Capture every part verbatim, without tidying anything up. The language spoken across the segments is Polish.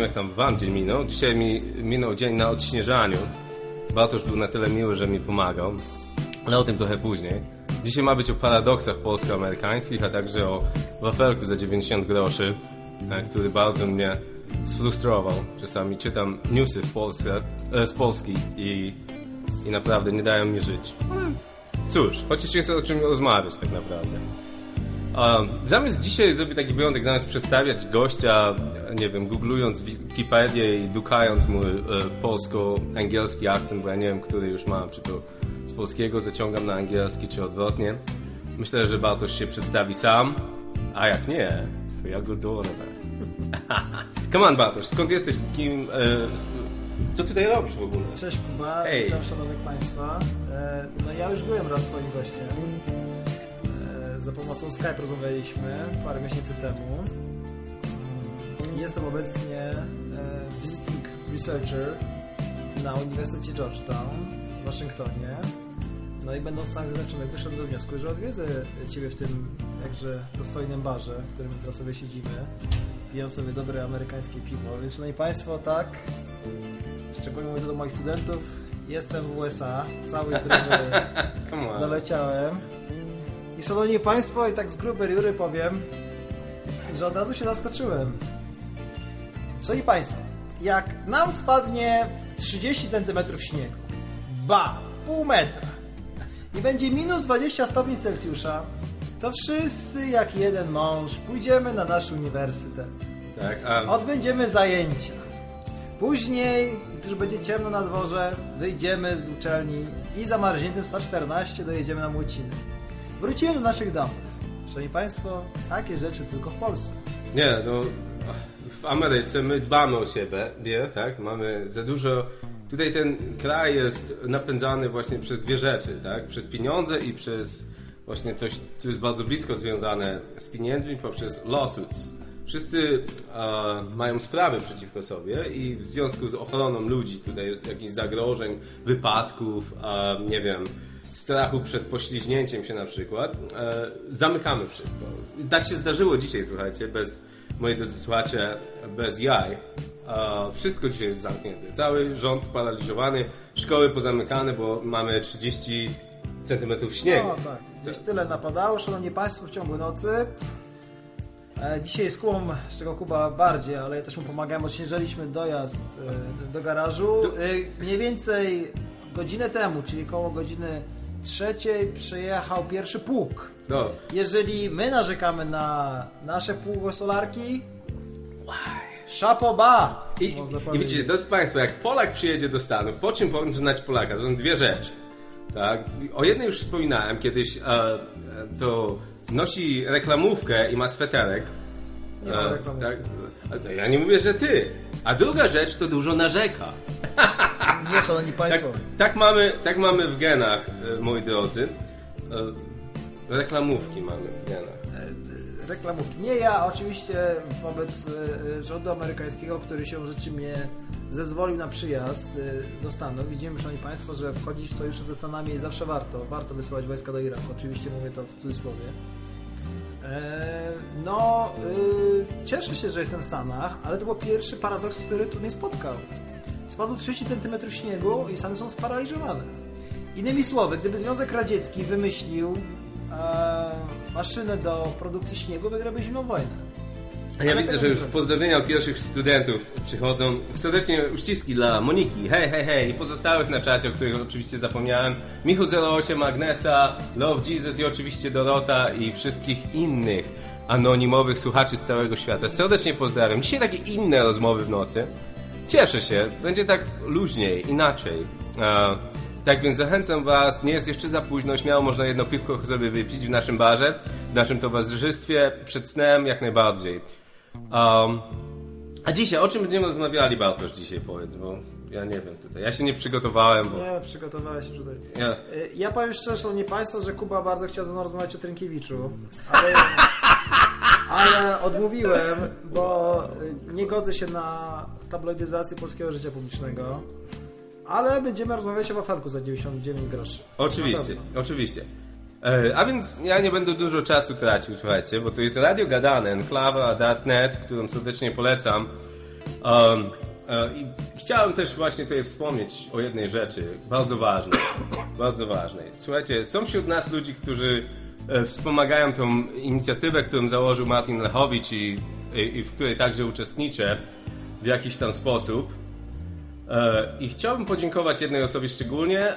jak tam wam dzień minął. Dzisiaj mi minął dzień na odśnieżaniu. Bartosz był na tyle miły, że mi pomagał. Ale o tym trochę później. Dzisiaj ma być o paradoksach polsko-amerykańskich, a także o wafelku za dziewięćdziesiąt groszy, który bardzo mnie sfrustrował. Czasami czytam newsy w Polsce, e, z Polski i, i naprawdę nie dają mi żyć. Cóż, chociaż jest o czym rozmawiać tak naprawdę. Um, zamiast dzisiaj zrobić taki wyjątek, zamiast przedstawiać gościa, nie wiem, googlując Wikipedię i dukając mu e, polsko-angielski akcent, bo ja nie wiem, który już mam, czy to z polskiego zaciągam na angielski, czy odwrotnie. Myślę, że Bartosz się przedstawi sam, a jak nie, to ja go dorwę. Come on, Bartosz, skąd jesteś? Kim, e, co tutaj robisz w ogóle? Cześć Kuba, hey. Witam szanownych Państwa. E, no ja już byłem raz twoim gościem. E, za pomocą Skype rozmawialiśmy parę miesięcy temu. Jestem obecnie e, visiting researcher na Uniwersytecie Georgetown w Waszyngtonie. No i będąc w Stanach Zjednoczonych doszedłem do wniosku, że odwiedzę Ciebie w tym jakże dostojnym barze, w którym teraz sobie siedzimy, pijąc sobie dobre amerykańskie piwo. Więc szanowni Państwo, tak, szczególnie mówię to do moich studentów, jestem w U S A, cały drogi doleciałem. I szanowni Państwo, i tak z grubej rury powiem, że od razu się zaskoczyłem. Szanowni Państwo, jak nam spadnie trzydzieści centymetrów śniegu, ba, pół metra, i będzie minus dwadzieścia stopni Celsjusza, to wszyscy jak jeden mąż pójdziemy na nasz uniwersytet. Tak, a... Odbędziemy zajęcia. Później, gdyż będzie ciemno na dworze, wyjdziemy z uczelni i zamarzniętym sto czternaście dojedziemy na Młociny. Wrócimy do naszych domów. Szanowni Państwo, takie rzeczy tylko w Polsce. Nie, no w Ameryce my dbamy o siebie, nie? Tak? Mamy za dużo... Tutaj ten kraj jest napędzany właśnie przez dwie rzeczy, tak? Przez pieniądze i przez właśnie coś, co jest bardzo blisko związane z pieniędzmi, poprzez lawsuits. Wszyscy uh, mają sprawy przeciwko sobie i w związku z ochroną ludzi, tutaj jakichś zagrożeń, wypadków, uh, nie wiem, strachu przed pośliźnięciem się na przykład, uh, zamykamy wszystko. Tak się zdarzyło dzisiaj, słuchajcie, bez, moi drodzy słuchacze, bez jaj. Uh, wszystko dzisiaj jest zamknięte. Cały rząd sparaliżowany, szkoły pozamykane, bo mamy trzydzieści centymetrów śniegu. No tak, gdzieś tyle napadało, szanowni Państwo, w ciągu nocy. E, dzisiaj jest Kubą, z czego Kuba bardziej, ale ja też mu pomagałem, odśnieżaliśmy dojazd e, do garażu. E, mniej więcej godzinę temu, czyli koło godziny trzeciej przyjechał pierwszy pług. No. Jeżeli my narzekamy na nasze pługosolarki, chapeau bas! I, I widzicie, drodzy Państwo, jak Polak przyjedzie do Stanów, po czym powinien znać Polaka? To są dwie rzeczy. Tak? O jednej już wspominałem kiedyś, e, to nosi reklamówkę i ma sweterek. Nie ma reklamówki. Tak? Ja nie mówię, że ty. A druga rzecz to dużo narzeka. Nie, szanowni Państwo. Tak, tak, mamy, tak mamy w genach, moi drodzy. E, reklamówki mamy w genach. Reklamówki. Nie ja, oczywiście wobec rządu amerykańskiego, który się rzeczywiście zezwolił na przyjazd do Stanów. Widzimy, szanowni Państwo, że wchodzić w sojusze ze Stanami zawsze warto. Warto wysyłać wojska do Iraku. Oczywiście mówię to w cudzysłowie. No, cieszę się, że jestem w Stanach, ale to był pierwszy paradoks, który tu mnie spotkał. Spadło trzydzieści centymetrów śniegu i Stany są sparaliżowane. Innymi słowy, gdyby Związek Radziecki wymyślił maszynę do produkcji śniegu, wygrałby zimną wojnę. A ja ale widzę, że już pozdrowienia od pierwszych studentów przychodzą. Serdecznie uściski dla Moniki, hej, hej, hej, i pozostałych na czacie, o których oczywiście zapomniałem. Michu zero osiem, Agnesa, Love Jesus i oczywiście Dorota i wszystkich innych anonimowych słuchaczy z całego świata. Serdecznie pozdrawiam. Dzisiaj takie inne rozmowy w nocy. Cieszę się, będzie tak luźniej, inaczej. Tak więc zachęcam Was, nie jest jeszcze za późno, śmiało można jedno piwko sobie wypić w naszym barze, w naszym towarzystwie, przed snem jak najbardziej. Um, a dzisiaj, o czym będziemy rozmawiali, Bartosz, dzisiaj powiedz, bo ja nie wiem tutaj, ja się nie przygotowałem, bo... Nie, przygotowałeś się tutaj. Ja, ja powiem szczerze, szanowni Państwo, że Kuba bardzo chciał ze mną rozmawiać o Trynkiewiczu, ale, ale odmówiłem, bo nie godzę się na tabloidyzację polskiego życia publicznego. Ale będziemy rozmawiać o wafelku za dziewięćdziesiąt dziewięć groszy. Oczywiście, oczywiście. E, a więc ja nie będę dużo czasu tracił, słuchajcie, bo to jest Radio Gadane, enklawa kropka net, którą serdecznie polecam. Um, I chciałem też właśnie tutaj wspomnieć o jednej rzeczy, bardzo ważnej, bardzo ważnej. Słuchajcie, są wśród nas ludzie, którzy wspomagają tą inicjatywę, którą założył Martin Lechowicz i, i, i w której także uczestniczę w jakiś tam sposób. I chciałbym podziękować jednej osobie szczególnie,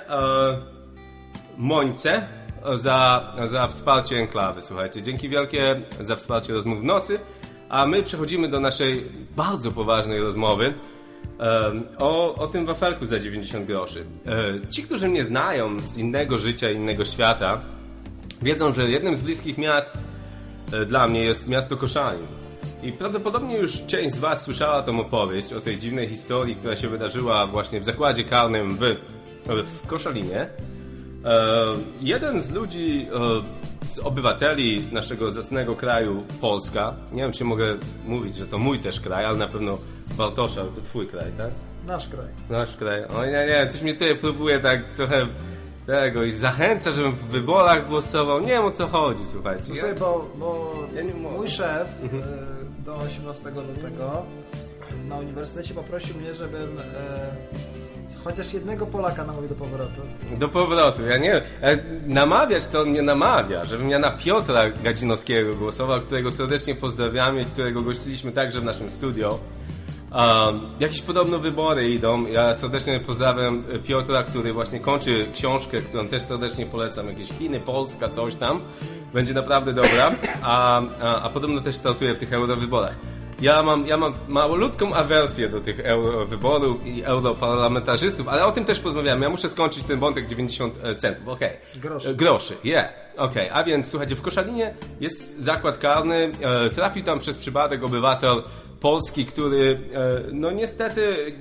Mońce, za, za wsparcie Enklawy. Słuchajcie, dzięki wielkie za wsparcie Rozmów w Nocy, a my przechodzimy do naszej bardzo poważnej rozmowy o, o tym wafelku za dziewięćdziesiąt groszy. Ci, którzy mnie znają z innego życia, innego świata, wiedzą, że jednym z bliskich miast dla mnie jest miasto Koszalin. I prawdopodobnie już część z was słyszała tą opowieść o tej dziwnej historii, która się wydarzyła właśnie w zakładzie karnym w, w Koszalinie. Jeden z ludzi, z obywateli naszego zacnego kraju, Polska, nie wiem, czy mogę mówić, że to mój też kraj, ale na pewno Bartosza, to twój kraj, tak? Nasz kraj. Nasz kraj. O nie, nie, coś mnie tutaj próbuje tak trochę tego i zachęca, żebym w wyborach głosował. Nie wiem, o co chodzi, słuchajcie. No sobie, bo, bo ja nie mój szef mhm. do osiemnastego lutego na uniwersytecie poprosił mnie, żebym e, chociaż jednego Polaka namówił do powrotu. Do powrotu, ja nie namawiać to on mnie namawia, żebym ja na Piotra Gadzinowskiego głosował, którego serdecznie pozdrawiamy i którego gościliśmy także w naszym studio. Um, jakieś podobno wybory idą. Ja serdecznie pozdrawiam Piotra, który właśnie kończy książkę, którą też serdecznie polecam. Jakieś Chiny, Polska, coś tam. Będzie naprawdę dobra. A, a, a podobno też startuje w tych eurowyborach. Ja mam, ja mam malutką awersję do tych eurowyborów i europarlamentarzystów, ale o tym też porozmawiamy. Ja muszę skończyć ten wątek dziewięćdziesiąt centów. Okej. Okay. Groszy. Groszy, yeah. Okej, okay. A więc słuchajcie, w Koszalinie jest zakład karny. E, trafił tam przez przypadek obywatel Polski, który no niestety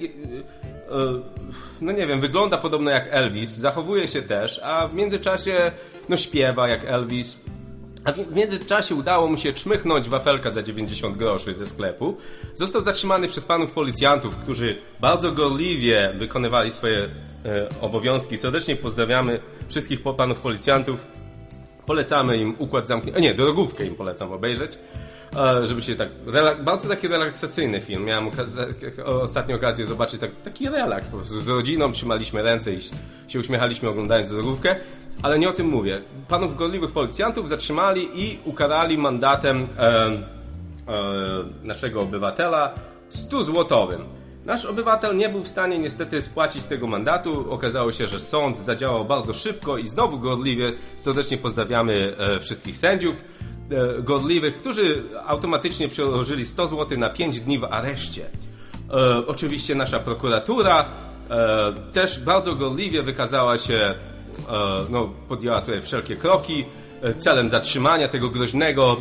no nie wiem, wygląda podobno jak Elvis, zachowuje się też, a w międzyczasie no śpiewa jak Elvis. A w międzyczasie udało mu się czmychnąć wafelka za dziewięćdziesiąt groszy ze sklepu. Został zatrzymany przez panów policjantów, którzy bardzo gorliwie wykonywali swoje e, obowiązki. Serdecznie pozdrawiamy wszystkich panów policjantów. Polecamy im układ zamknięty. Nie, drogówkę im polecam obejrzeć. Żeby się tak, bardzo taki relaksacyjny film. Miałem okaz- ostatnią okazję zobaczyć tak, taki relaks. Po prostu z rodziną trzymaliśmy ręce i się uśmiechaliśmy oglądając drogówkę. Ale nie o tym mówię. Panów gorliwych policjantów zatrzymali i ukarali mandatem e, e, naszego obywatela stu złotowym. Nasz obywatel nie był w stanie niestety spłacić tego mandatu. Okazało się, że sąd zadziałał bardzo szybko i znowu gorliwie serdecznie pozdrawiamy e, wszystkich sędziów gorliwych, którzy automatycznie przełożyli sto złotych na pięć dni w areszcie. E, oczywiście nasza prokuratura e, też bardzo gorliwie wykazała się, e, no, podjęła tutaj wszelkie kroki e, celem zatrzymania tego groźnego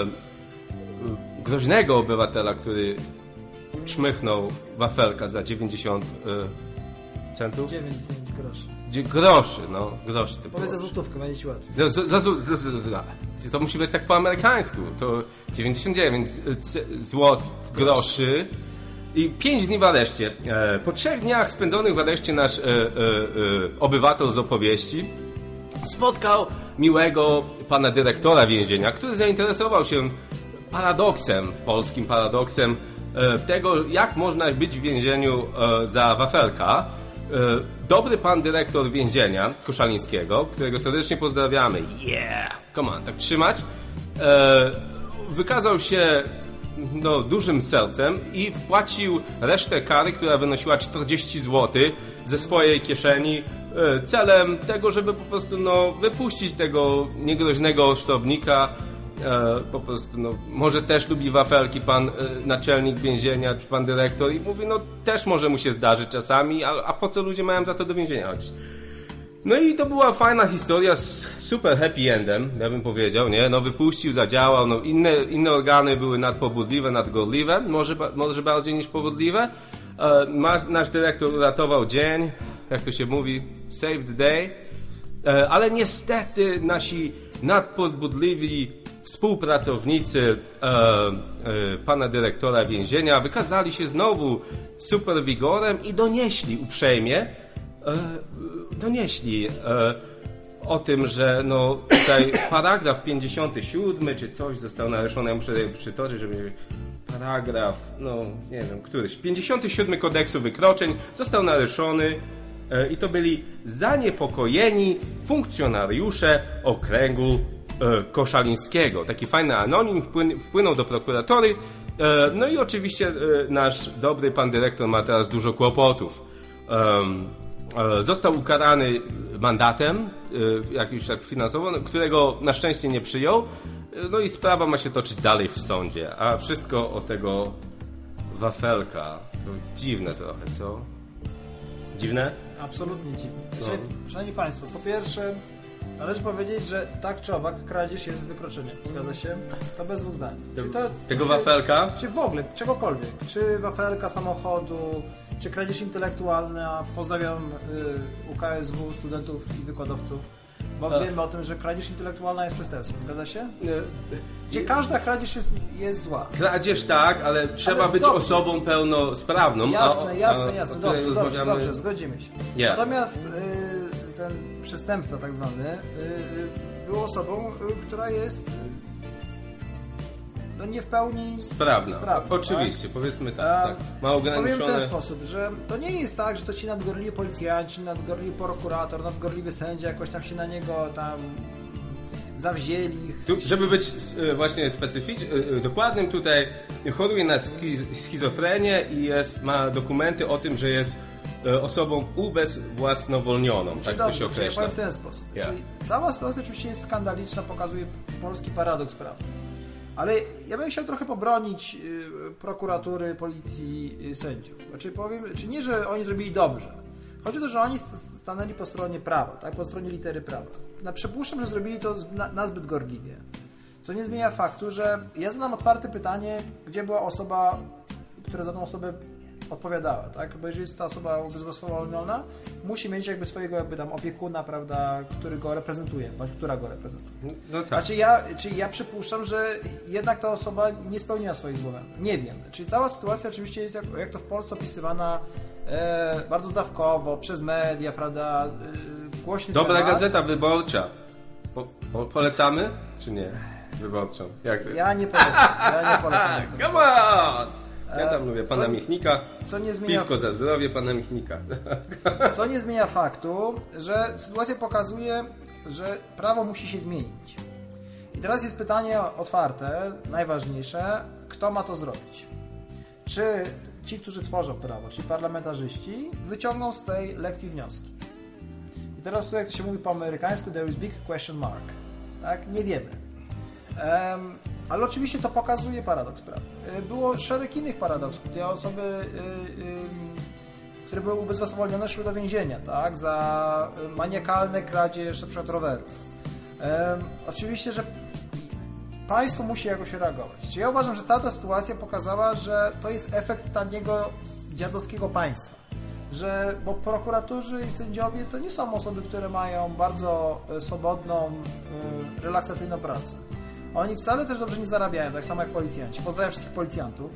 e, groźnego obywatela, który czmychnął wafelka za dziewięćdziesiąt e, centów? dziewięć groszy. Groszy, no, groszy. Powiedz za złotówkę, będzie ci łatwiej. Za, za, za, za, za, za. To musi być tak po amerykańsku. To dziewięćdziesiąt dziewięć złotych groszy i pięć dni w areszcie. Po trzech dniach spędzonych w areszcie nasz e, e, e, obywatel z opowieści spotkał miłego pana dyrektora więzienia, który zainteresował się paradoksem, polskim paradoksem e, tego, jak można być w więzieniu e, za wafelka. Dobry pan dyrektor więzienia koszalińskiego, którego serdecznie pozdrawiamy, yeah, come on, tak trzymać, e, wykazał się no, dużym sercem i wpłacił resztę kary, która wynosiła czterdzieści złotych ze swojej kieszeni e, celem tego, żeby po prostu no, wypuścić tego niegroźnego oszczędnika. E, po prostu, no, może też lubi wafelki pan e, naczelnik więzienia, czy pan dyrektor i mówi, no też może mu się zdarzyć czasami, a, a po co ludzie mają za to do więzienia chodzić? No i to była fajna historia z super happy endem, ja bym powiedział, nie? No wypuścił, zadziałał, no inne, inne organy były nadpobudliwe, nadgorliwe, może, może bardziej niż pobudliwe. E, ma, nasz dyrektor uratował dzień, jak to się mówi, save the day, e, ale niestety nasi nadpobudliwi współpracownicy e, e, pana dyrektora więzienia wykazali się znowu super wigorem i donieśli uprzejmie, e, donieśli e, o tym, że no tutaj paragraf pięćdziesiąty siódmy czy coś został naruszony. Ja muszę je przytoczyć, żeby paragraf, no nie wiem, któryś, pięćdziesiąty siódmy kodeksu wykroczeń został naruszony e, i to byli zaniepokojeni funkcjonariusze okręgu e, koszalińskiego. Taki fajny anonim wpłyn, wpłynął do prokuratory, e, no i oczywiście e, nasz dobry pan dyrektor ma teraz dużo kłopotów. E, został ukarany mandatem e, jakimś tak finansowo, którego na szczęście nie przyjął. No i sprawa ma się toczyć dalej w sądzie, a wszystko o tego wafelka. To dziwne trochę, co? Dziwne? Absolutnie dziwne. Znaczy, no. Szanowni Państwo, po pierwsze należy powiedzieć, że tak czy owak kradzież jest wykroczeniem. Zgadza się? To bez dwóch zdań. Te, to, tego czy, wafelka? Czy w ogóle, czegokolwiek. Czy wafelka, samochodu, czy kradzież intelektualna. Pozdrawiam y, U K S W, studentów i wykładowców. Bo A. wiemy o tym, że kradzież intelektualna jest przestępstwem. Zgadza się? Gdzie każda kradzież jest, jest zła. Kradzież tak, ale trzeba ale być dobrze. osobą pełnosprawną. Jasne, a, jasne, a, jasne. A, dobrze, dobrze, rozmawiamy... dobrze, zgodzimy się. Yeah. Natomiast y, ten przestępca tak zwany y, był osobą, y, która jest y, no nie w pełni sprawna. sprawna Oczywiście, tak? powiedzmy tak, tak. Ma ograniczone... Powiem w ten sposób, że to nie jest tak, że to ci nadgorliwi policjanci, nadgorliwy prokurator, nadgorliwy sędzia jakoś tam się na niego tam zawzięli. Tu, żeby być właśnie specyficznym, dokładnym, tutaj choruje na schizofrenię i jest, ma dokumenty o tym, że jest osobą ubezwłasnowolnioną, tak dobrze, to się określa. Ja powiem w ten sposób. Yeah. Czyli cała sytuacja oczywiście jest skandaliczna, pokazuje polski paradoks prawny. Ale ja bym chciał trochę pobronić y, prokuratury, policji, y, sędziów. Znaczy powiem, czy nie, że oni zrobili dobrze. Chodzi o to, że oni stanęli po stronie prawa, tak? Po stronie litery prawa. Na, przypuszczam, że zrobili to na, nazbyt gorliwie. Co nie zmienia faktu, że ja zadam otwarte pytanie, gdzie była osoba, która za tą osobę odpowiadała, tak? Bo jeżeli jest ta osoba ubezwłasnowolniona, musi mieć jakby swojego jakby tam opiekuna, prawda, który go reprezentuje, bądź która go reprezentuje. No tak. Znaczy ja, czyli ja przypuszczam, że jednak ta osoba nie spełniła swoich zobowiązań. Nie wiem. Czyli cała sytuacja oczywiście jest, jak, jak to w Polsce opisywana e, bardzo zdawkowo, przez media, prawda, e, głośny Dobra temat. Gazeta Wyborcza. Po, po, polecamy, czy nie? Wyborczą. Jak to jest? Ja nie polecam. Ja nie polecam. Come on! Ja tam lubię pana co, Michnika. Co nie zmienia... Piwko za zdrowie pana Michnika. Co nie zmienia faktu, że sytuacja pokazuje, że prawo musi się zmienić. I teraz jest pytanie otwarte, najważniejsze, kto ma to zrobić? Czy ci, którzy tworzą prawo, czyli parlamentarzyści, wyciągną z tej lekcji wnioski? I teraz tu, jak to się mówi po amerykańsku, there is big question mark. Tak? Nie wiemy. Um, ale oczywiście to pokazuje paradoks prawny. Było szereg innych paradoksów, gdzie osoby, yy, yy, które były ubezwłasnowolnione, szły do więzienia, tak? Za maniakalne kradzież, na przykład rowerów. Yy, oczywiście, że państwo musi jakoś reagować. Czyli ja uważam, że cała ta sytuacja pokazała, że to jest efekt taniego dziadowskiego państwa. Że, bo prokuratorzy i sędziowie to nie są osoby, które mają bardzo swobodną, yy, relaksacyjną pracę. Oni wcale też dobrze nie zarabiają, tak samo jak policjanci. Pozdrawiam wszystkich policjantów.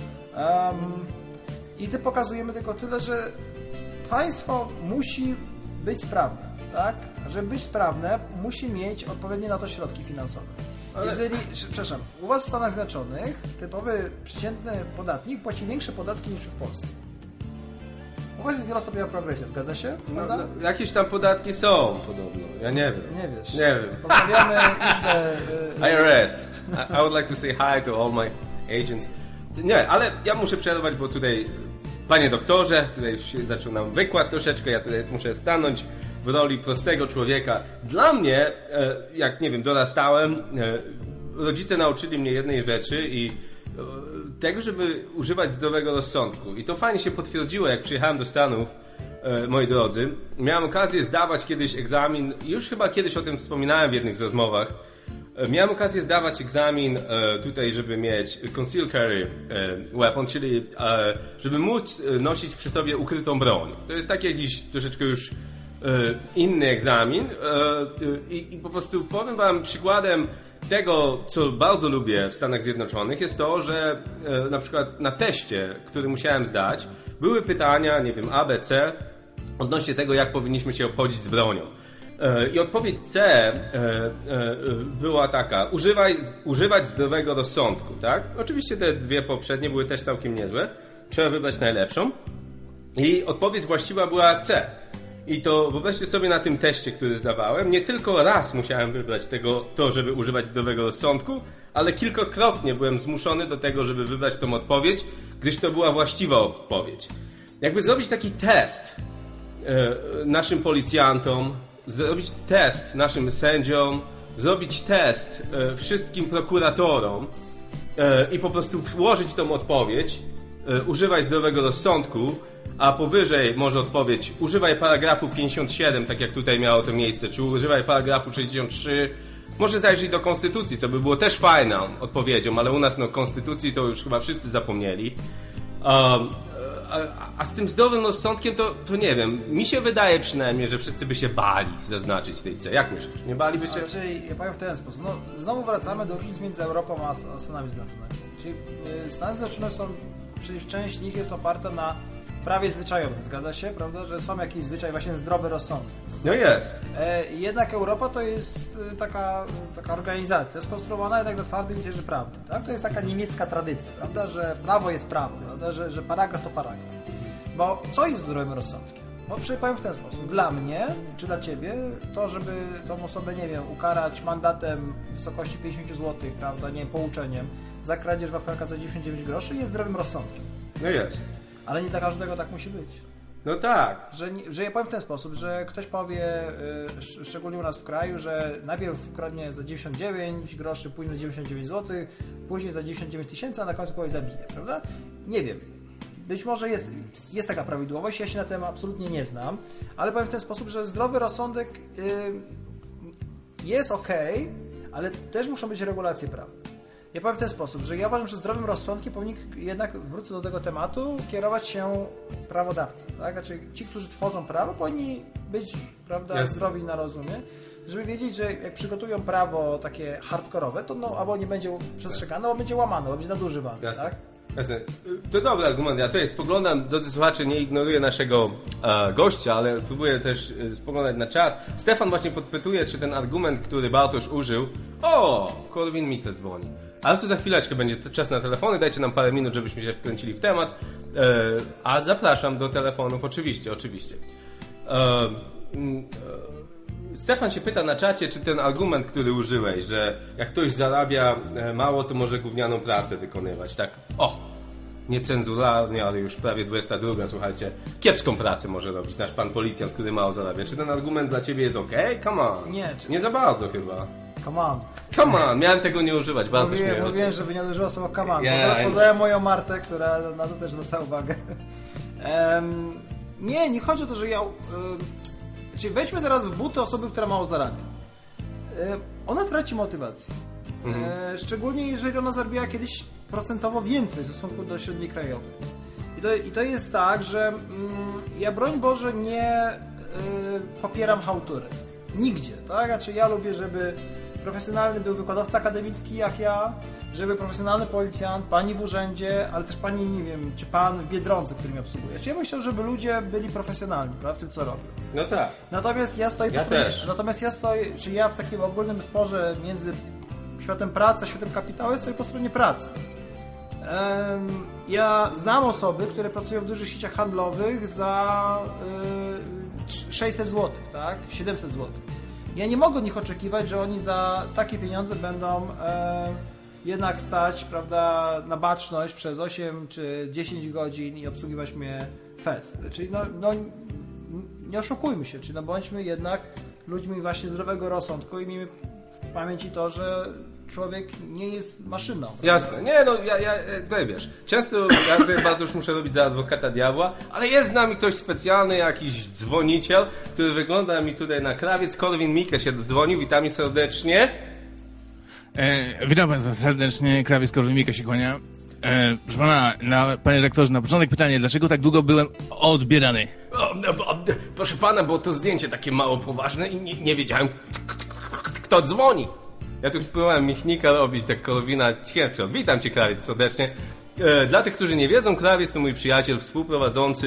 Um, I ty pokazujemy tylko tyle, że państwo musi być sprawne, tak? Żeby być sprawne, musi mieć odpowiednie na to środki finansowe. Ale... Jeżeli, przepraszam, u was w Stanach Zjednoczonych typowy przeciętny podatnik płaci większe podatki niż w Polsce. U was jest wielostopniowa progresja, zgadza się? No, no, jakieś tam podatki są podobno, ja nie wiem. Nie wiesz. Nie wiem. Pozdrawiamy Izbę... I R S. I, I would like to say hi to all my agents. Nie, ale ja muszę przerwać, bo tutaj, panie doktorze, tutaj się zaczął nam wykład troszeczkę, ja tutaj muszę stanąć w roli prostego człowieka. Dla mnie, jak nie wiem, dorastałem, rodzice nauczyli mnie jednej rzeczy i tego, żeby używać zdrowego rozsądku. I to fajnie się potwierdziło, jak przyjechałem do Stanów, e, moi drodzy. Miałem okazję zdawać kiedyś egzamin, już chyba kiedyś o tym wspominałem w jednych z rozmowach. E, miałem okazję zdawać egzamin e, tutaj, żeby mieć concealed carry e, weapon, czyli e, żeby móc nosić przy sobie ukrytą broń. To jest taki jakiś troszeczkę już e, inny egzamin e, i, i po prostu powiem wam przykładem tego, co bardzo lubię w Stanach Zjednoczonych, jest to, że e, na przykład na teście, który musiałem zdać, były pytania, nie wiem, A, B, C, odnośnie tego, jak powinniśmy się obchodzić z bronią. I odpowiedź C była taka, używaj, używać zdrowego rozsądku, tak? Oczywiście te dwie poprzednie były też całkiem niezłe, trzeba wybrać najlepszą. I odpowiedź właściwa była C. I to wyobraźcie sobie na tym teście, który zdawałem, nie tylko raz musiałem wybrać tego, to, żeby używać zdrowego rozsądku, ale kilkakrotnie byłem zmuszony do tego, żeby wybrać tą odpowiedź, gdyż to była właściwa odpowiedź. Jakby zrobić taki test e, naszym policjantom, zrobić test naszym sędziom, zrobić test e, wszystkim prokuratorom e, i po prostu włożyć tą odpowiedź, e, używaj zdrowego rozsądku, a powyżej może odpowiedź używaj paragrafu pięćdziesiąt siedem, tak jak tutaj miało to miejsce, czy używaj paragrafu sześćdziesiąt trzy, może zajrzyj do konstytucji, co by było też fajną odpowiedzią, ale u nas no konstytucji to już chyba wszyscy zapomnieli. Um, a, a z tym zdrowym rozsądkiem to, to nie wiem, mi się wydaje przynajmniej, że wszyscy by się bali zaznaczyć tej C. Jak myślisz? Nie baliby się? Znaczy, ja powiem w ten sposób, no znowu wracamy do różnic między Europą a Stanami Zjednoczonymi. Czyli Stany Zjednoczone są, przecież część z nich jest oparta na prawie zwyczajowym, zgadza się, prawda, że są jakieś zwyczaj, właśnie zdrowy rozsądek. No jest. E, jednak Europa to jest taka, taka organizacja skonstruowana jednak na twardym literze prawdy, tak? To jest taka niemiecka tradycja, prawda, że prawo jest prawo, prawda, że, że paragraf to paragraf. Bo co jest zdrowym rozsądkiem? No, powiem w ten sposób. Dla mnie, czy dla ciebie, to, żeby tą osobę, nie wiem, ukarać mandatem w wysokości pięćdziesiąt złotych, prawda, nie wiem, pouczeniem, za kradzież wafelka za dziewięćdziesiąt dziewięć groszy, jest zdrowym rozsądkiem. No jest. Ale nie dla każdego tak musi być. No tak. Że, że ja powiem w ten sposób, że ktoś powie, y, szczególnie u nas w kraju, że najpierw kradnie za dziewięćdziesiąt dziewięć groszy, później za dziewięćdziesiąt dziewięć złotych, później za dziewięćdziesiąt dziewięć tysięcy, a na końcu kogoś zabije, prawda? Nie wiem. Być może jest, jest taka prawidłowość, ja się na tym absolutnie nie znam, ale powiem w ten sposób, że zdrowy rozsądek y, jest okej, ale też muszą być regulacje prawne. Ja powiem w ten sposób, że ja uważam, że zdrowym rozsądkiem powinien jednak, wrócę do tego tematu, kierować się prawodawcy, tak? Znaczy ci, którzy tworzą prawo, powinni być, prawda, Jasne. zdrowi na rozumie, żeby wiedzieć, że jak przygotują prawo takie hardkorowe, to no, albo nie będzie przestrzegane, albo będzie łamane, albo będzie nadużywane, Jasne. tak? Jasne. To dobry argument. Ja tutaj spoglądam, drodzy słuchacze, nie ignoruję naszego e, gościa, ale próbuję też e, spoglądać na czat. Stefan właśnie podpytuje, czy ten argument, który Bartosz użył... O! Korwin-Mikke dzwoni. Ale to za chwileczkę będzie czas na telefony. Dajcie nam parę minut, żebyśmy się wkręcili w temat. E, a zapraszam do telefonów, oczywiście, oczywiście. E, e, Stefan się pyta na czacie, czy ten argument, który użyłeś, że jak ktoś zarabia mało, to może gównianą pracę wykonywać, tak? O! Niecenzuralnie, ale już prawie dwudziesta druga, słuchajcie, kiepską pracę może robić nasz pan policjant, który mało zarabia. Czy ten argument dla ciebie jest okej? Okay? Come on. Nie. Czy... Nie za bardzo chyba. Come on. Come on, miałem tego nie używać, bardzo mówiłem, śmieję. Mówiłem, żeby nie użyło słowa come on. Yeah, Poza, Pozdrawiam moją Martę, która na to też zwraca uwagę. Um, nie, nie chodzi o to, że ja... Um, czyli wejdźmy teraz w buty osoby, która mało zarabia. Um, ona traci motywację. Mhm. Um, szczególnie jeżeli ona zarabiała kiedyś procentowo więcej w stosunku do średniej krajowej. I to, i to jest tak, że mm, ja broń Boże nie y, popieram chałtury. Nigdzie, tak? Znaczy ja lubię, żeby profesjonalny był wykładowca akademicki jak ja, żeby profesjonalny policjant, pani w urzędzie, ale też pani, nie wiem, czy pan w Biedronce, którym obsługuje. Czyli ja bym chciał, żeby ludzie byli profesjonalni, prawda, w tym, co robią. No tak. Natomiast ja stoję... Ja po stronie, też. Natomiast ja stoję, czy ja w takim ogólnym sporze między światem pracy a światem kapitału stoję po stronie pracy. Ja znam osoby, które pracują w dużych sieciach handlowych za sześćset złotych, tak? siedemset złotych. Ja nie mogę od nich oczekiwać, że oni za takie pieniądze będą jednak stać, prawda, na baczność przez osiem czy dziesięć godzin i obsługiwać mnie fest. Czyli no, no nie oszukujmy się, czyli no bądźmy jednak ludźmi właśnie zdrowego rozsądku i miejmy w pamięci to, że człowiek nie jest maszyną. Prawda? Jasne. Nie, no ja, ja no, wiesz, często ja tutaj bardzo już muszę robić za adwokata diabła, ale jest z nami ktoś specjalny, jakiś dzwoniciel, który wygląda mi tutaj na krawiec. Korwin-Mikke się dzwonił, witamy serdecznie. E, witam Państwa serdecznie, krawiec Korwin-Mikke się kłania. E, proszę Pana, na, Panie rektorze, na początek pytanie, dlaczego tak długo byłem odbierany? O, no, o, proszę Pana, bo to zdjęcie takie mało poważne i nie, nie wiedziałem, kto dzwoni. Ja tu próbowałem Michnika robić, tak Korwina Ćwierćwiot. Witam Cię, krawiec, serdecznie. E, dla tych, którzy nie wiedzą, krawiec to mój przyjaciel, współprowadzący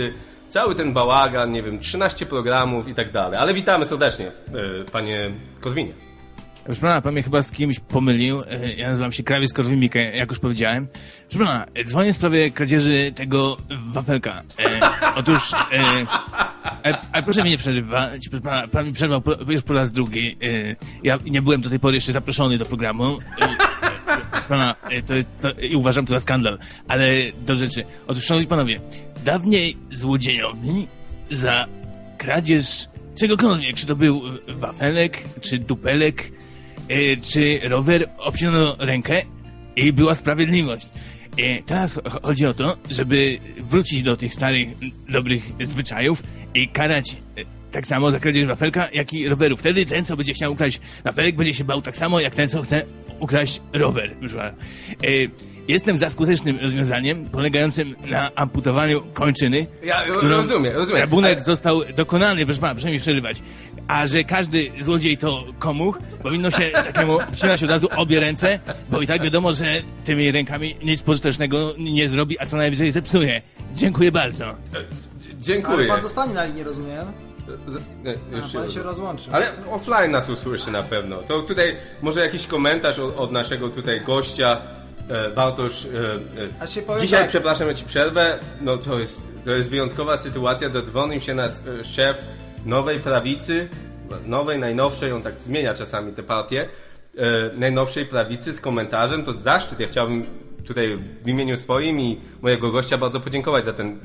cały ten bałagan, nie wiem, trzynaście programów i tak dalej. Ale witamy serdecznie, panie Korwinie. Proszę pana, pan mnie chyba z kimś pomylił. Ja nazywam się Krawiec Korwin-Mikke, jak już powiedziałem. Proszę pana, dzwonię w sprawie kradzieży tego wafelka. E, otóż, e, ale, ale proszę mnie nie przerywać. Proszę pana, pan mi przerwał po, już po raz drugi. E, ja nie byłem do tej pory jeszcze zaproszony do programu. E, proszę pana, e, to, to, i uważam to za skandal. Ale do rzeczy. Otóż, szanowni panowie, dawniej złodziejowi za kradzież czegokolwiek, czy to był wafelek, czy dupelek, e, czy rower, obcinano rękę i była sprawiedliwość. E, teraz chodzi o to, żeby wrócić do tych starych, dobrych zwyczajów i karać e, tak samo za kradzież wafelka, jak i roweru. Wtedy ten, co będzie chciał ukraść wafelek, będzie się bał tak samo, jak ten, co chce ukraść rower. E, Jestem za skutecznym rozwiązaniem polegającym na amputowaniu kończyny. Ja rozumiem, rozumiem. Rabunek ale... został dokonany, proszę pana, proszę mi przerywać. A że każdy złodziej to komuch, powinno się takiemu obcinać od razu obie ręce, bo i tak wiadomo, że tymi rękami nic pożytecznego nie zrobi, a co najwyżej zepsuje. Dziękuję bardzo. Dziękuję. Ale pan zostanie na linii, rozumiem? Z... Nie, już A, się pan się rozłączy. Ale offline nas usłyszy na pewno. To tutaj może jakiś komentarz od, od naszego tutaj gościa. Bartosz, A się powiem dzisiaj tak. przepraszam, ja ci przerwę, no to jest, to jest wyjątkowa sytuacja, dodzwonił się nas szef nowej prawicy, nowej, najnowszej, on tak zmienia czasami te partie, najnowszej prawicy z komentarzem, to zaszczyt, ja chciałbym tutaj w imieniu swoim i mojego gościa bardzo podziękować za ten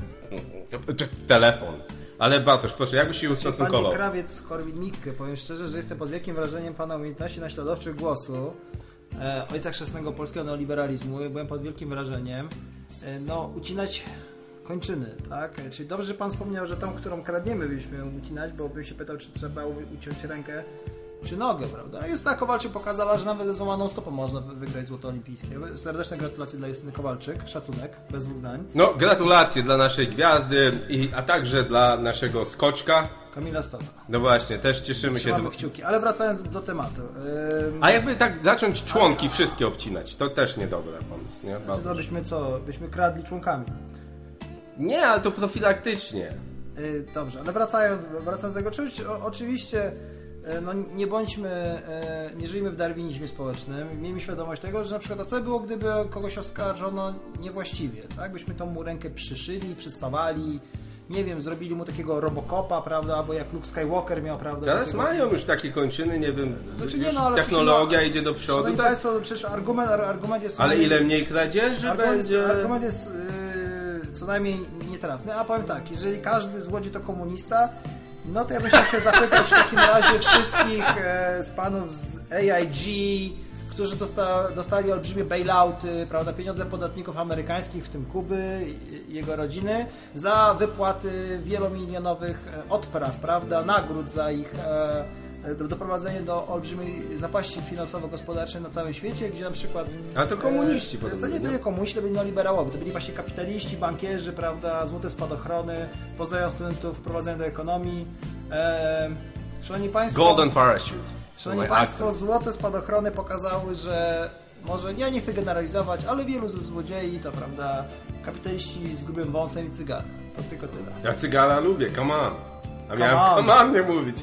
telefon. Ale Bartosz, proszę, jakbyś się ustosunkował? Panie Krawiec Korwin-Mikke, powiem szczerze, że jestem pod wielkim wrażeniem pana umiejętności naśladowczych głosu. E, ojca chrzestnego polskiego neoliberalizmu, byłem pod wielkim wrażeniem. E, no, ucinać kończyny, tak? E, czyli dobrze, że pan wspomniał, że tą, którą kradniemy, byśmy ją ucinać, bo bym się pytał, czy trzeba uciąć rękę czy nogę, prawda? Justyna Kowalczyk pokazała, że nawet ze złamaną stopą można wygrać złoto olimpijskie. Serdeczne gratulacje dla Justyny Kowalczyk, szacunek, bez dwóch zdań. No, gratulacje dla naszej gwiazdy, i, a także dla naszego skoczka. Kamila Stocha. No właśnie, też cieszymy się. Trzymamy kciuki, ale wracając do tematu. Yy... A jakby tak zacząć członki wszystkie obcinać, to też niedobry pomysł, nie? Znaczy, co byśmy co? Byśmy kradli członkami. Nie, ale to profilaktycznie. Yy, dobrze, ale wracając, wracając do tego, czy, o, oczywiście yy, no, nie bądźmy, yy, nie żyjmy w darwinizmie społecznym. Miejmy świadomość tego, że na przykład a co było, gdyby kogoś oskarżono niewłaściwie, tak? Byśmy tą mu rękę przyszyli, przyspawali, nie wiem, zrobili mu takiego Robocopa, prawda, albo jak Luke Skywalker miał, prawda. Teraz takiego... mają już takie kończyny, nie wiem, znaczy, już nie, no, ale technologia przecież, idzie do przodu. Szanowni tak? Państwo, przecież argument, argument jest... Ale ile mniej kradzieży argument będzie... Jest, argument jest yy, co najmniej nietrafny, a powiem tak, jeżeli każdy złodziej to komunista, no to ja bym chciał się zapytać w takim razie wszystkich e, z panów z A I G, którzy dosta, dostali olbrzymie bailouty, prawda, pieniądze podatników amerykańskich, w tym Kuby i jego rodziny, za wypłaty wielomilionowych odpraw, prawda, nagród za ich e, doprowadzenie do olbrzymiej zapaści finansowo-gospodarczej na całym świecie, gdzie na przykład... A to komuniści e, podobnie. To nie tylko komuniści, to byli neoliberałowie, to byli właśnie kapitaliści, bankierzy, prawda, złote spadochrony, pozdrawiam studentów, wprowadzenia do ekonomii. E, szanowni Państwo... Golden Parachute. Szanowni Państwo, złote spadochrony pokazały, że może, ja nie chcę generalizować, ale wielu ze złodziei to, prawda, kapitaliści z grubym wąsem i cygara. To tylko tyle. Ja cygara lubię, come on. A Come miałem on. come on nie mówić.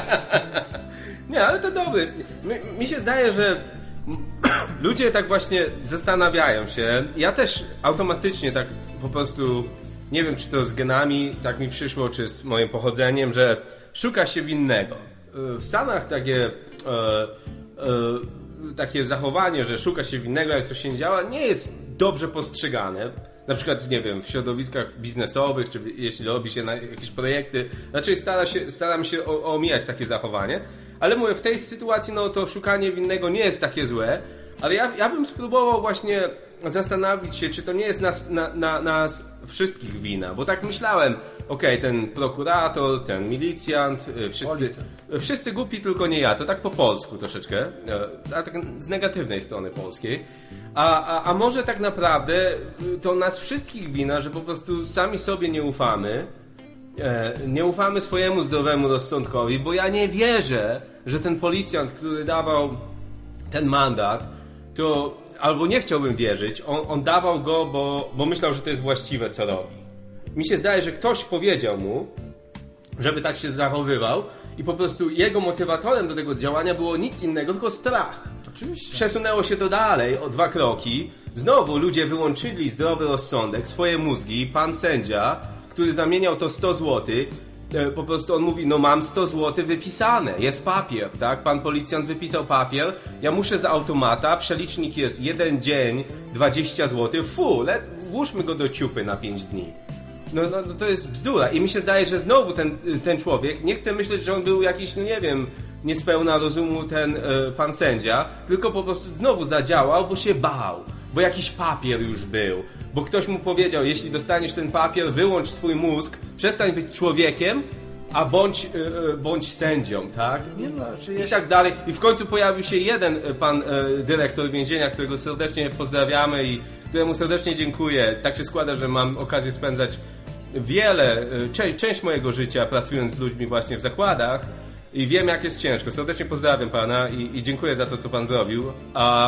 Nie, ale to dobre. Mi, mi się zdaje, że ludzie tak właśnie zastanawiają się. Ja też automatycznie tak po prostu, nie wiem, czy to z genami tak mi przyszło, czy z moim pochodzeniem, że szuka się winnego. W Stanach takie, e, e, takie zachowanie, że szuka się winnego, jak coś się nie działa, nie jest dobrze postrzegane. Na przykład, nie wiem, w środowiskach biznesowych, czy jeśli robi się na jakieś projekty, raczej stara się, staram się o, omijać takie zachowanie. Ale mówię, w tej sytuacji, no to szukanie winnego nie jest takie złe, ale ja, ja bym spróbował właśnie zastanowić się, czy to nie jest nas, na, na, nas wszystkich wina, bo tak myślałem, okej, okay, ten prokurator, ten milicjant, wszyscy, wszyscy głupi, tylko nie ja, to tak po polsku troszeczkę, a tak z negatywnej strony polskiej, a, a, a może tak naprawdę to nas wszystkich wina, że po prostu sami sobie nie ufamy, nie ufamy swojemu zdrowemu rozsądkowi, bo ja nie wierzę, że ten policjant, który dawał ten mandat, to albo nie chciałbym wierzyć, on, on dawał go, bo, bo myślał, że to jest właściwe, co robi. mi się zdaje, że ktoś powiedział mu, żeby tak się zachowywał i po prostu jego motywatorem do tego działania było nic innego, tylko strach. Oczywiście. Przesunęło się to dalej o dwa kroki. Znowu ludzie wyłączyli zdrowy rozsądek, swoje mózgi. Pan sędzia, który zamieniał to sto złotych, po prostu on mówi, no mam sto złotych wypisane, jest papier, tak? Pan policjant wypisał papier, ja muszę z automata, przelicznik jest jeden dzień, dwadzieścia złotych, fu, let, włóżmy go do ciupy na pięć dni. No, no, no to jest bzdura i mi się zdaje, że znowu ten, ten człowiek, nie chcę myśleć, że on był jakiś, no nie wiem, niespełna rozumu ten e, pan sędzia, tylko po prostu znowu zadziałał, bo się bał, bo jakiś papier już był, bo ktoś mu powiedział, jeśli dostaniesz ten papier, wyłącz swój mózg, przestań być człowiekiem, a bądź, e, bądź sędzią, tak? Nie, no, czy I jeszcze... tak dalej. I w końcu pojawił się jeden pan e, dyrektor więzienia, którego serdecznie pozdrawiamy i któremu serdecznie dziękuję. Tak się składa, że mam okazję spędzać wiele, część, część mojego życia pracując z ludźmi właśnie w zakładach i wiem, jak jest ciężko. Serdecznie pozdrawiam pana i, i dziękuję za to, co pan zrobił. A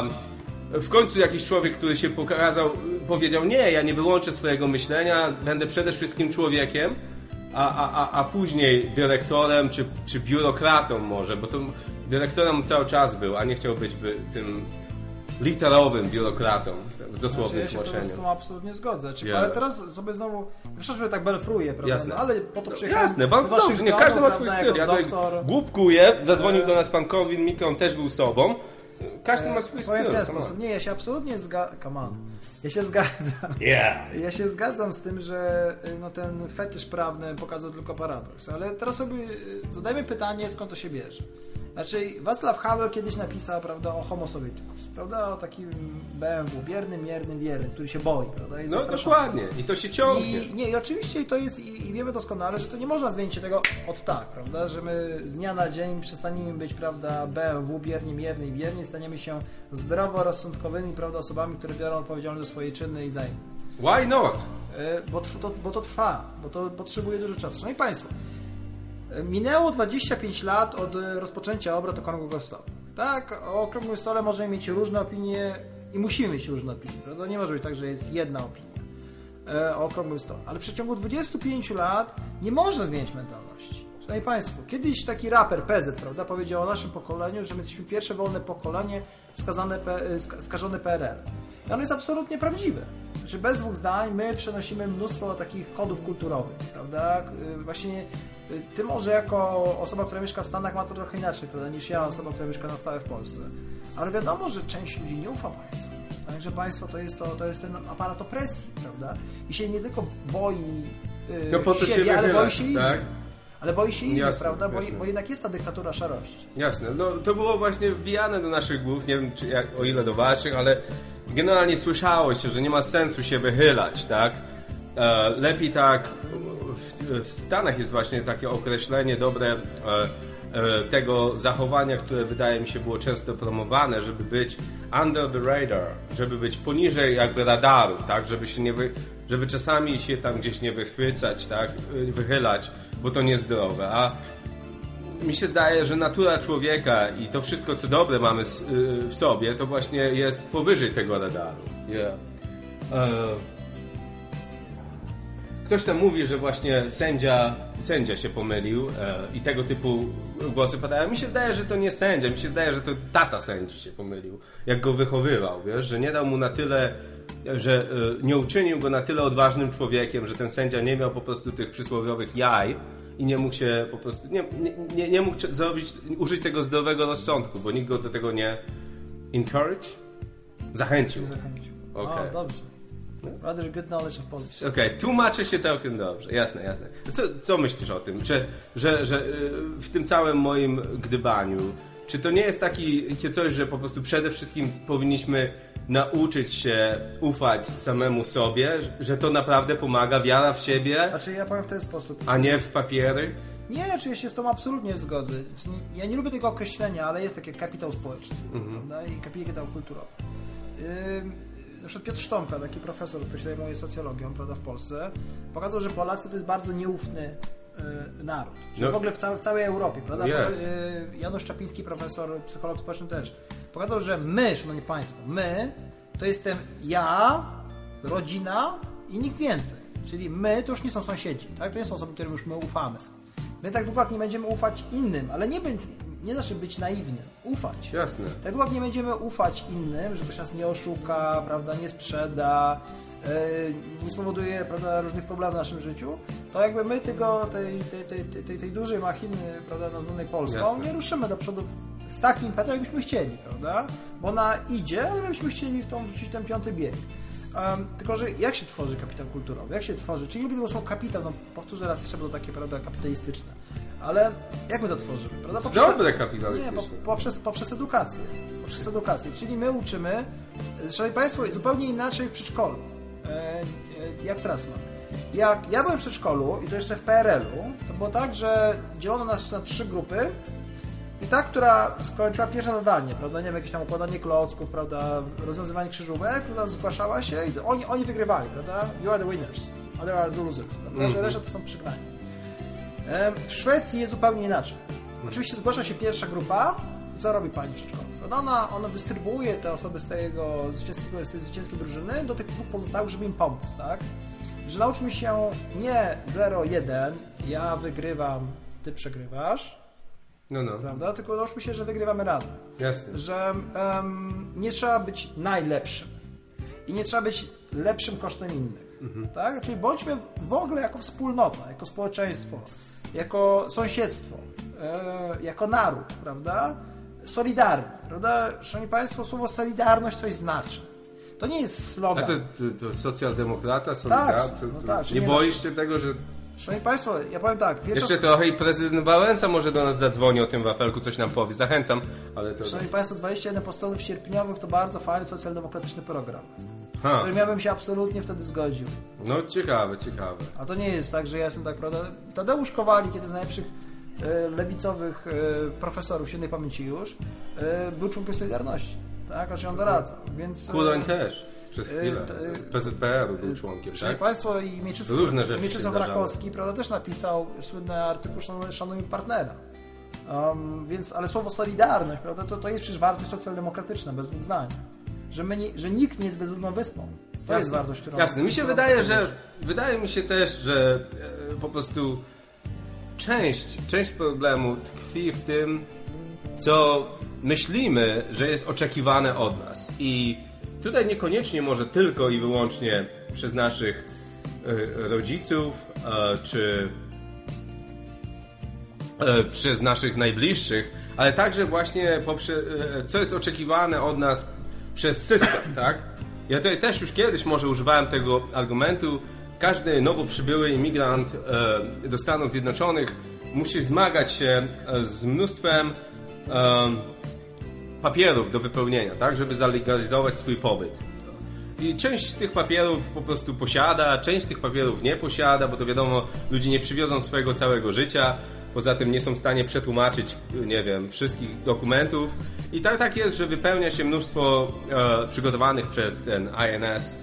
w końcu jakiś człowiek, który się pokazał, powiedział, nie, ja nie wyłączę swojego myślenia, będę przede wszystkim człowiekiem, a, a, a, a później dyrektorem czy, czy biurokratą może, bo to dyrektorem cały czas był, a nie chciał być by, tym literowym biurokratą w dosłownym znaczy, ja się tłumaczeniu. z tym absolutnie zgodzę. Czyli, Yeah. Ale teraz sobie znowu, przecież że tak belfruję, prawda? Jasne. No, ale po to No, przyjechałem. jasne, bardzo do dobrze, nie Waszyngtonu, każdy ma swój prawda, styl. Ja jako tutaj doktor. głupkuję, zadzwonił do nas pan Korwin Mikke, on też był sobą. Każdy ma swój Powiem styl. w ten sposób. Nie, ja się absolutnie zgadzam. Come on. Ja się zgadzam. Yeah. Ja się zgadzam z tym, że no, ten fetysz prawny pokazał tylko paradoks. Ale teraz sobie zadajmy pytanie, skąd to się bierze. Znaczy, Václav Havel kiedyś napisał, prawda, o homo sovieticus, prawda, o takim B M W, biernym, miernym, wiernym, który się boi, prawda, jest No zastraszony. dokładnie. I to się ciągnie. I, nie, i oczywiście to jest, i, i wiemy doskonale, że to nie można zmienić się tego od tak, prawda, że my z dnia na dzień przestaniemy być, prawda, B M W, bierni, mierni, wierni, staniemy się zdroworozsądkowymi, prawda, osobami, które biorą odpowiedzialność za swoje czyny i zajmy. Why not? Bo to, bo to trwa, bo to potrzebuje dużo czasu. Szanowni Państwo, minęło dwadzieścia pięć lat od rozpoczęcia obrad Okrągłego Stołu. Tak, o Okrągłym Stole możemy mieć różne opinie i musimy mieć różne opinie, prawda? Nie może być tak, że jest jedna opinia o Okrągłym Stole. Ale w przeciągu dwudziestu pięciu lat nie można zmienić mentalności. Szanowni Państwo, kiedyś taki raper P Z, prawda, powiedział o naszym pokoleniu, że my jesteśmy pierwsze wolne pokolenie skazane, skażone P R L. I on jest absolutnie prawdziwy. Znaczy bez dwóch zdań my przenosimy mnóstwo takich kodów kulturowych, prawda? Właśnie ty może jako osoba, która mieszka w Stanach ma to trochę inaczej, prawda, niż ja, osoba, która mieszka na stałe w Polsce. Ale wiadomo, że część ludzi nie ufa państwu. Także państwo to jest, to, to jest ten aparat opresji, prawda? I się nie tylko boi yy, No po to siebie, się ale boi wychylać, się innych. tak? Ale boi się innych, Jasne, prawda? Bo, jasne. bo jednak jest ta dyktatura szarości. Jasne, no to było właśnie wbijane do naszych głów, nie wiem czy jak, o ile do waszych, ale generalnie słyszało się, że nie ma sensu się wychylać, tak? E, lepiej tak, w, w Stanach jest właśnie takie określenie dobre e, e, tego zachowania, które wydaje mi się było często promowane, żeby być under the radar, żeby być poniżej jakby radaru, tak? Żeby się nie wy, żeby czasami się tam gdzieś nie wychwycać, tak? Wychylać, bo to niezdrowe, a mi się zdaje, że natura człowieka i to wszystko, co dobre mamy w sobie, to właśnie jest powyżej tego radaru. Yeah. Ktoś tam mówi, że właśnie sędzia, sędzia się pomylił i tego typu głosy padają. Mi się zdaje, że to nie sędzia, mi się zdaje, że to tata sędzi się pomylił, jak go wychowywał, wiesz, że nie dał mu na tyle, że nie uczynił go na tyle odważnym człowiekiem, że ten sędzia nie miał po prostu tych przysłowiowych jaj, i nie mógł się po prostu, nie, nie, nie mógł zrobić, użyć tego zdrowego rozsądku, bo nikt go do tego nie encourage? Zachęcił. Zachęcił. Okay. O, dobrze. Rather good knowledge of Polish. Okej, okay, tłumaczy się całkiem dobrze, jasne, jasne. Co, co myślisz o tym? Czy, że, że w tym całym moim gdybaniu, czy to nie jest taki, takie coś, że po prostu przede wszystkim powinniśmy nauczyć się ufać samemu sobie, że to naprawdę pomaga, wiara w siebie, Znaczy ja powiem w ten sposób. a nie w papiery? Nie, czy ja się z tą absolutnie zgodzę. Ja nie lubię tego określenia, ale jest takie kapitał społeczny, Mhm. prawda? I kapitał kulturowy. Yy, na przykład Piotr Sztomka, taki profesor, który się zajmuje socjologią, prawda, w Polsce, pokazał, że Polacy to jest bardzo nieufny yy, naród. Że No. w ogóle w, całej, w całej Europie, prawda? Yes. Yy, Janusz Czapiński, profesor, psycholog społeczny też, pokazał, że my, szanowni państwo, my to jestem ja, rodzina i nikt więcej. Czyli my to już nie są sąsiedzi, tak? To nie są osoby, którym już my ufamy. My tak długo jak nie będziemy ufać innym, ale nie, będzie, nie znaczy być naiwnym, ufać. Jasne. Tak długo jak nie będziemy ufać innym, że ktoś nas nie oszuka, prawda, nie sprzeda, yy, nie spowoduje, prawda, różnych problemów w naszym życiu, to jakby my tego, tej, tej, tej, tej, tej, tej dużej machiny, prawda, nazwanej Polską, Jasne. nie ruszymy do przodu z takim impetem, jakbyśmy chcieli, prawda? Bo ona idzie, jakbyśmy chcieli w tą wrzucić ten piąty bieg. Um, tylko, że jak się tworzy kapitał kulturowy? Jak się tworzy? Czyli lubię tego słowa kapitał, no powtórzę raz jeszcze, bo to takie, prawda, kapitalistyczne. Ale jak my to tworzymy? Prawda? Poprzez, Dobre kapitalistyczne. Nie, po, poprzez, poprzez edukację. Poprzez edukację. Czyli my uczymy, szanowni Państwo, zupełnie inaczej w przedszkolu. E, e, jak teraz mamy? Jak ja byłem w przedszkolu, i to jeszcze w P R L-u, to było tak, że dzielono nas na trzy grupy. I ta, która skończyła pierwsze zadanie, prawda, nie wiem, jakieś tam układanie klocków, prawda, rozwiązywanie krzyżówek, prawda, zgłaszała się i oni, oni wygrywali, prawda, you are the winners, other are the losers, prawda, mm-hmm. że reszta to są przegrani. W Szwecji jest zupełnie inaczej. Oczywiście zgłasza się pierwsza grupa i co robi pani przedszkolna? Ona, ona dystrybuuje te osoby z, tego, z tej zwycięskiej drużyny do tych dwóch pozostałych, żeby im pomóc, tak? Że nauczmy się nie zero jeden, ja wygrywam, ty przegrywasz, No, no. prawda? Tylko nauczmy się, że wygrywamy razem. Jasne. Że um, nie trzeba być najlepszym i nie trzeba być lepszym kosztem innych. Mhm. Tak? Czyli bądźmy w ogóle jako wspólnota, jako społeczeństwo, jako sąsiedztwo, e, jako naród, prawda? Solidarni, prawda? Szanowni Państwo, słowo solidarność coś znaczy. To nie jest slogan. A to, to, to socjaldemokrata, solidarny? Tak, no to, tak, nie nie boisz nasz... się tego, że... Szanowni Państwo, ja powiem tak. Pierwsza... Jeszcze trochę i prezydent Wałęsa może do nas zadzwoni o tym wafelku, coś nam powie. Zachęcam, ale to... Szanowni Państwo, dwadzieścia jeden postulów sierpniowych to bardzo fajny socjaldemokratyczny program, Ha. którym ja bym się absolutnie wtedy zgodził. No ciekawe, ciekawe. A to nie jest tak, że ja jestem tak, prawda? Tadeusz Kowalik, jeden z najlepszych e, lewicowych e, profesorów świętej pamięci już, e, był członkiem Solidarności, tak? A się on doradza, więc... Kuroń też, przez e, chwilę. t- e, P Z P R-u był członkiem, Szanowni tak? Państwo, i Mieczysław, Różne rzeczy Mieczysław się zdarzały. Rakowski, prawda, też napisał słynny artykuł Szanuj, Szanujmy partnera. Um, więc, ale słowo solidarność, prawda, to, to jest przecież wartość socjaldemokratyczna, bez dwóch zdań. Że, my nie, że nikt nie jest bezludną wyspą. To Jasne. jest wartość, którą... Jasne, mi się którą wydaje, potrzebujesz. że... Wydaje mi się też, że e, po prostu część, część problemu tkwi w tym, co myślimy, że jest oczekiwane od nas. I tutaj niekoniecznie może tylko i wyłącznie przez naszych e, rodziców, e, czy e, przez naszych najbliższych, ale także właśnie poprzez, e, co jest oczekiwane od nas przez system, tak? Ja tutaj też już kiedyś może używałem tego argumentu. Każdy nowo przybyły imigrant e, do Stanów Zjednoczonych musi zmagać się z mnóstwem e, papierów do wypełnienia, tak, żeby zalegalizować swój pobyt. I część z tych papierów po prostu posiada, część z tych papierów nie posiada, bo to wiadomo, ludzie nie przywiozą swojego całego życia, poza tym nie są w stanie przetłumaczyć, nie wiem, wszystkich dokumentów. I tak, tak jest, że wypełnia się mnóstwo e, przygotowanych przez ten I N S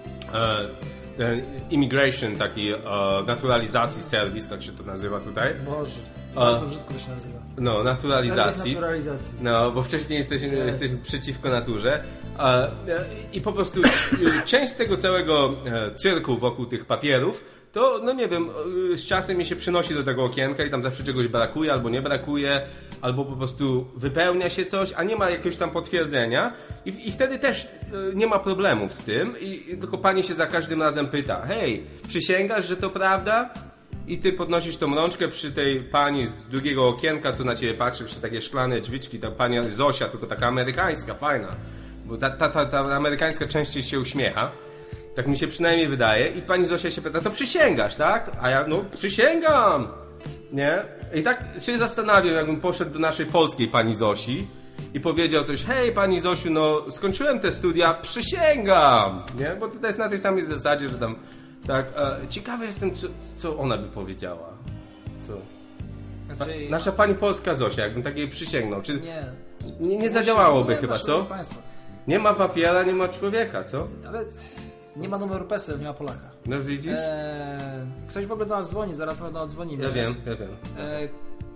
e, ten Immigration, taki e, naturalizacji serwis, tak się to nazywa tutaj. Boże, bardzo brzydko to się nazywa. No, naturalizacji. Serwis naturalizacji. No, bo wcześniej jesteśmy, jesteśmy przeciwko naturze. E, I po prostu część z tego całego e, cyrku wokół tych papierów, to, no nie wiem, z czasem mi się przynosi do tego okienka i tam zawsze czegoś brakuje, albo nie brakuje, albo po prostu wypełnia się coś, a nie ma jakiegoś tam potwierdzenia i, i wtedy też nie ma problemów z tym i, i tylko pani się za każdym razem pyta, hej, przysięgasz, że to prawda? I ty podnosisz tą rączkę przy tej pani z drugiego okienka, co na ciebie patrzy, przy takie szklane drzwiczki, ta pani Zosia, tylko taka amerykańska, fajna, bo ta, ta, ta, ta amerykańska częściej się uśmiecha. Tak mi się przynajmniej wydaje. I pani Zosia się pyta, to przysięgasz, tak? A ja, no przysięgam! Nie? I tak się zastanawiam, jakbym poszedł do naszej polskiej pani Zosi i powiedział coś, hej pani Zosiu, no skończyłem te studia, przysięgam! Nie? Bo to jest na tej samej zasadzie, że tam, tak, e, ciekawy jestem, co, co ona by powiedziała. Co? Znaczy, Nasza pani polska Zosia, jakbym tak jej przysięgnął. Czy nie. nie, nie zadziałałoby nie, chyba, no, co? Państwo. Nie ma papiera, nie ma człowieka, co? Ale nie ma numeru PESEL, nie ma Polaka. No widzisz? Eee, ktoś w ogóle do nas dzwoni, zaraz do nas dzwonimy. Ja wiem, ja wiem. Eee,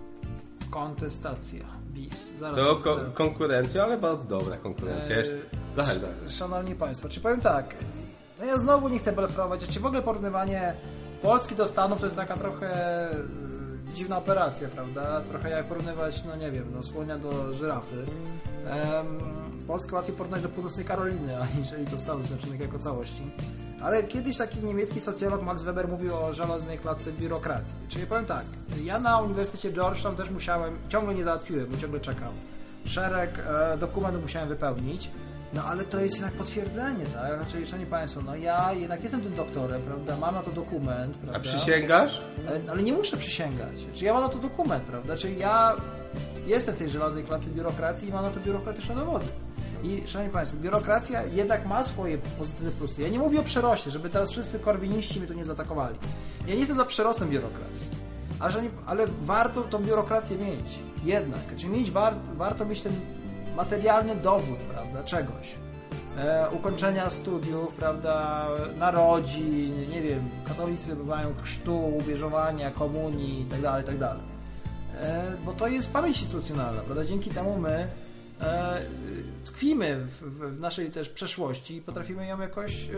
kontestacja, bis. Zaraz To ko- konkurencja, ale bardzo dobra konkurencja. Eee, Jeszcze... Daj, daj. Szanowni Państwo, czy powiem tak, no ja znowu nie chcę belefować, czy w ogóle porównywanie Polski do Stanów to jest taka trochę dziwna operacja, prawda? Trochę jak porównywać, no nie wiem, no słonia do żyrafy. Um, Polskę łatwiej porównać do Północnej Karoliny, aniżeli do Stanów Zjednoczonych jako całości. Ale kiedyś taki niemiecki socjolog Max Weber mówił o żelaznej klatce biurokracji. Czyli powiem tak, ja na Uniwersytecie Georgetown też musiałem, ciągle nie załatwiłem, bo ciągle czekam. Szereg e, dokumentów musiałem wypełnić, no ale to jest jednak potwierdzenie, tak? Znaczy, szanowni Państwo, no ja jednak jestem tym doktorem, prawda? Mam na to dokument, prawda? A przysięgasz? Ale, ale nie muszę przysięgać. Czy ja mam na to dokument, prawda? Czyli ja jestem w tej żelaznej klatce biurokracji i mam na to biurokratyczne dowody. I, szanowni Państwo, biurokracja jednak ma swoje pozytywne plusy. Ja nie mówię o przeroście, żeby teraz wszyscy korwiniści mnie tu nie zaatakowali. Ja nie jestem za przerostem biurokracji. Ale, ale warto tą biurokrację mieć. Jednak. Czyli mieć war, warto mieć ten materialny dowód, prawda, czegoś. E, ukończenia studiów, prawda, narodzin, nie wiem, katolicy mają chrztu, ubieżowania, komunii itd., itd. E, bo to jest pamięć instytucjonalna, prawda, dzięki temu my e, tkwimy w, w naszej też przeszłości i potrafimy ją jakoś e,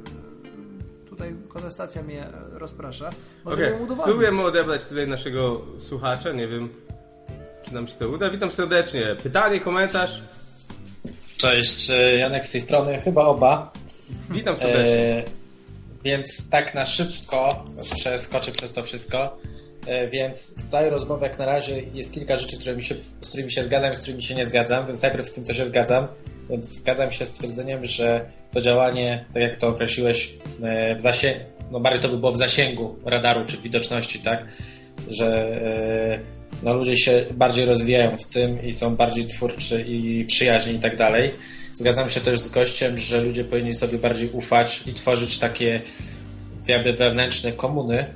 tutaj kontestacja mnie rozprasza. Okej, okay. Spróbujemy odebrać tutaj naszego słuchacza, nie wiem, czy nam się to uda. Witam serdecznie. Pytanie, komentarz? Cześć, Janek z tej strony, chyba oba. Witam serdecznie. E, więc tak na szybko przeskoczę przez to wszystko. E, więc z całej rozmowy jak na razie jest kilka rzeczy, które mi się, z którymi się zgadzam i z którymi się nie zgadzam, więc najpierw z tym, co się zgadzam. Więc zgadzam się z twierdzeniem, że to działanie, tak jak to określiłeś, w zasięgu, no bardziej to by było w zasięgu radaru czy widoczności, tak? Że no, ludzie się bardziej rozwijają w tym i są bardziej twórczy i przyjaźni i tak dalej. Zgadzam się też z gościem, że ludzie powinni sobie bardziej ufać i tworzyć takie jakby wewnętrzne komuny.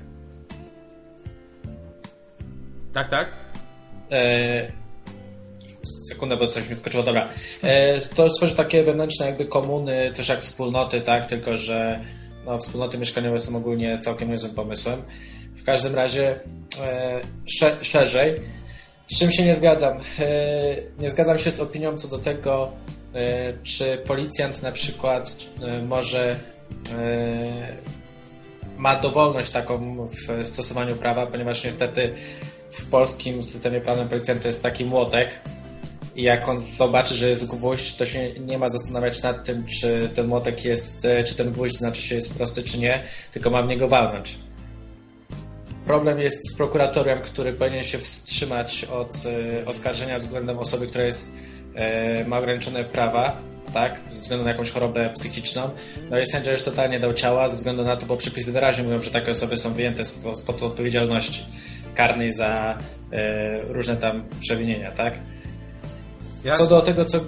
Tak, tak. E... Sekundę, bo coś mi skoczyło. Dobra. E... To tworzyć takie wewnętrzne jakby komuny, coś jak wspólnoty, tak? Tylko, że no, wspólnoty mieszkaniowe są ogólnie całkiem niezłym pomysłem. W każdym razie e... sze... szerzej. Z czym się nie zgadzam? E... Nie zgadzam się z opinią co do tego, e... czy policjant na przykład e... może e... ma dowolność taką w stosowaniu prawa, ponieważ niestety w polskim systemie prawnym policjant to jest taki młotek i jak on zobaczy, że jest gwóźdź, to się nie ma zastanawiać nad tym, czy ten młotek jest, czy ten gwóźdź znaczy się jest prosty, czy nie, tylko ma w niego walnąć. Problem jest z prokuratorem, który powinien się wstrzymać od oskarżenia względem osoby, która jest, ma ograniczone prawa, tak, ze względu na jakąś chorobę psychiczną. No i sędzia już totalnie dał ciała ze względu na to, bo przepisy wyraźnie mówią, że takie osoby są wyjęte spod odpowiedzialności karnej za e, różne tam przewinienia, tak? Co do tego, co...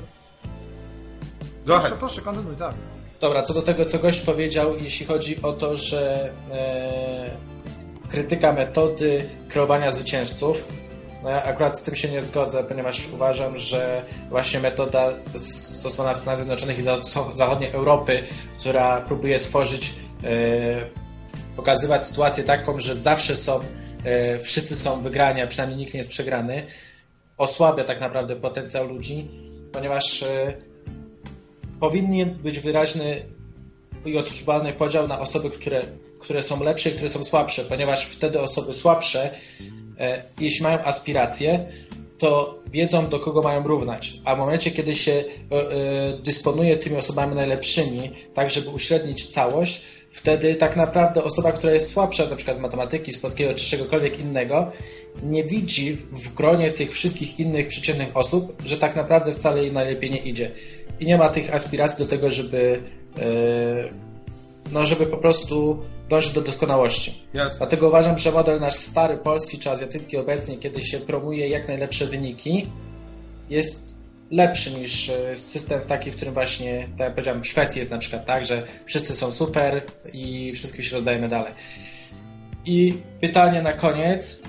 Proszę, proszę, kontynuuj, tak. Dobra, co do tego, co gość powiedział, jeśli chodzi o to, że e, krytyka metody kreowania zwycięzców, no ja akurat z tym się nie zgodzę, ponieważ uważam, że właśnie metoda stosowana w Stanach Zjednoczonych i zachodniej Europy, która próbuje tworzyć, e, pokazywać sytuację taką, że zawsze są, e, wszyscy są wygrani, a przynajmniej nikt nie jest przegrany, osłabia tak naprawdę potencjał ludzi, ponieważ e, powinien być wyraźny i odczuwalny podział na osoby, które, które są lepsze i które są słabsze, ponieważ wtedy osoby słabsze, e, jeśli mają aspiracje, to wiedzą, do kogo mają równać. A w momencie, kiedy się e, dysponuje tymi osobami najlepszymi, tak żeby uśrednić całość, wtedy tak naprawdę osoba, która jest słabsza, na przykład z matematyki, z polskiego czy czegokolwiek innego, nie widzi w gronie tych wszystkich innych przeciętnych osób, że tak naprawdę wcale jej najlepiej nie idzie. I nie ma tych aspiracji do tego, żeby yy, no, żeby po prostu dążyć do doskonałości. Jasne. Dlatego uważam, że model nasz stary, polski czy azjatycki obecnie, kiedy się promuje jak najlepsze wyniki, jest lepszy niż system taki, w którym właśnie, tak jak powiedziałem, w Szwecji jest na przykład tak, że wszyscy są super i wszystkim się rozdaje medale. I pytanie na koniec.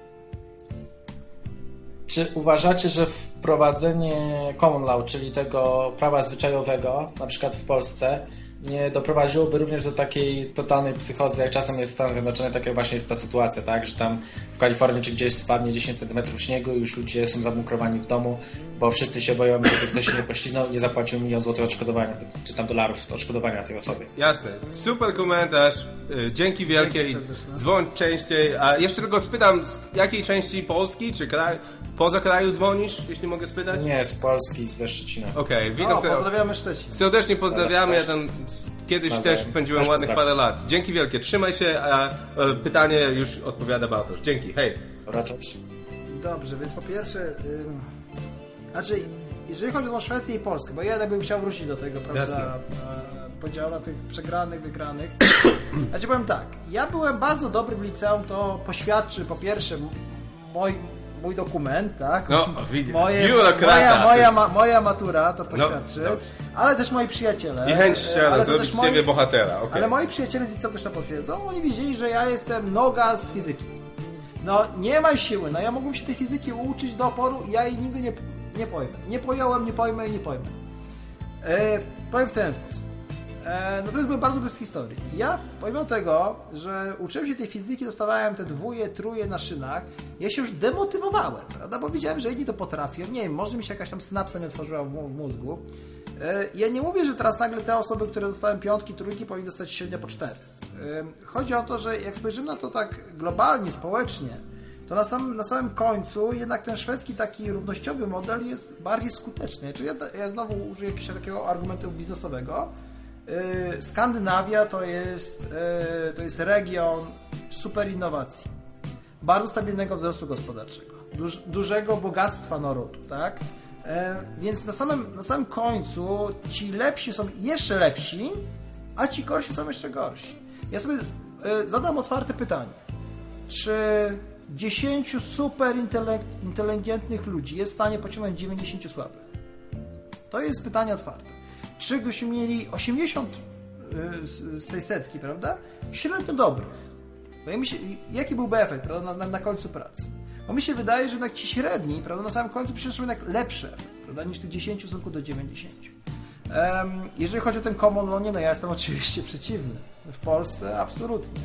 Czy uważacie, że wprowadzenie common law, czyli tego prawa zwyczajowego, na przykład w Polsce, nie doprowadziłoby również do takiej totalnej psychozy, jak czasem jest w Stanach Zjednoczonych, tak jak właśnie jest ta sytuacja, tak, że tam w Kalifornii czy gdzieś spadnie dziesięć centymetrów śniegu i już ludzie są zabukrowani w domu, bo wszyscy się boją, żeby ktoś się nie pośliznął i nie zapłacił milion złotych odszkodowania, czy tam dolarów odszkodowania tej osobie. Jasne. Super komentarz. Dzięki wielkie. Dzięki Dzwoń częściej. A jeszcze tylko spytam, z jakiej części Polski, czy kraj, poza kraju dzwonisz, jeśli mogę spytać? Nie, z Polski, ze Szczecina. Okej, okay, witam. O, pozdrawiamy Szczecin. Serdecznie pozdrawiamy. Ja tam kiedyś Nawzajem. też spędziłem Też ładnych pozdrawiam. parę lat. Dzięki wielkie. Trzymaj się, a pytanie już odpowiada Bartosz. Dzięki. Hej. Raczej. Dobrze, więc po pierwsze, ym, znaczy, jeżeli chodzi o Szwecję i Polskę, bo ja jednak bym chciał wrócić do tego, prawda, e, podziału na tych przegranych, wygranych. Znaczy powiem tak, ja byłem bardzo dobry w liceum, to poświadczy po pierwsze mój, mój dokument, tak? No, widzę. Moje, Biurokrata. moja, moja, ma, moja matura to poświadczy, No, ale też moi przyjaciele. I chęć e, szczera ale to zrobić też z ciebie moi- bohatera. Okay. Ale moi przyjaciele z liceum też to potwierdzą, oni wiedzieli, że ja jestem noga z fizyki. No, nie mam siły, no ja mógłbym się tej fizyki uczyć do oporu i ja jej nigdy nie, nie pojmę. Nie pojąłem, nie pojmę i nie pojmę. E, powiem w ten sposób. E, no to jest były bardzo dobry z historii. Ja, pomimo tego, że uczyłem się tej fizyki, dostawałem te dwóje, truje na szynach, ja się już demotywowałem, prawda, bo widziałem, że inni to potrafią. Nie wiem, może mi się jakaś tam synapsa nie otworzyła w, w mózgu. E, ja nie mówię, że teraz nagle te osoby, które dostają piątki, trójki, powinny dostać średnio po cztery. Chodzi o to, że jak spojrzymy na to tak globalnie, społecznie, to na samym, na samym końcu jednak ten szwedzki taki równościowy model jest bardziej skuteczny. Czyli ja, ja znowu użyję jakiegoś takiego argumentu biznesowego. Yy, Skandynawia to jest, yy, to jest region super innowacji, bardzo stabilnego wzrostu gospodarczego, duż, dużego bogactwa narodu, tak? Yy, więc na samym, na samym końcu ci lepsi są jeszcze lepsi, a ci gorsi są jeszcze gorsi. Ja sobie y, zadam otwarte pytanie. Czy dziesięciu super inteligentnych ludzi jest w stanie pociągnąć dziewięćdziesięciu słabych? To jest pytanie otwarte. Czy gdybyśmy mieli osiemdziesiąt y, z, z tej setki, prawda? Średnio dobrych. Bo ja mi się, jaki byłby efekt, prawda, na, na, na końcu pracy? Bo mi się wydaje, że jednak ci średni, prawda, na samym końcu przynoszą jednak lepszy efekt, prawda, niż tych dziesięciu w stosunku do dziewięćdziesięciu. Um, jeżeli chodzi o ten common law, nie, no ja jestem oczywiście przeciwny. W Polsce absolutnie.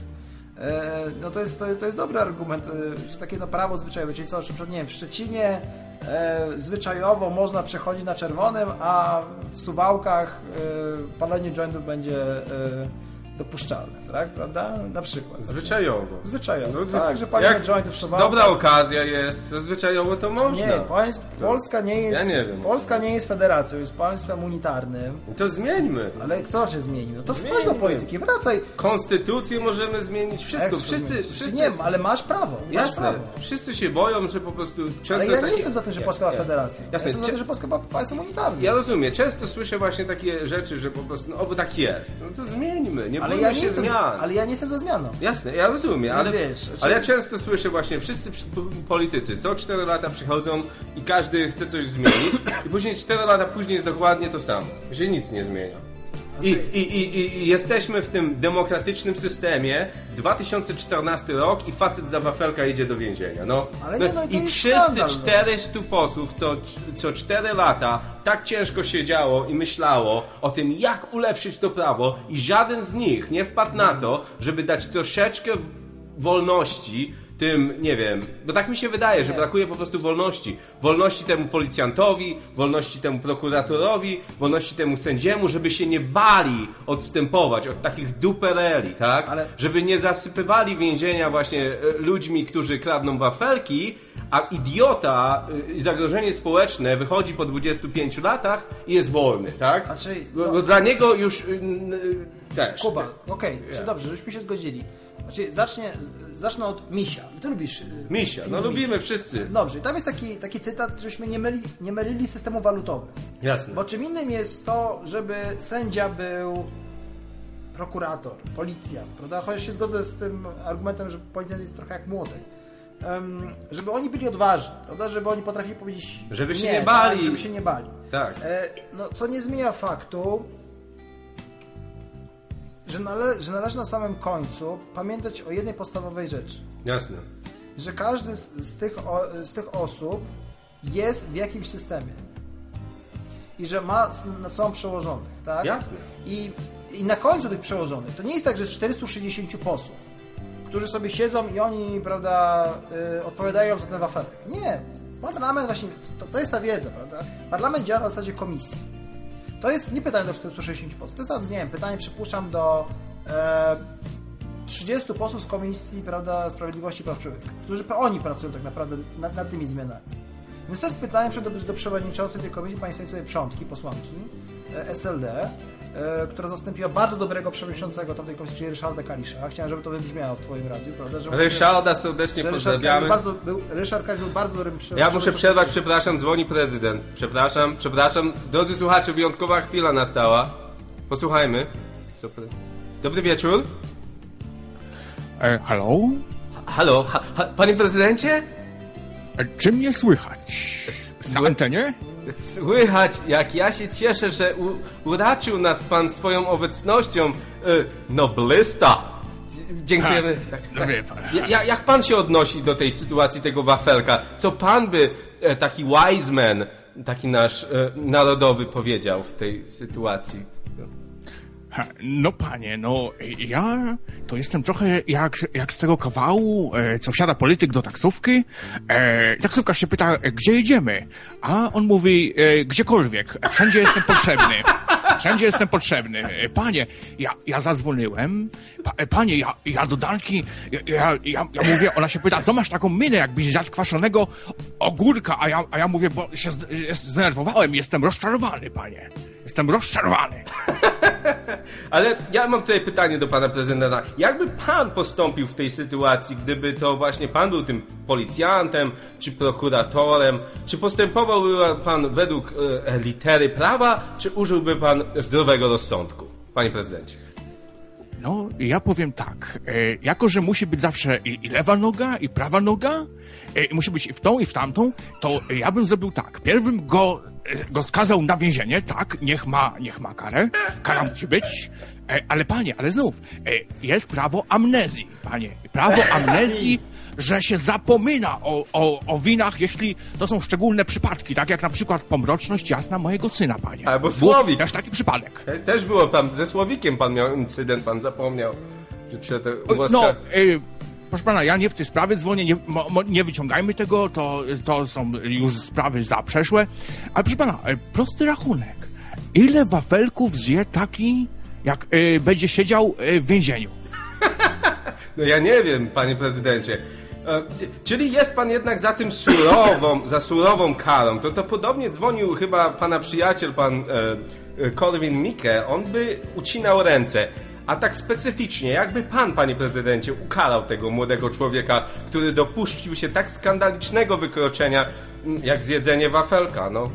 E, no to jest, to, jest, to jest dobry argument, e, że takie no, prawo zwyczajowe, czyli co, że nie wiem, w Szczecinie e, zwyczajowo można przechodzić na czerwonym, a w Suwałkach e, palenie jointów będzie e, dopuszczalne, tak, prawda? Na przykład. Zwyczajowo. Zwyczajowo. No, tak, że palenie jak jointów w Suwałkach. dobra okazja jest, to zwyczajowo to można. Nie, państw, Polska nie jest, Ja nie wiem. Polska nie jest federacją, jest państwem unitarnym. To zmieńmy. Ale kto się zmienił? No to Zmieńmy. wpływ do polityki, wracaj. Konstytucję możemy zmienić, A wszystko. jak chcesz Wszyscy, zmienić? wszyscy, Nie wiem, ale masz prawo. Masz jasne, prawo. wszyscy się boją, że po prostu często Ale ja nie takie... jestem za tym, że Polska ma Nie, federację. Ja Jasne, jestem za cie- tym, że Polska ma państwo unitarne. Ja rozumiem, często słyszę właśnie takie rzeczy, że po prostu, no oby tak jest. No to zmieńmy, nie ale, bójmy ja nie się jestem zmian. za, ale ja nie jestem za zmianą. Jasne, ja rozumiem, No ale, wiesz, znaczy- ale ja często słyszę właśnie, wszyscy przy- p- politycy co cztery lata przychodzą i każdy chce coś zmienić i później cztery lata później jest dokładnie to samo, że nic nie zmienia. I, Znaczy- i, i, I jesteśmy w tym demokratycznym systemie, dwa tysiące czternasty rok i facet za wafelka idzie do więzienia. No, Ale no, nie, no i to I jest wszyscy skandal, no. czterystu posłów co, co cztery lata tak ciężko siedziało i myślało o tym, jak ulepszyć to prawo i żaden z nich nie wpadł na to, żeby dać troszeczkę wolności tym, nie wiem, bo tak mi się wydaje, że brakuje po prostu wolności. Wolności temu policjantowi, wolności temu prokuratorowi, wolności temu sędziemu, żeby się nie bali odstępować od takich dupereli, tak? Ale- Żeby nie zasypywali więzienia właśnie e, ludźmi, którzy kradną wafelki, a idiota y, i zagrożenie społeczne wychodzi po dwudziestu pięciu latach i jest wolny, tak? Znaczy, Bo, no- bo dla niego już y, y, też. Kuba, okej, okay, dobrze, żeśmy się zgodzili. Znaczy, zacznie, zacznę od Misia. Ty lubisz... y, Misia, film no Misia. lubimy wszyscy. Dobrze, i tam jest taki, taki cytat, żebyśmy nie, myli, nie mylili systemu walutowym. Jasne. Bo czym innym jest to, żeby sędzia był prokurator, policjant, prawda? Chociaż się zgodzę z tym argumentem, że policjant jest trochę jak młotek. Um, żeby oni byli odważni, prawda? Żeby oni potrafili powiedzieć Żeby się nie, nie bali. Tak, żeby się nie bali. Tak. E, no, co nie zmienia faktu, że, nale, że należy na samym końcu pamiętać o jednej podstawowej rzeczy. Jasne. Że każdy z, z, tych, o, z tych osób jest w jakimś systemie. I że ma na sobą przełożonych, tak? Jasne. I, I na końcu tych przełożonych, to nie jest tak, że jest czterystu sześćdziesięciu posłów, którzy sobie siedzą i oni, prawda, y, odpowiadają za ten wafelek. Nie. Parlament właśnie, to, to jest ta wiedza, prawda? Parlament działa na zasadzie komisji. To jest nie pytanie do czterystu sześćdziesięciu posłów. To jest, nie wiem, pytanie, przypuszczam, do e, trzydziestu posłów z Komisji, prawda, Sprawiedliwości i Praw Człowieka, którzy oni pracują tak naprawdę nad, nad tymi zmianami. Więc to jest pytanie do, do przewodniczącej tej komisji, pani Stanisławy Przątki, posłanki e, S L D, e, która zastąpiła bardzo dobrego przewodniczącego tamtej komisji, czyli Ryszarda Kalisza. Chciałem, żeby to wybrzmiało w twoim radiu, prawda? Że Ryszarda serdecznie pozdrawiamy. Bardzo, był, Ryszard Kalisz był bardzo dobrym Ja muszę przerwać, przepraszam, dzwoni prezydent. Przepraszam, przepraszam. Drodzy słuchacze, wyjątkowa chwila nastała. Posłuchajmy. Co... Dobry wieczór. E, halo? Halo, ha, ha, panie prezydencie? E, czy mnie słychać? Na antenie? Słychać, jak ja się cieszę, że u, uraczył nas pan swoją obecnością. Y, noblista. Dziękujemy. Ha, tak, no tak. wie pan. Ja, jak pan się odnosi do tej sytuacji, tego wafelka? Co pan by, e, taki wise man, taki nasz e, narodowy, powiedział w tej sytuacji? Ha, no panie, no ja to jestem trochę jak, jak z tego kawału, e, co wsiada polityk do taksówki. E, taksówkarz się pyta, e, gdzie jedziemy? A on mówi, e, gdziekolwiek, wszędzie jestem potrzebny. Wszędzie jestem potrzebny. E, panie, ja, ja zadzwoniłem. Pa, e, panie, ja, ja do Danki, ja, ja, ja, ja mówię, ona się pyta, co masz taką minę, jakbyś zjadł kwaszonego ogórka? A ja, a ja mówię, bo się z, zdenerwowałem, jestem rozczarowany, panie. Jestem rozczarowany. Ale ja mam tutaj pytanie do pana prezydenta. Jakby pan postąpił w tej sytuacji, gdyby to właśnie pan był tym policjantem, czy prokuratorem? Czy postępowałby pan według e, litery prawa, czy użyłby pan zdrowego rozsądku? Panie prezydencie. No, ja powiem tak. E, jako, że musi być zawsze i, i lewa noga, i prawa noga, e, i musi być i w tą, i w tamtą, to ja bym zrobił tak. Pierwym go, e, go skazał na więzienie, tak, niech ma, niech ma karę. Kara musi być. E, ale panie, ale znów, e, jest prawo amnezji, panie. Prawo amnezji, że się zapomina o, o, o winach, jeśli to są szczególne przypadki, tak jak na przykład pomroczność jasna mojego syna, panie. Albo Słowik. Też taki przypadek. Te, też było pan, ze Słowikiem pan miał incydent, pan zapomniał, że przy te łaska... No, y, proszę pana, ja nie w tej sprawie dzwonię, nie, mo, mo, nie wyciągajmy tego, to, to są już sprawy zaprzeszłe. Ale proszę pana, y, prosty rachunek. Ile wafelków zje taki, jak y, będzie siedział y, w więzieniu? No ja nie wiem, panie prezydencie. E, czyli jest pan jednak za tym surową, za surową karą. To, to podobnie dzwonił chyba pana przyjaciel, pan e, Korwin-Mikke. On by ucinał ręce. A tak specyficznie, jakby pan, panie prezydencie, ukarał tego młodego człowieka, który dopuścił się tak skandalicznego wykroczenia, jak zjedzenie wafelka, no.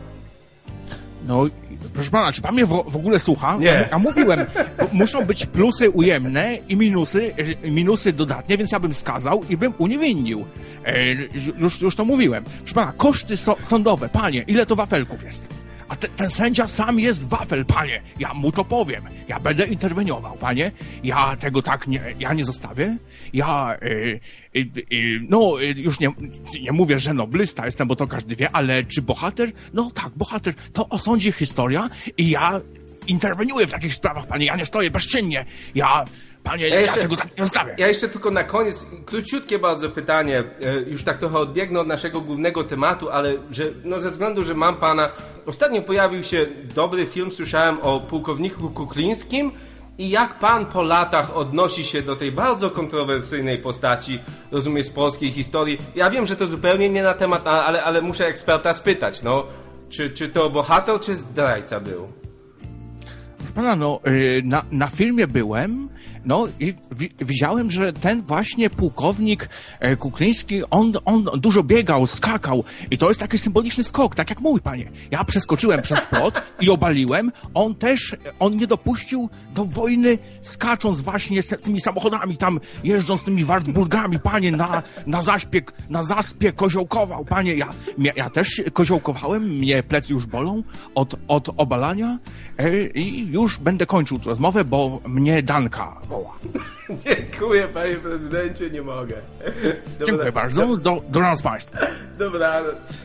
No, proszę pana, czy pan mnie w, w ogóle słucha? Nie. Ja mówiłem, muszą być plusy ujemne i minusy, minusy dodatnie, więc ja bym skazał i bym uniewinnił. E, już, już to mówiłem. Proszę pana, koszty so, sądowe, panie, ile to wafelków jest? A te, ten sędzia sam jest wafel, panie. Ja mu to powiem. Ja będę interweniował, panie. Ja tego tak nie, ja nie zostawię. Ja, y, y, y, no, y, już nie, nie mówię, że noblista jestem, bo to każdy wie, ale czy bohater? No tak, bohater. To osądzi historia i ja interweniuję w takich sprawach, panie. Ja nie stoję bezczynnie. Ja... Panie, ja, jeszcze, ja tego tak nie zostawię. Ja jeszcze tylko na koniec, króciutkie bardzo pytanie, już tak trochę odbiegnę od naszego głównego tematu, ale że, no ze względu, że mam pana... Ostatnio pojawił się dobry film, słyszałem o pułkowniku Kuklińskim i jak pan po latach odnosi się do tej bardzo kontrowersyjnej postaci, rozumiem, z polskiej historii. Ja wiem, że to zupełnie nie na temat, ale, ale muszę eksperta spytać, no, czy, czy to bohater, czy zdrajca był? Proszę pana, no, na, na filmie byłem, no i wi- widziałem, że ten właśnie pułkownik e, Kukliński, on, on dużo biegał, skakał i to jest taki symboliczny skok, tak jak mój, panie. Ja przeskoczyłem przez płot i obaliłem, on też, on nie dopuścił do wojny, skacząc właśnie z tymi samochodami, tam jeżdżąc tymi Wartburgami, panie, na, na zaśpie, na zaspie koziołkował, panie. Ja, ja też koziołkowałem, mnie plecy już bolą od, od obalania e, i już będę kończył tę rozmowę, bo mnie Danka woła. Dziękuję, panie prezydencie, nie mogę. Dobra, Dziękuję bardzo, do, dobranoc państwu. Dobranoc.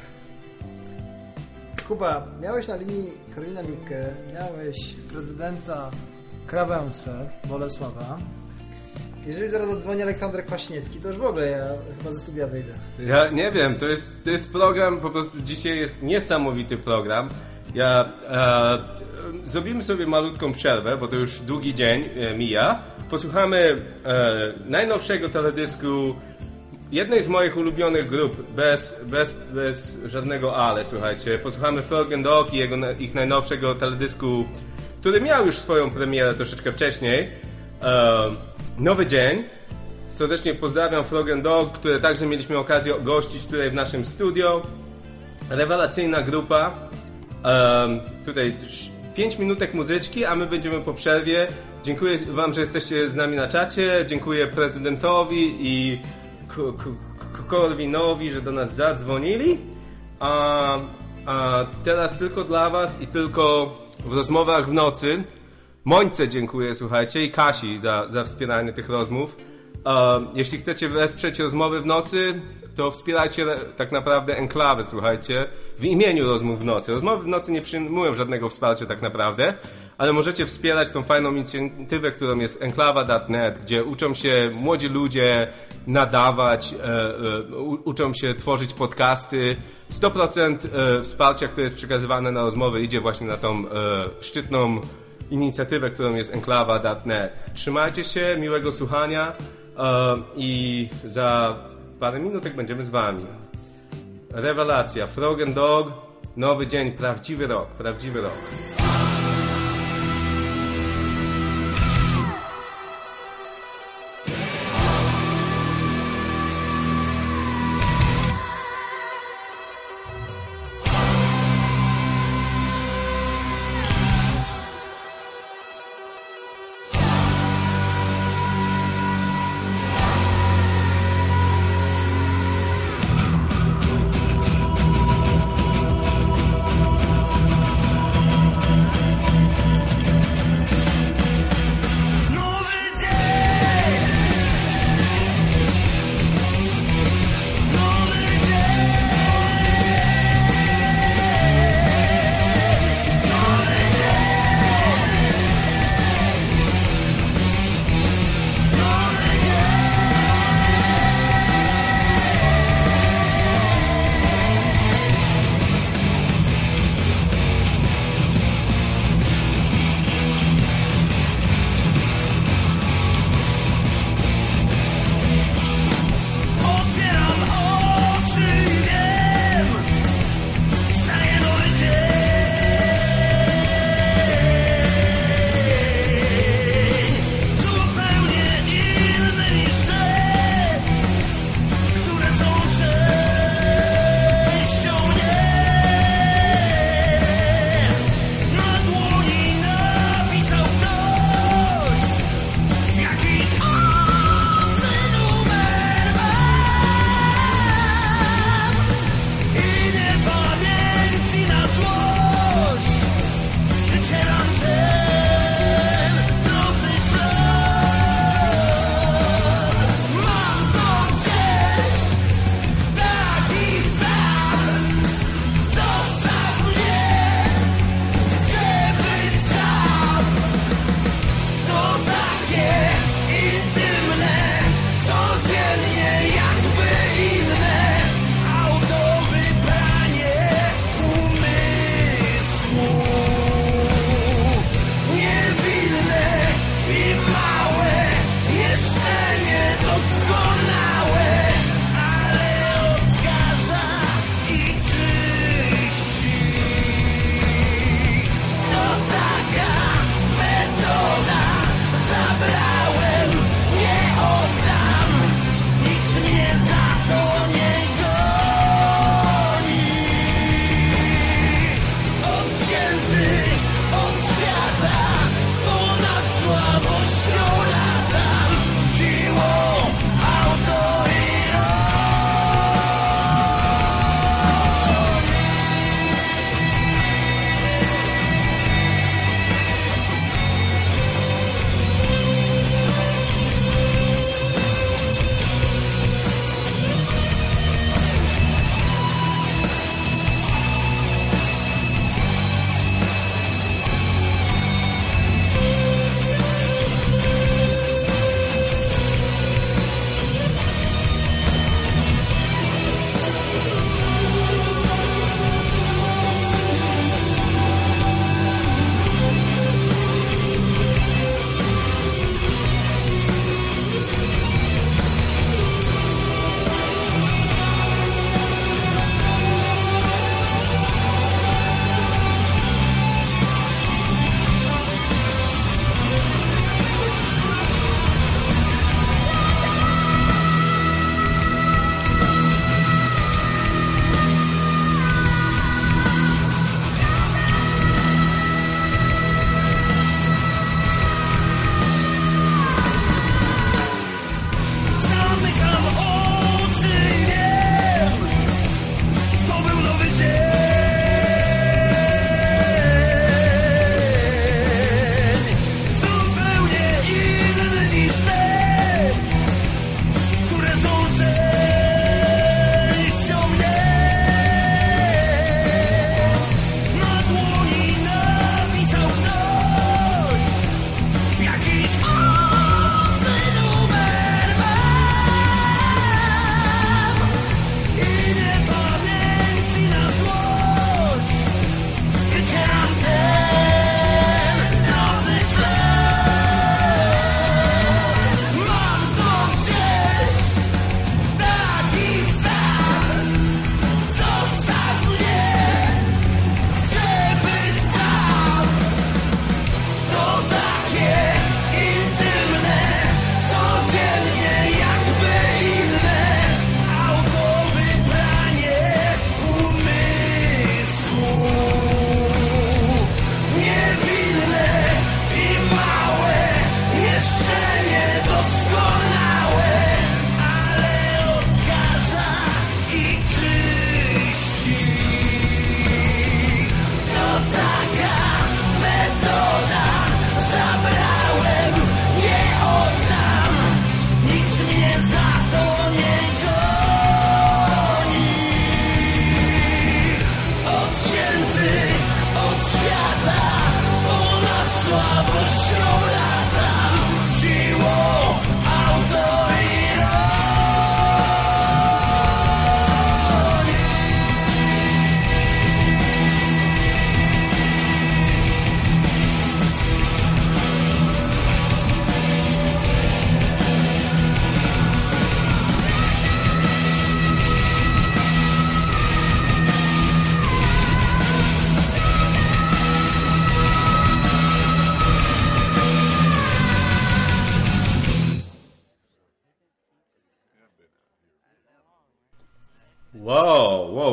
Kuba, miałeś na linii Korwina-Mikke, miałeś prezydenta Krawęsę, Bolesława, Jeżeli zaraz zadzwoni Aleksander Kwaśniewski, to już w ogóle ja chyba ze studia wyjdę. Ja nie wiem, to jest, to jest program, po prostu dzisiaj jest niesamowity program. Ja, e, zrobimy sobie malutką przerwę, bo to już długi dzień e, mija. Posłuchamy e, najnowszego teledysku jednej z moich ulubionych grup, bez, bez, bez żadnego ale, słuchajcie. Posłuchamy Frog and Dog i jego, ich najnowszego teledysku, który miał już swoją premierę troszeczkę wcześniej. E, Nowy dzień. Serdecznie pozdrawiam Frog and Dog, które także mieliśmy okazję gościć tutaj w naszym studio. Rewelacyjna grupa. Um, tutaj pięć minutek muzyczki, a my będziemy po przerwie. Dziękuję wam, że jesteście z nami na czacie. Dziękuję prezydentowi i Korwinowi, że do nas zadzwonili. A, a teraz tylko dla was i tylko w rozmowach w nocy. Mońce dziękuję, słuchajcie, i Kasi za, za wspieranie tych rozmów. Uh, jeśli chcecie wesprzeć rozmowy w nocy, to wspierajcie tak naprawdę Enklawy, słuchajcie, w imieniu rozmów w nocy. Rozmowy w nocy nie przyjmują żadnego wsparcia tak naprawdę, ale możecie wspierać tą fajną inicjatywę, którą jest enklawa kropka net, gdzie uczą się młodzi ludzie nadawać, e, e, uczą się tworzyć podcasty. sto procent e, wsparcia, które jest przekazywane na rozmowy, idzie właśnie na tą e, szczytną inicjatywę, którą jest enklawa kropka net. Trzymajcie się, miłego słuchania uh, i za parę minutek będziemy z wami. Rewelacja, Frog and Dog, nowy dzień, prawdziwy rok, prawdziwy rok.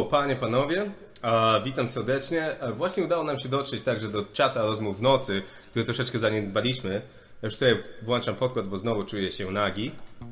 panie, panowie, e, witam serdecznie. E, właśnie udało nam się dotrzeć także do czata rozmów w nocy, który troszeczkę zaniedbaliśmy. Już tutaj włączam podkład, bo znowu czuję się nagi.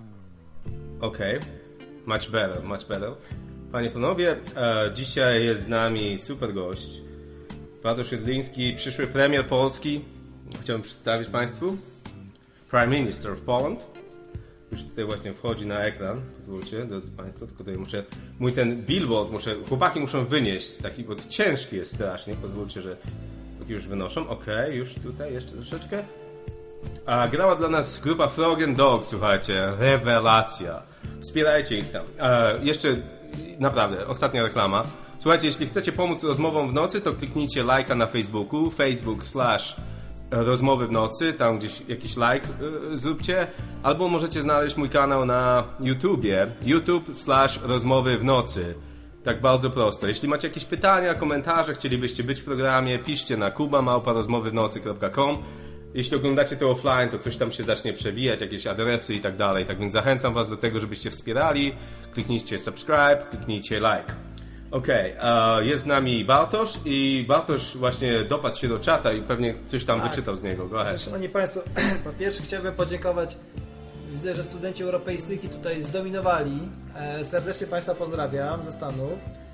Okej, okay. Much better, much better. Panie, panowie, e, dzisiaj jest z nami super gość. Bartosz Jedliński, przyszły premier Polski. Chciałbym przedstawić państwu. Prime Minister of Poland. Już tutaj właśnie wchodzi na ekran. Pozwólcie, drodzy państwo, tylko tutaj muszę... Mój ten billboard muszę... Chłopaki muszą wynieść, taki, bo ciężki jest strasznie. Pozwólcie, że już wynoszą. Okej, okay, już tutaj jeszcze troszeczkę. A grała dla nas grupa Frog and Dog, słuchajcie. Rewelacja. Wspierajcie ich tam. A jeszcze, naprawdę, ostatnia reklama. Słuchajcie, jeśli chcecie pomóc rozmowom w nocy, to kliknijcie lajka na Facebooku. Facebook slash rozmowy w nocy. Tam gdzieś jakiś like yy, zróbcie. Albo możecie znaleźć mój kanał na YouTubie. YouTube slash rozmowy w nocy. Tak bardzo prosto. Jeśli macie jakieś pytania, komentarze, chcielibyście być w programie, piszcie na kuba małpa rozmowy w nocy kropka com. Jeśli oglądacie to offline, to coś tam się zacznie przewijać, jakieś adresy i tak dalej. Tak więc zachęcam was do tego, żebyście wspierali. Kliknijcie subscribe, kliknijcie like. Okej, okay, jest z nami Bartosz i Bartosz właśnie dopadł się do czata i pewnie coś tam tak wyczytał z niego. Go ahead. Szanowni Państwo, po pierwsze chciałbym podziękować. Widzę, że studenci europeistyki tutaj zdominowali. Serdecznie Państwa pozdrawiam ze Stanów.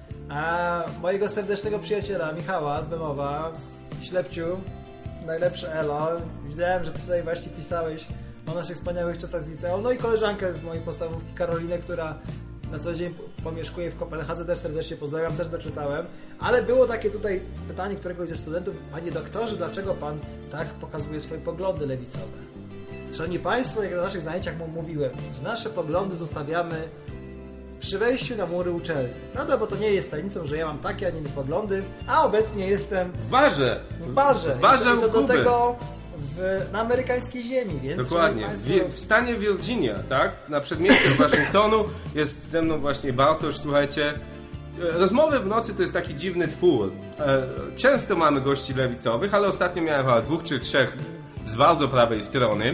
A mojego serdecznego przyjaciela Michała z Bemowa, Ślepciu, najlepsze elo. Widziałem, że tutaj właśnie pisałeś o naszych wspaniałych czasach z liceum. No i koleżankę z mojej podstawówki, Karolinę, która na co dzień pomieszkuje w Kopenhadze, też serdecznie pozdrawiam, też doczytałem. Ale było takie tutaj pytanie któregoś ze studentów: panie doktorze, dlaczego pan tak pokazuje swoje poglądy lewicowe? Szanowni Państwo, jak na naszych zajęciach mówiłem, że nasze poglądy zostawiamy przy wejściu na mury uczelni. Prawda? Bo to nie jest tajemnicą, że ja mam takie, a nie inne poglądy, a obecnie jestem w barze. W barze. W barze I to, i to do tego w, na amerykańskiej ziemi, więc... Dokładnie. Państwo... W, w stanie Virginia, tak? Na przedmieściu Waszyngtonu jest ze mną właśnie Bartosz, słuchajcie. Rozmowy w nocy to jest taki dziwny twór. Często mamy gości lewicowych, ale ostatnio miałem chyba dwóch czy trzech z bardzo prawej strony.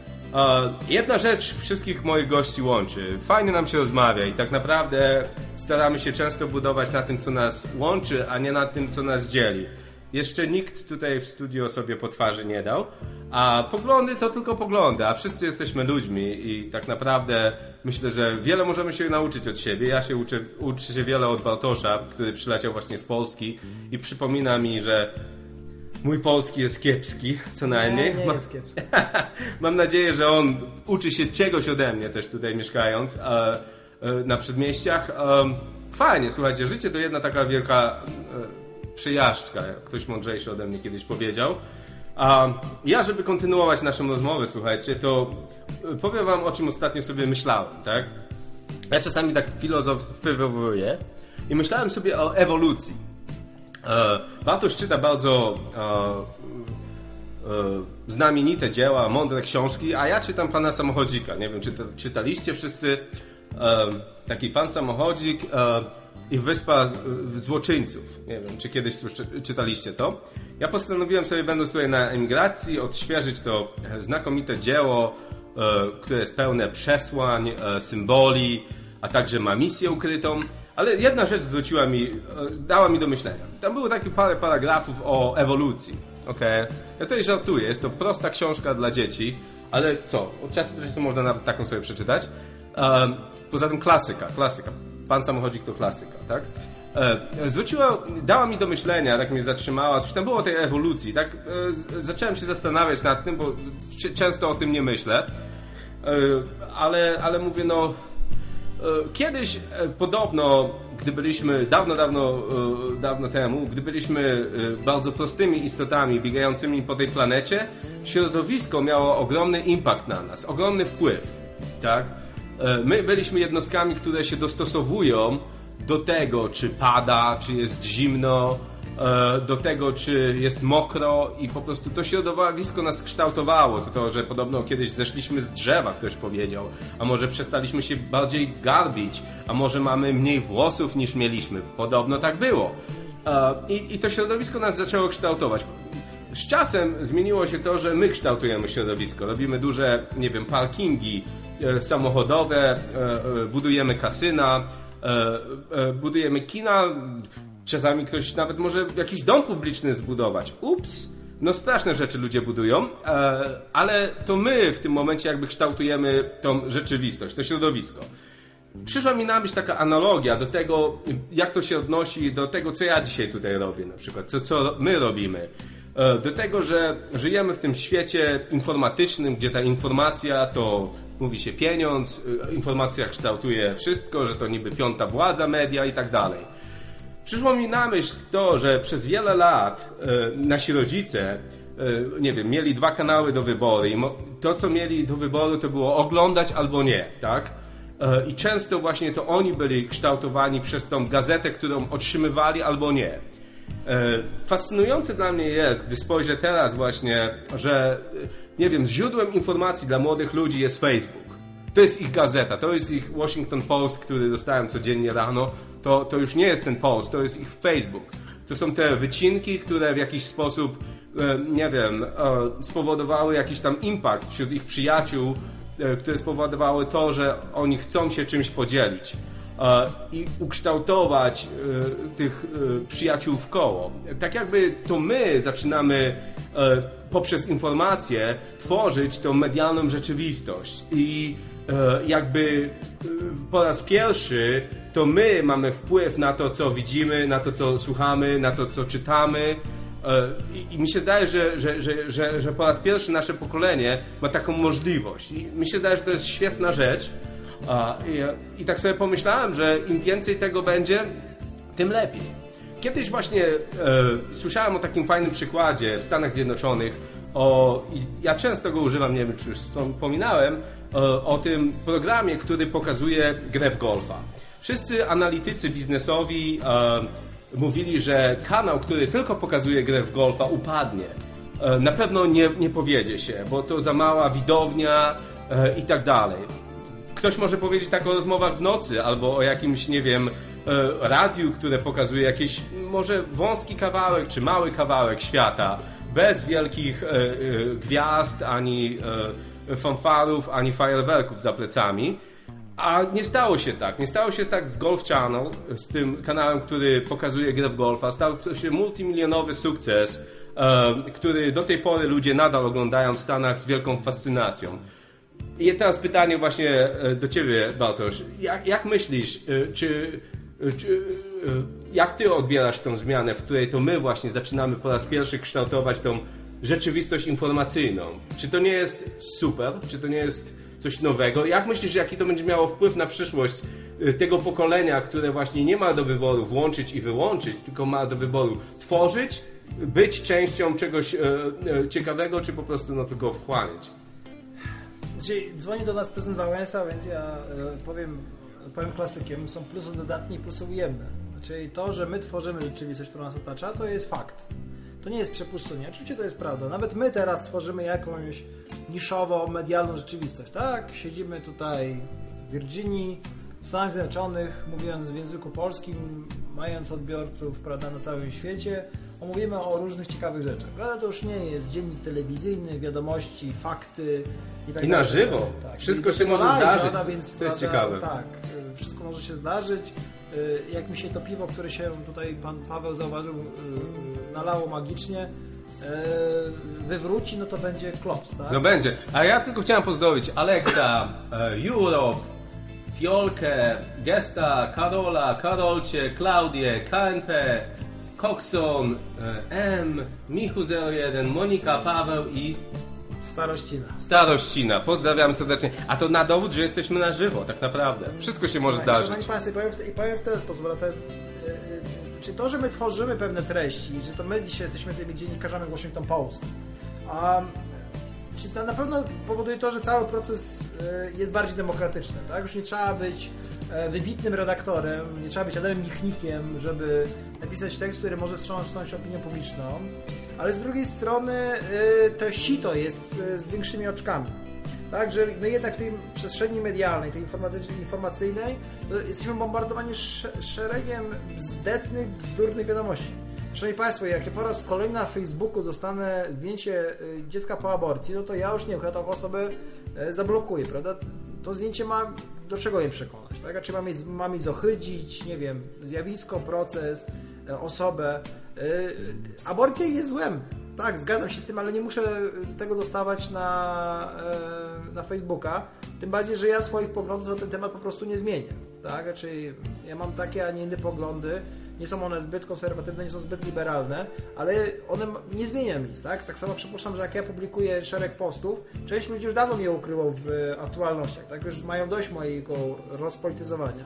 Jedna rzecz wszystkich moich gości łączy. Fajnie nam się rozmawia i tak naprawdę staramy się często budować na tym, co nas łączy, a nie na tym, co nas dzieli. Jeszcze nikt tutaj w studio sobie po twarzy nie dał, a poglądy to tylko poglądy, a wszyscy jesteśmy ludźmi i tak naprawdę myślę, że wiele możemy się nauczyć od siebie. Ja się uczę, uczę się wiele od Bartosza, który przyleciał właśnie z Polski i przypomina mi, że mój polski jest kiepski, co najmniej. Nie, nie jest kiepski. Mam nadzieję, że on uczy się czegoś ode mnie też tutaj mieszkając e, e, na przedmieściach. E, fajnie, słuchajcie, życie to jedna taka wielka e, przejażdżka, jak ktoś mądrzejszy ode mnie kiedyś powiedział. A ja, żeby kontynuować naszą rozmowę, słuchajcie, to powiem wam, o czym ostatnio sobie myślałem, tak? Ja czasami tak filozofowuję i myślałem sobie o ewolucji. E, Bartosz czyta bardzo e, e, znamienite dzieła, mądre książki, a ja czytam Pana Samochodzika. Nie wiem, czy to, czytaliście wszyscy e, taki Pan Samochodzik e, i Wyspa Złoczyńców. Nie wiem, czy kiedyś czytaliście to. Ja postanowiłem sobie, będąc tutaj na emigracji, odświeżyć to znakomite dzieło, e, które jest pełne przesłań, e, symboli, a także ma misję ukrytą. Ale jedna rzecz zwróciła mi, dała mi do myślenia. Tam było takie parę paragrafów o ewolucji. Okej? Okay? Ja tutaj żartuję, jest to prosta książka dla dzieci, ale co? Od czasu do czasu można nawet taką sobie przeczytać. Um, poza tym klasyka, klasyka. Pan Samochodzik to klasyka, tak? E, zwróciła, dała mi do myślenia, tak mnie zatrzymała, coś tam było o tej ewolucji, tak? E, zacząłem się zastanawiać nad tym, bo c- często o tym nie myślę. E, ale, ale mówię, no... Kiedyś podobno, gdy byliśmy dawno, dawno, dawno temu, gdy byliśmy bardzo prostymi istotami biegającymi po tej planecie, środowisko miało ogromny impact na nas, ogromny wpływ, tak? My byliśmy jednostkami, które się dostosowują do tego, czy pada, czy jest zimno, do tego, czy jest mokro i po prostu to środowisko nas kształtowało. To to, że podobno kiedyś zeszliśmy z drzewa, ktoś powiedział, a może przestaliśmy się bardziej garbić, a może mamy mniej włosów niż mieliśmy. Podobno tak było. I, i to środowisko nas zaczęło kształtować. Z czasem zmieniło się to, że my kształtujemy środowisko. Robimy duże, nie wiem, parkingi samochodowe, budujemy kasyna, e, e, budujemy kina, czasami ktoś nawet może jakiś dom publiczny zbudować. Ups! No straszne rzeczy ludzie budują, e, ale to my w tym momencie jakby kształtujemy tą rzeczywistość, to środowisko. Przyszła mi na myśl taka analogia do tego, jak to się odnosi do tego, co ja dzisiaj tutaj robię na przykład, co, co my robimy. Do tego, że żyjemy w tym świecie informatycznym, gdzie ta informacja to, mówi się, pieniądz, informacja kształtuje wszystko, że to niby piąta władza, media i tak dalej. Przyszło mi na myśl to, że przez wiele lat nasi rodzice, nie wiem, mieli dwa kanały do wyboru i to, co mieli do wyboru, to było oglądać albo nie, tak? I często właśnie to oni byli kształtowani przez tą gazetę, którą otrzymywali albo nie. Fascynujące dla mnie jest, gdy spojrzę teraz właśnie, że nie wiem, źródłem informacji dla młodych ludzi jest Facebook. To jest ich gazeta, to jest ich Washington Post, który dostałem codziennie rano. To, to już nie jest ten Post, to jest ich Facebook. To są te wycinki, które w jakiś sposób, nie wiem, spowodowały jakiś tam impact wśród ich przyjaciół, które spowodowały to, że oni chcą się czymś podzielić i ukształtować tych przyjaciół w koło. Tak jakby to my zaczynamy poprzez informacje tworzyć tą medialną rzeczywistość i jakby po raz pierwszy to my mamy wpływ na to, co widzimy, na to, co słuchamy, na to, co czytamy. I, i mi się zdaje, że, że, że, że, że po raz pierwszy nasze pokolenie ma taką możliwość. I mi się zdaje, że to jest świetna rzecz. I, i tak sobie pomyślałem, że im więcej tego będzie, tym lepiej. Kiedyś właśnie e, słyszałem o takim fajnym przykładzie w Stanach Zjednoczonych. O, ja często go używam, nie wiem, czy już wspominałem, o, o tym programie, który pokazuje grę w golfa. Wszyscy analitycy biznesowi e, mówili, że kanał, który tylko pokazuje grę w golfa, upadnie. E, na pewno nie, nie powiedzie się, bo to za mała widownia e, i tak dalej. Ktoś może powiedzieć tak o rozmowach w nocy, albo o jakimś, nie wiem, e, radiu, które pokazuje jakiś może wąski kawałek, czy mały kawałek świata, bez wielkich e, e, gwiazd, ani e, fanfarów, ani fajerwerków za plecami. A nie stało się tak. Nie stało się tak z Golf Channel, z tym kanałem, który pokazuje grę w golfa. Stał się multimilionowy sukces, e, który do tej pory ludzie nadal oglądają w Stanach z wielką fascynacją. I teraz pytanie właśnie do Ciebie, Bartosz. Jak, jak myślisz, czy, czy jak Ty odbierasz tą zmianę, w której to my właśnie zaczynamy po raz pierwszy kształtować tą rzeczywistość informacyjną? Czy to nie jest super? Czy to nie jest coś nowego? Jak myślisz, jaki to będzie miało wpływ na przyszłość tego pokolenia, które właśnie nie ma do wyboru włączyć i wyłączyć, tylko ma do wyboru tworzyć, być częścią czegoś ciekawego, czy po prostu no, tylko wchłaniać? Znaczy, dzwoni do nas prezydent Wałęsa, więc ja e, powiem, powiem klasykiem, są plusy dodatnie i plusy ujemne. Znaczy to, że my tworzymy rzeczywistość, która nas otacza, to jest fakt. To nie jest przepuszczenie. Oczywiście to jest prawda. Nawet my teraz tworzymy jakąś niszową, medialną rzeczywistość. Tak? Siedzimy tutaj w Virginii, w Stanach Zjednoczonych, mówiąc w języku polskim, mając odbiorców, prawda, na całym świecie, omówimy o różnych ciekawych rzeczach. Prawda? To już nie jest dziennik telewizyjny, wiadomości, fakty i tak I dalej. na żywo. Tak. Wszystko I się może live, zdarzyć. Prawda? Więc, to jest prawda, ciekawe. Tak, wszystko może się zdarzyć. Jak mi się to piwo, które się tutaj pan Paweł zauważył, nalało magicznie, wywróci, no to będzie klops, tak? No będzie. A ja tylko chciałem pozdrowić Alexa, Europe, Fiolkę, Gesta, Karola, Karolcie, Klaudię, K N P, Coxon, M, Michu zero jeden, Monika, Paweł i Starościna. Starościna. Pozdrawiam serdecznie. A to na dowód, że jesteśmy na żywo, tak naprawdę. Wszystko się może Tak, zdarzyć. Szanowni Państwo, i powiem w, i powiem w ten sposób, wracając, yy, yy, czy to, że my tworzymy pewne treści, że to my dzisiaj jesteśmy tymi dziennikarzami Washington Post, a czy to na pewno powoduje to, że cały proces yy, jest bardziej demokratyczny, tak? Już nie trzeba być yy, wybitnym redaktorem, nie trzeba być Adamem Michnikiem, żeby napisać tekst, który może wstrząsnąć opinią publiczną, ale z drugiej strony yy, to sito jest yy, z większymi oczkami. Tak, że my jednak w tej przestrzeni medialnej, tej informacyjnej, jesteśmy bombardowani szeregiem bzdetnych, bzdurnych wiadomości. Szanowni Państwo, jak ja po raz kolejny na Facebooku dostanę zdjęcie dziecka po aborcji, no to ja już nie wiem, ja tą osobę zablokuję, prawda? To zdjęcie ma do czego mnie przekonać, tak? A czy mam, mam jej zohydzić, nie wiem, zjawisko, proces, osobę. Aborcja jest złem. Tak, zgadzam się z tym, ale nie muszę tego dostawać na, na Facebooka. Tym bardziej, że ja swoich poglądów na ten temat po prostu nie zmienię. Tak? Znaczy, ja mam takie, a nie inne poglądy. Nie są one zbyt konserwatywne, nie są zbyt liberalne, ale one nie zmieniają nic. Tak, tak samo przypuszczam, że jak ja publikuję szereg postów, część ludzi już dawno mnie ukryło w aktualnościach. Tak? Już mają dość mojego rozpolityzowania.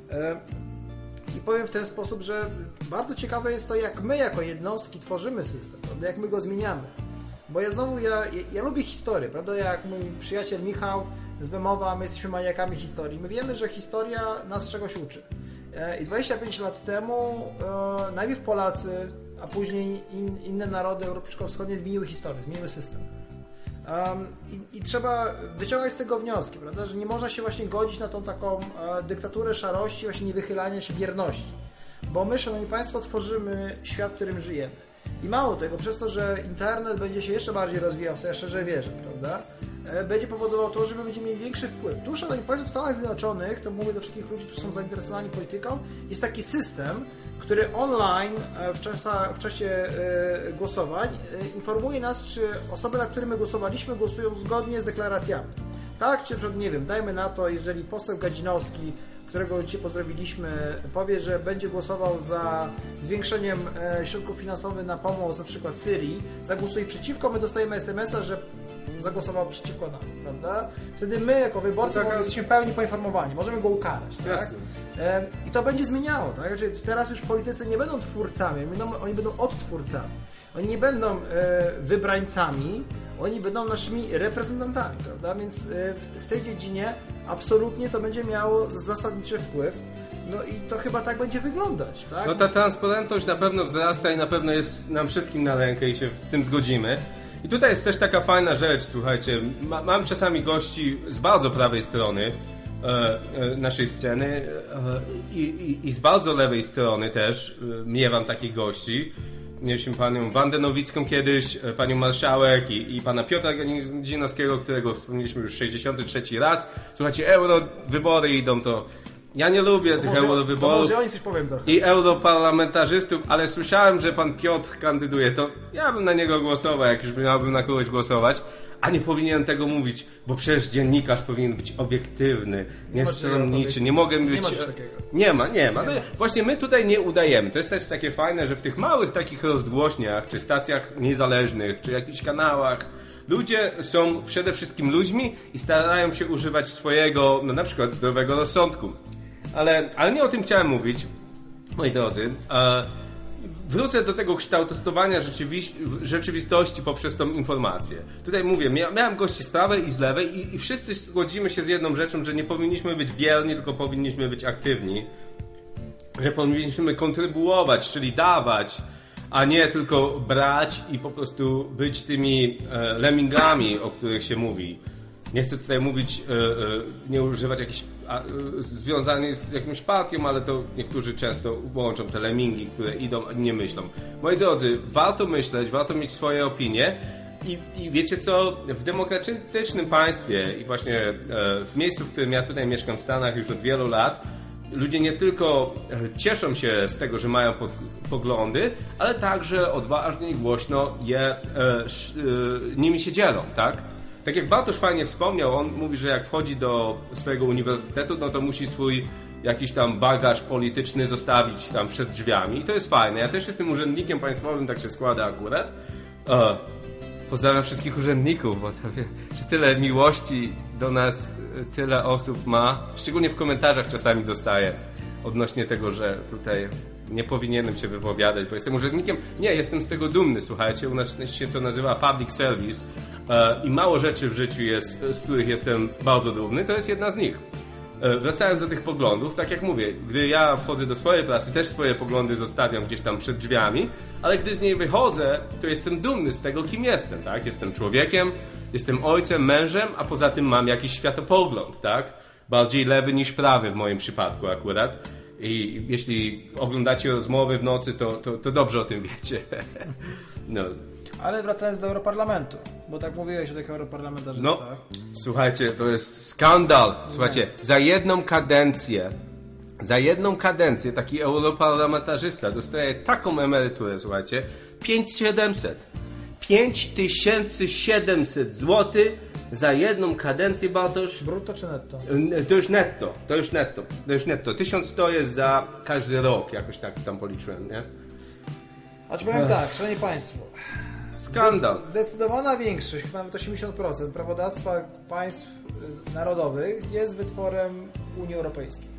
I powiem w ten sposób, że bardzo ciekawe jest to, jak my jako jednostki tworzymy system, prawda? Jak my go zmieniamy. Bo ja znowu, ja, ja, ja lubię historię, prawda? Jak mój przyjaciel Michał z Bemowa, my jesteśmy maniakami historii. My wiemy, że historia nas czegoś uczy. I dwadzieścia pięć lat temu e, najpierw Polacy, a później in, inne narody Europy Środkowo-Wschodniej zmieniły historię, zmieniły system. Um, i, I trzeba wyciągać z tego wnioski, prawda? Że nie można się właśnie godzić na tą taką e, dyktaturę szarości, właśnie niewychylania się wierności. Bo my, szanowni państwo, tworzymy świat, w którym żyjemy. I mało tego, przez to, że internet będzie się jeszcze bardziej rozwijał, co ja szczerze wierzę, prawda? E, będzie powodował to, że my będziemy mieli większy wpływ. Tu, szanowni państwo, w Stanach Zjednoczonych, to mówię do wszystkich ludzi, którzy są zainteresowani polityką, jest taki system, który online w czasie, w czasie głosowań informuje nas, czy osoby, na które my głosowaliśmy, głosują zgodnie z deklaracjami. Tak, czy nie wiem, dajmy na to, jeżeli poseł Gadzinowski, którego dzisiaj pozdrowiliśmy, powie, że będzie głosował za zwiększeniem środków finansowych na pomoc na przykład Syrii, zagłosuje przeciwko, my dostajemy es em es a, że zagłosował przeciwko nam, prawda? Wtedy my jako wyborcy tak, jesteśmy pełni poinformowani, możemy go ukarać, tak? I to będzie zmieniało, tak? Czyli teraz już politycy nie będą twórcami, będą, oni będą odtwórcami. Oni nie będą e, wybrańcami, oni będą naszymi reprezentantami, prawda? Więc e, w, w tej dziedzinie absolutnie to będzie miało zasadniczy wpływ. No i to chyba tak będzie wyglądać, tak? No ta transparentność na pewno wzrasta i na pewno jest nam wszystkim na rękę i się z tym zgodzimy. I tutaj jest też taka fajna rzecz, słuchajcie, ma, mam czasami gości z bardzo prawej strony e, e, naszej sceny e, i, i, i z bardzo lewej strony też e, miewam takich gości. Mieliśmy panią Wandę Nowicką kiedyś, panią marszałek i, i pana Piotra Gadzinowskiego, którego wspomnieliśmy już sześćdziesiąty trzeci raz. Słuchajcie, eurowybory idą, to ja nie lubię to tych może, eurowyborów to coś powiem i europarlamentarzystów, ale słyszałem, że pan Piotr kandyduje, to ja bym na niego głosował, jak już miałbym na kogoś głosować, a nie powinienem tego mówić, bo przecież dziennikarz powinien być obiektywny, niestronniczy, nie mogę być... Nie ma takiego. Nie ma, nie ma. Nie no, ma. Właśnie my tutaj nie udajemy. To jest też takie fajne, że w tych małych takich rozdgłośniach, czy stacjach niezależnych, czy jakichś kanałach, ludzie są przede wszystkim ludźmi i starają się używać swojego, no na przykład zdrowego rozsądku. Ale, ale nie o tym chciałem mówić, moi drodzy. Wrócę do tego kształtowania rzeczywistości poprzez tą informację. Tutaj mówię, miałem gości z prawej i z lewej i, i wszyscy zgodzimy się z jedną rzeczą, że nie powinniśmy być bierni, tylko powinniśmy być aktywni. Że powinniśmy kontrybuować, czyli dawać, a nie tylko brać i po prostu być tymi e, lemmingami, o których się mówi. Nie chcę tutaj mówić, e, e, nie używać jakichś a, e, związanych z jakąś partią, ale to niektórzy często łączą te lemmingi, które idą, a nie myślą. Moi drodzy, warto myśleć, warto mieć swoje opinie i, i wiecie co, w demokratycznym państwie i właśnie e, w miejscu, w którym ja tutaj mieszkam w Stanach już od wielu lat, ludzie nie tylko cieszą się z tego, że mają pod, poglądy, ale także odważnie i głośno je, e, sz, e, nimi się dzielą, tak? Tak jak Bartosz fajnie wspomniał, on mówi, że jak wchodzi do swojego uniwersytetu, no to musi swój jakiś tam bagaż polityczny zostawić tam przed drzwiami i to jest fajne. Ja też jestem urzędnikiem państwowym, tak się składa akurat. E, pozdrawiam wszystkich urzędników, bo to, że tyle miłości do nas tyle osób ma, szczególnie w komentarzach czasami dostaję odnośnie tego, że tutaj nie powinienem się wypowiadać, bo jestem urzędnikiem. Nie, jestem z tego dumny, słuchajcie, u nas się to nazywa public service e, i mało rzeczy w życiu jest, z których jestem bardzo dumny, to jest jedna z nich. E, wracając do tych poglądów, tak jak mówię, gdy ja wchodzę do swojej pracy, też swoje poglądy zostawiam gdzieś tam przed drzwiami, ale gdy z niej wychodzę, to jestem dumny z tego, kim jestem, tak? Jestem człowiekiem, jestem ojcem, mężem, a poza tym mam jakiś światopogląd, tak? Bardziej lewy niż prawy w moim przypadku akurat. I jeśli oglądacie rozmowy w nocy, to, to, to dobrze o tym wiecie. No. Ale wracając do Europarlamentu, bo tak mówiłeś o tych europarlamentarzystach. No, słuchajcie, to jest skandal. Słuchajcie, za jedną kadencję, za jedną kadencję taki europarlamentarzysta dostaje taką emeryturę, słuchajcie, pięć tysięcy siedemset. pięć tysięcy siedemset złotych za jedną kadencję, Bartosz. Brutto czy netto? To już netto, to już netto, to już netto. tysiąc sto jest za każdy rok, jakoś tak tam policzyłem, nie? A czy powiem tak, szanowni państwo. Skandal. Zdecydowana większość, chyba nawet osiemdziesiąt procent prawodawstwa państw narodowych jest wytworem Unii Europejskiej.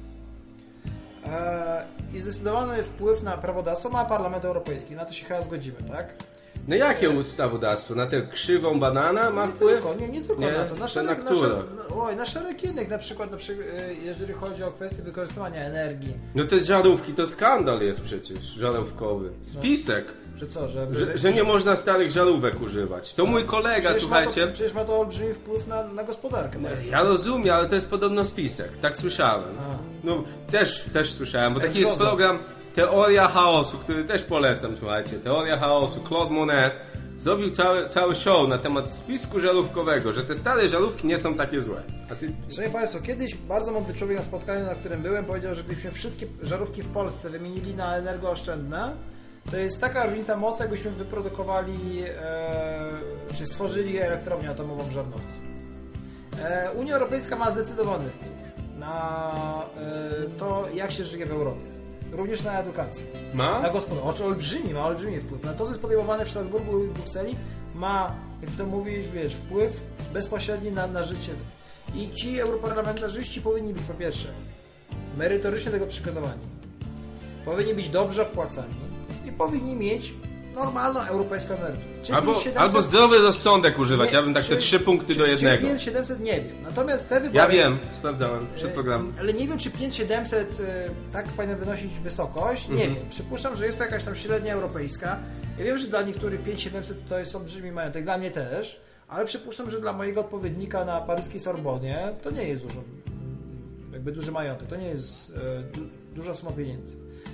I zdecydowany wpływ na prawodawstwo ma Parlament Europejski. Na to się chyba zgodzimy, tak? No jakie ustawodawstwo? Na tę krzywą banana ma nie wpływ? Tylko, nie, nie tylko nie? na to. Na to szereg, na na, które? szereg, oj, na szereg innych, na przykład, na przykład jeżeli chodzi o kwestię wykorzystywania energii. No te żarówki to skandal jest przecież, żarówkowy. Spisek. Że co, że... Że, że nie można starych żarówek używać. To mój kolega, przecież słuchajcie... Ma to, przecież ma to olbrzymi wpływ na, na gospodarkę. Ja rozumiem, ale to jest podobno spisek. Tak słyszałem. A. No też, też słyszałem, bo Jak taki jest Zozo. program Teoria Chaosu, który też polecam, słuchajcie. Teoria Chaosu, Claude Monet zrobił cały, cały show na temat spisku żarówkowego, że te stare żarówki nie są takie złe. A ty... Szanowni Państwo, kiedyś bardzo mądry człowiek na spotkaniu, na którym byłem, powiedział, że gdybyśmy wszystkie żarówki w Polsce wymienili na energooszczędne, to jest taka różnica mocy, jakbyśmy wyprodukowali, e, czy stworzyli elektrownię atomową w Żarnowcu. E, Unia Europejska ma zdecydowany wpływ na e, to, jak się żyje w Europie. Również na edukację. Ma? Na gospodarkę. Olbrzymi, ma olbrzymi wpływ. Na to, co jest podejmowane w Strasburgu i w Brukseli, ma, jak to mówisz, wiesz, wpływ bezpośredni na, na życie. I ci europarlamentarzyści powinni być, po pierwsze, merytorycznie tego przygotowani. Powinni być dobrze opłacani i powinni mieć normalną europejską emeryturę. Czy Albo, pięć tysięcy siedemset albo zdrowy rozsądek używać. Nie, Ja bym tak czy- te trzy punkty czy- do czy jednego. pięć tysięcy siedemset nie wiem. Natomiast te wybory... Ja wiem, sprawdzałem przed programem. Ale nie wiem, czy pięć tysięcy siedemset y, tak powinna wynosić wysokość. Nie Mhm. wiem. Przypuszczam, że jest to jakaś tam średnia europejska. Ja wiem, że dla niektórych pięć tysięcy siedemset to jest olbrzymi majątek. Dla mnie też. Ale przypuszczam, że dla mojego odpowiednika na paryskiej Sorbonie to nie jest dużo, jakby duży majątek. To nie jest e, du, duża suma pieniędzy.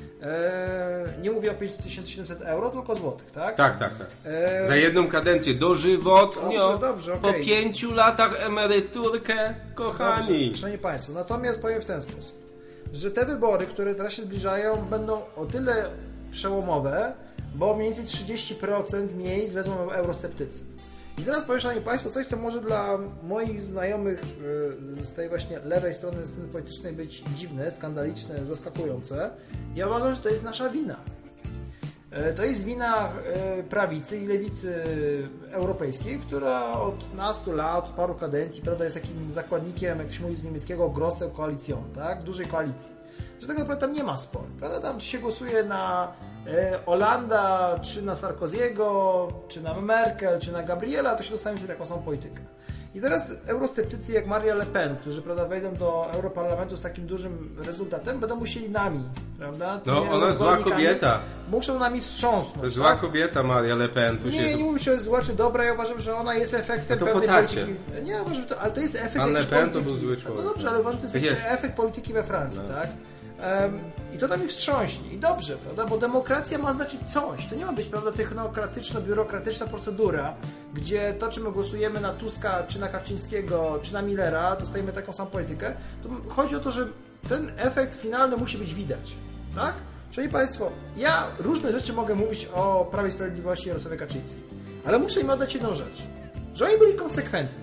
E, nie mówię o pięć tysięcy siedemset euro, tylko złotych, tak? Tak, tak, tak. E, Za jedną kadencję dożywotnio. Dobrze, dobrze, Po okej. pięciu latach emeryturkę, kochani. Dobrze, szanowni Państwo, natomiast powiem w ten sposób, że te wybory, które teraz się zbliżają, będą o tyle przełomowe, bo mniej więcej trzydzieści procent miejsc wezmą eurosceptycy. I teraz powiem, szanowni Państwo, coś, co może dla moich znajomych yy, z tej właśnie lewej strony sceny politycznej być dziwne, skandaliczne, zaskakujące. Ja uważam, że to jest nasza wina. Yy, To jest wina yy, prawicy i lewicy europejskiej, która od nastu lat, od paru kadencji, prawda, jest takim zakładnikiem, jak się mówi z niemieckiego, Grosse Koalition, tak? Dużej koalicji. Że tak naprawdę tam nie ma sporu, prawda? Tam czy się głosuje na e, Hollanda, czy na Sarkoziego, czy na Merkel, czy na Gabriela, to się dostanie sobie taką samą politykę. I teraz eurosceptycy jak Maria Le Pen, którzy, prawda, wejdą do Europarlamentu z takim dużym rezultatem, będą musieli nami, prawda? No, tymi ona jest zła eurozwolennikami, kobieta. Muszą nami wstrząsnąć. To jest tak? zła kobieta Maria Le Pen. Tu Nie, się... nie mówię, czy jest zła, czy dobra, ja uważam, że ona jest efektem No to pewnej potacie. polityki. Nie, uważam, że to, ale to jest efekt Pan Le jakiejś Pen to polityki. był zły człowiek. No dobrze, ale uważam, że to jest Tak jakiś jest. efekt polityki we Francji, No. tak? Um, I to nami wstrząśnie. I dobrze, prawda? Bo demokracja ma znaczyć coś. To nie ma być, prawda, technokratyczna, biurokratyczna procedura, gdzie to, czy my głosujemy na Tuska, czy na Kaczyńskiego, czy na Millera, dostajemy taką samą politykę. To chodzi o to, że ten efekt finalny musi być widać, tak? Szanowni Państwo, ja różne rzeczy mogę mówić o Prawie i Sprawiedliwości Jarosławie Kaczyńskiej, ale muszę im oddać jedną rzecz, że oni byli konsekwentni,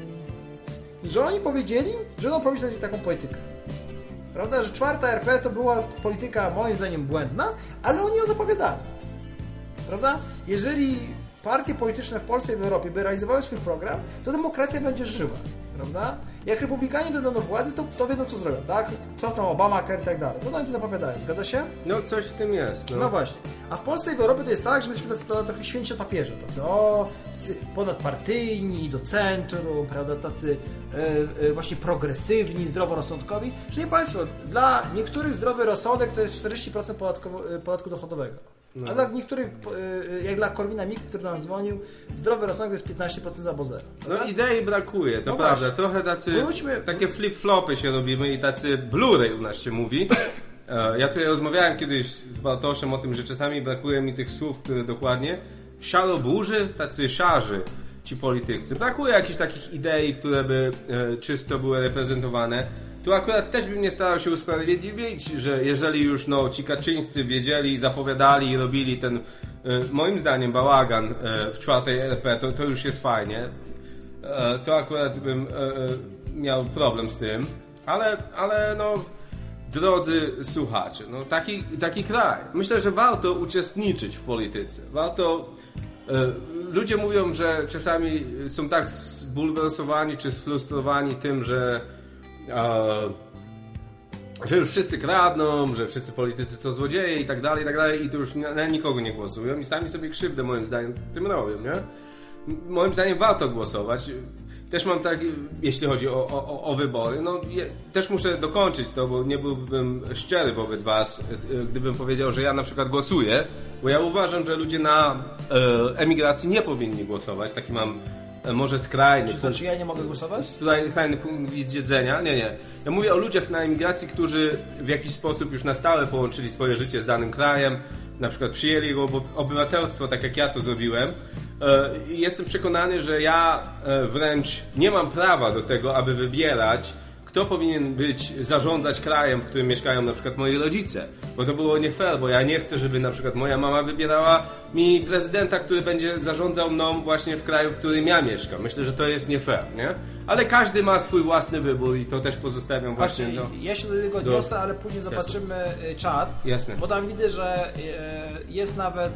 że oni powiedzieli, że będą prowadzić taką politykę. Prawda, że czwarta R P to była polityka moim zdaniem błędna, ale oni ją zapowiadali. Prawda? Jeżeli partie polityczne w Polsce i w Europie by realizowały swój program, to demokracja będzie żywa. Prawda? Jak republikanie dojdą do władzy, to, to wiedzą, co zrobią, tak? Cofną Obamacare i tak dalej. To oni to zapowiadają. Zgadza się? No coś w tym jest. No. No właśnie. A w Polsce i w Europie to jest tak, że my jesteśmy tacy, prawda, trochę święci od papieża. Tacy, o, tacy ponadpartyjni, do centrum, prawda, tacy e, e, właśnie progresywni, zdroworozsądkowi. Szanowni Państwo, dla niektórych zdrowy rozsądek to jest czterdzieści procent podatku, podatku dochodowego. No. A dla niektórych, e, jak dla Korwina-Mikke, który nam dzwonił, zdrowy rozsądek to jest piętnaście procent albo zero. No idei brakuje, to No prawda. właśnie. Trochę tacy, Wróćmy- takie flip-flopy się robimy i tacy blury u nas się mówi. E, Ja tutaj rozmawiałem kiedyś z Bartoszem o tym, że czasami brakuje mi tych słów, które dokładnie. szaroburzy, tacy szarzy ci politycy. Brakuje jakichś takich idei, które by e, czysto były reprezentowane. Tu akurat też bym nie starał się usprawiedliwić, że jeżeli już no, ci Kaczyńscy wiedzieli, zapowiadali i robili ten, e, moim zdaniem, bałagan e, w czwartej R P, to, to już jest fajnie. E, to akurat bym e, e, miał problem z tym, ale, ale no, drodzy słuchacze, no, taki, taki kraj. Myślę, że warto uczestniczyć w polityce. Warto... E, ludzie mówią, że czasami są tak zbulwersowani czy sfrustrowani tym, że że już wszyscy kradną, że wszyscy politycy to złodzieje i tak dalej, i tak dalej i to już na nikogo nie głosują i sami sobie krzywdę moim zdaniem tym robią, nie? Moim zdaniem warto głosować. Też mam tak, jeśli chodzi o, o, o wybory, no je, też muszę dokończyć to, bo nie byłbym szczery wobec was, gdybym powiedział, że ja na przykład głosuję, bo ja uważam, że ludzie na e, emigracji nie powinni głosować, taki mam może skrajny czy, punkt, czy ja nie mogę głosować? Skrajny punkt widzenia. Nie, nie. Ja mówię o ludziach na emigracji, którzy w jakiś sposób już na stałe połączyli swoje życie z danym krajem, na przykład przyjęli jego obywatelstwo, tak jak ja to zrobiłem. I jestem przekonany, że ja wręcz nie mam prawa do tego, aby wybierać, kto powinien być, zarządzać krajem, w którym mieszkają na przykład moi rodzice. Bo to było nie fair, bo ja nie chcę, żeby na przykład moja mama wybierała mi prezydenta, który będzie zarządzał mną właśnie w kraju, w którym ja mieszkam. Myślę, że to jest nie fair, nie? Ale każdy ma swój własny wybór i to też pozostawiam właśnie do... Ja się do tego odniosę, ale później zobaczymy Jasne. czat. Jasne. Bo tam widzę, że jest nawet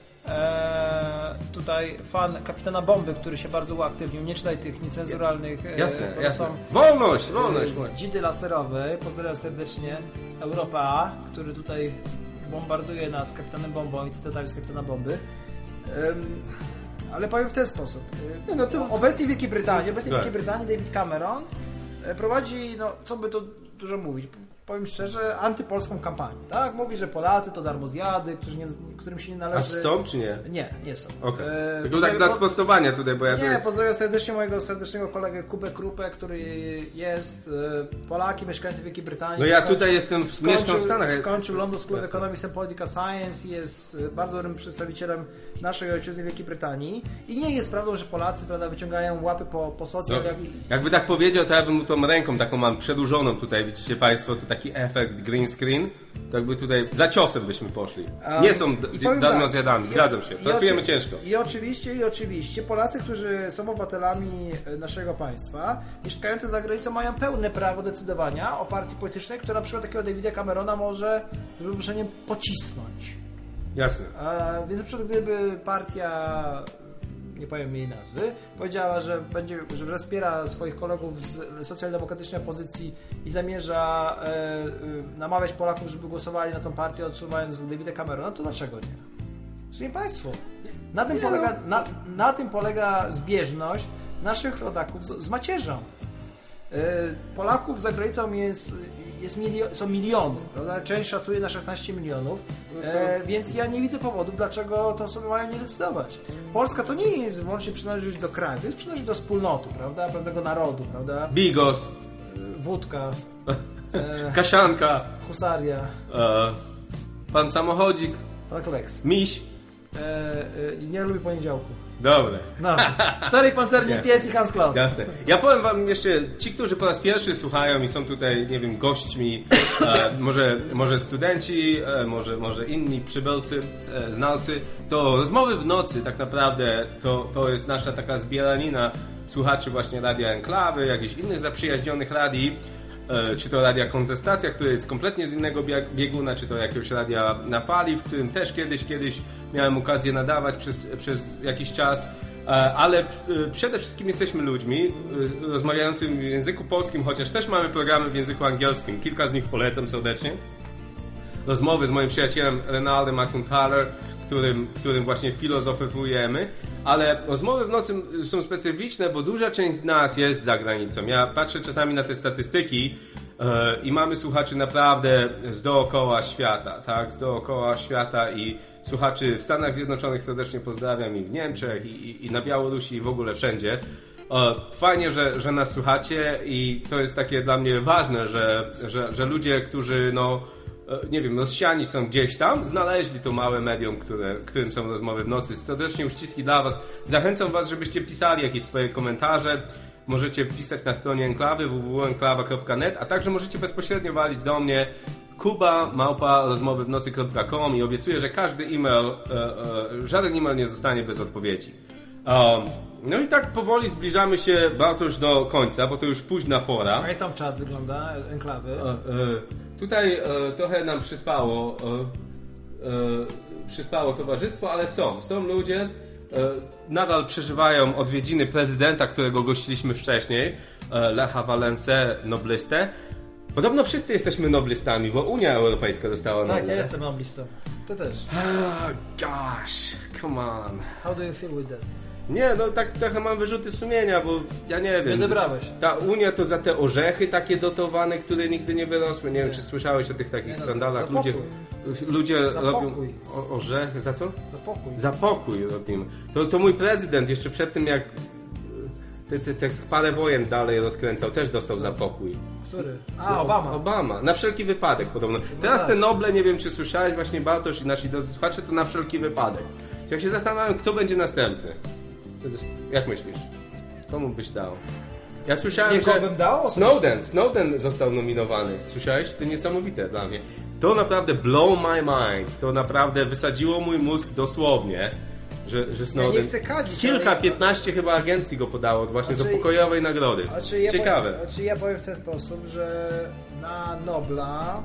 e, tutaj fan Kapitana Bomby, który się bardzo uaktywnił. Nie czytaj tych niecenzuralnych... E, jasne, jasne. Są, wolność, wolność. Z dzidy laserowej. Pozdrawiam serdecznie Europa, który tutaj bombarduje nas Kapitanem Bombą i cytatami z Kapitana Bomby. Um, ale powiem w ten sposób. No to obecnie w Wielkiej Brytanii, obecnie w Wielkiej Brytanii David Cameron prowadzi, no co by to dużo mówić, powiem szczerze, antypolską kampanię. Tak? Mówi, że Polacy to darmozjady, którzy nie, którym się nie należy... A są czy nie? Nie, nie są. Okay. E, to tak dla sprostowania tutaj, bo ja... Nie, to... pozdrawiam serdecznie mojego serdecznego kolegę Kubę Krupę, który jest e, Polakiem mieszkającym w Wielkiej Brytanii. No ja skończył, tutaj jestem, w, mieszkam w Stanach. Skończył London School of Economics and Political Science, jest bardzo dobrym przedstawicielem naszej ojczyzny w Wielkiej Brytanii i nie jest prawdą, że Polacy, prawda, wyciągają łapy po, po socjal. No, jak... Jakby tak powiedział, to ja bym mu tą ręką taką mam przedłużoną tutaj, widzicie Państwo, tu taki efekt green screen, to jakby tutaj za ciosem byśmy poszli. Um, nie są darmozjadami, tak, zgadzam się, pracujemy ciężko. I oczywiście, i oczywiście Polacy, którzy są obywatelami naszego państwa, mieszkający za granicą, mają pełne prawo decydowania o partii politycznej, która na przykład takiego Davida Camerona może z wymuszeniem pocisnąć. Jasne. A, więc na przykład gdyby partia, nie powiem jej nazwy, powiedziała, że będzie, że wspiera swoich kolegów z socjaldemokratycznej opozycji i zamierza e, e, namawiać Polaków, żeby głosowali na tą partię, odsuwając Davida Camerona, to dlaczego nie? Szanowni Państwo, na tym, polega, na, na tym polega zbieżność naszych rodaków z, z macierzą. E, Polaków za granicą jest, jest milio, są miliony, prawda? Część szacuje na szesnaście milionów, e, więc ja nie widzę powodów, dlaczego to sobie mają nie decydować. Polska to nie jest wyłącznie przynależność do kraju, to jest przynależność do wspólnoty, prawda? Pewnego narodu, prawda? Bigos. Wódka. E, Kasianka. Husaria. E, pan samochodzik. Pan Kleks. Miś. E, e, nie lubię poniedziałku. Dobre. No. Cztery pancerni pies i Hans Klaus. Jasne. Ja powiem wam jeszcze, ci, którzy po raz pierwszy słuchają i są tutaj, nie wiem, gośćmi, e, może, może studenci, e, może, może inni przybylcy, e, znalcy, to rozmowy w nocy tak naprawdę to, to jest nasza taka zbieranina słuchaczy właśnie Radia Enklawy, jakichś innych zaprzyjaźnionych radii, e, czy to Radia Kontestacja, które jest kompletnie z innego bieguna, czy to jakiegoś radia na fali, w którym też kiedyś, kiedyś miałem okazję nadawać przez, przez jakiś czas, ale przede wszystkim jesteśmy ludźmi rozmawiającymi w języku polskim, chociaż też mamy programy w języku angielskim. Kilka z nich polecam serdecznie. Rozmowy z moim przyjacielem Renaldem McIntyre, którym, którym właśnie filozofujemy, ale rozmowy w nocy są specyficzne, bo duża część z nas jest za granicą. Ja patrzę czasami na te statystyki i mamy słuchaczy naprawdę z dookoła świata, tak, z dookoła świata i słuchaczy w Stanach Zjednoczonych serdecznie pozdrawiam i w Niemczech i, i, i na Białorusi i w ogóle wszędzie. Fajnie, że, że nas słuchacie i to jest takie dla mnie ważne, że, że, że ludzie, którzy no nie wiem, Rosjanie są gdzieś tam, znaleźli to małe medium, które, którym są rozmowy w nocy. Serdecznie uściski dla was. Zachęcam was, żebyście pisali jakieś swoje komentarze. Możecie pisać na stronie Enklawy w w w kropka enklawa kropka net, a także możecie bezpośrednio walić do mnie kuba małpa rozmowy w nocy kropka com i obiecuję, że każdy e-mail, e, e, żaden e-mail nie zostanie bez odpowiedzi. Um, no i tak powoli zbliżamy się, Bartosz, do końca, bo to już późna pora. A jak tam czat wygląda, Enklawy? E, e, tutaj e, trochę nam przyspało, e, e, przyspało towarzystwo, ale są, są ludzie, e, nadal przeżywają odwiedziny prezydenta, którego gościliśmy wcześniej, e, Lecha Wałęsę, noblistę. Podobno wszyscy jesteśmy noblistami, bo Unia Europejska dostała Tak, noble. ja jestem noblistą. Ty też. Oh, gosh, come on. How do you feel with that? Nie, no tak trochę mam wyrzuty sumienia, bo ja nie wiem. Odebrałeś. Ta Unia to za te orzechy takie dotowane, które nigdy nie wyrosły. Nie, nie. wiem, czy słyszałeś o tych takich nie, no, skandalach. za Ludzie, ludzie za robią pokój. o, orzechy. Za co? Za pokój. Za pokój robimy. To, to mój prezydent jeszcze przed tym, jak te, te, te parę wojen dalej rozkręcał, też dostał za pokój. Który? A, Obama. Obama. Na wszelki wypadek podobno. Teraz te noble, nie wiem czy słyszałeś, właśnie Bartosz i nasi drodzy słuchacze, to na wszelki wypadek. Jak się zastanawiam, kto będzie następny. Jak myślisz? Komu byś dał? Ja słyszałem, Nie, że komu bym dał? Snowden, Snowden został nominowany. Słyszałeś? To niesamowite dla mnie. To naprawdę blow my mind. To naprawdę wysadziło mój mózg dosłownie, że, że Snowden... Ja nie chcę kadzić, Kilka, ale... piętnaście chyba agencji go podało właśnie Znaczy- do pokojowej nagrody. Znaczy ja Ciekawe. Powiem, znaczy ja powiem w ten sposób, że na Nobla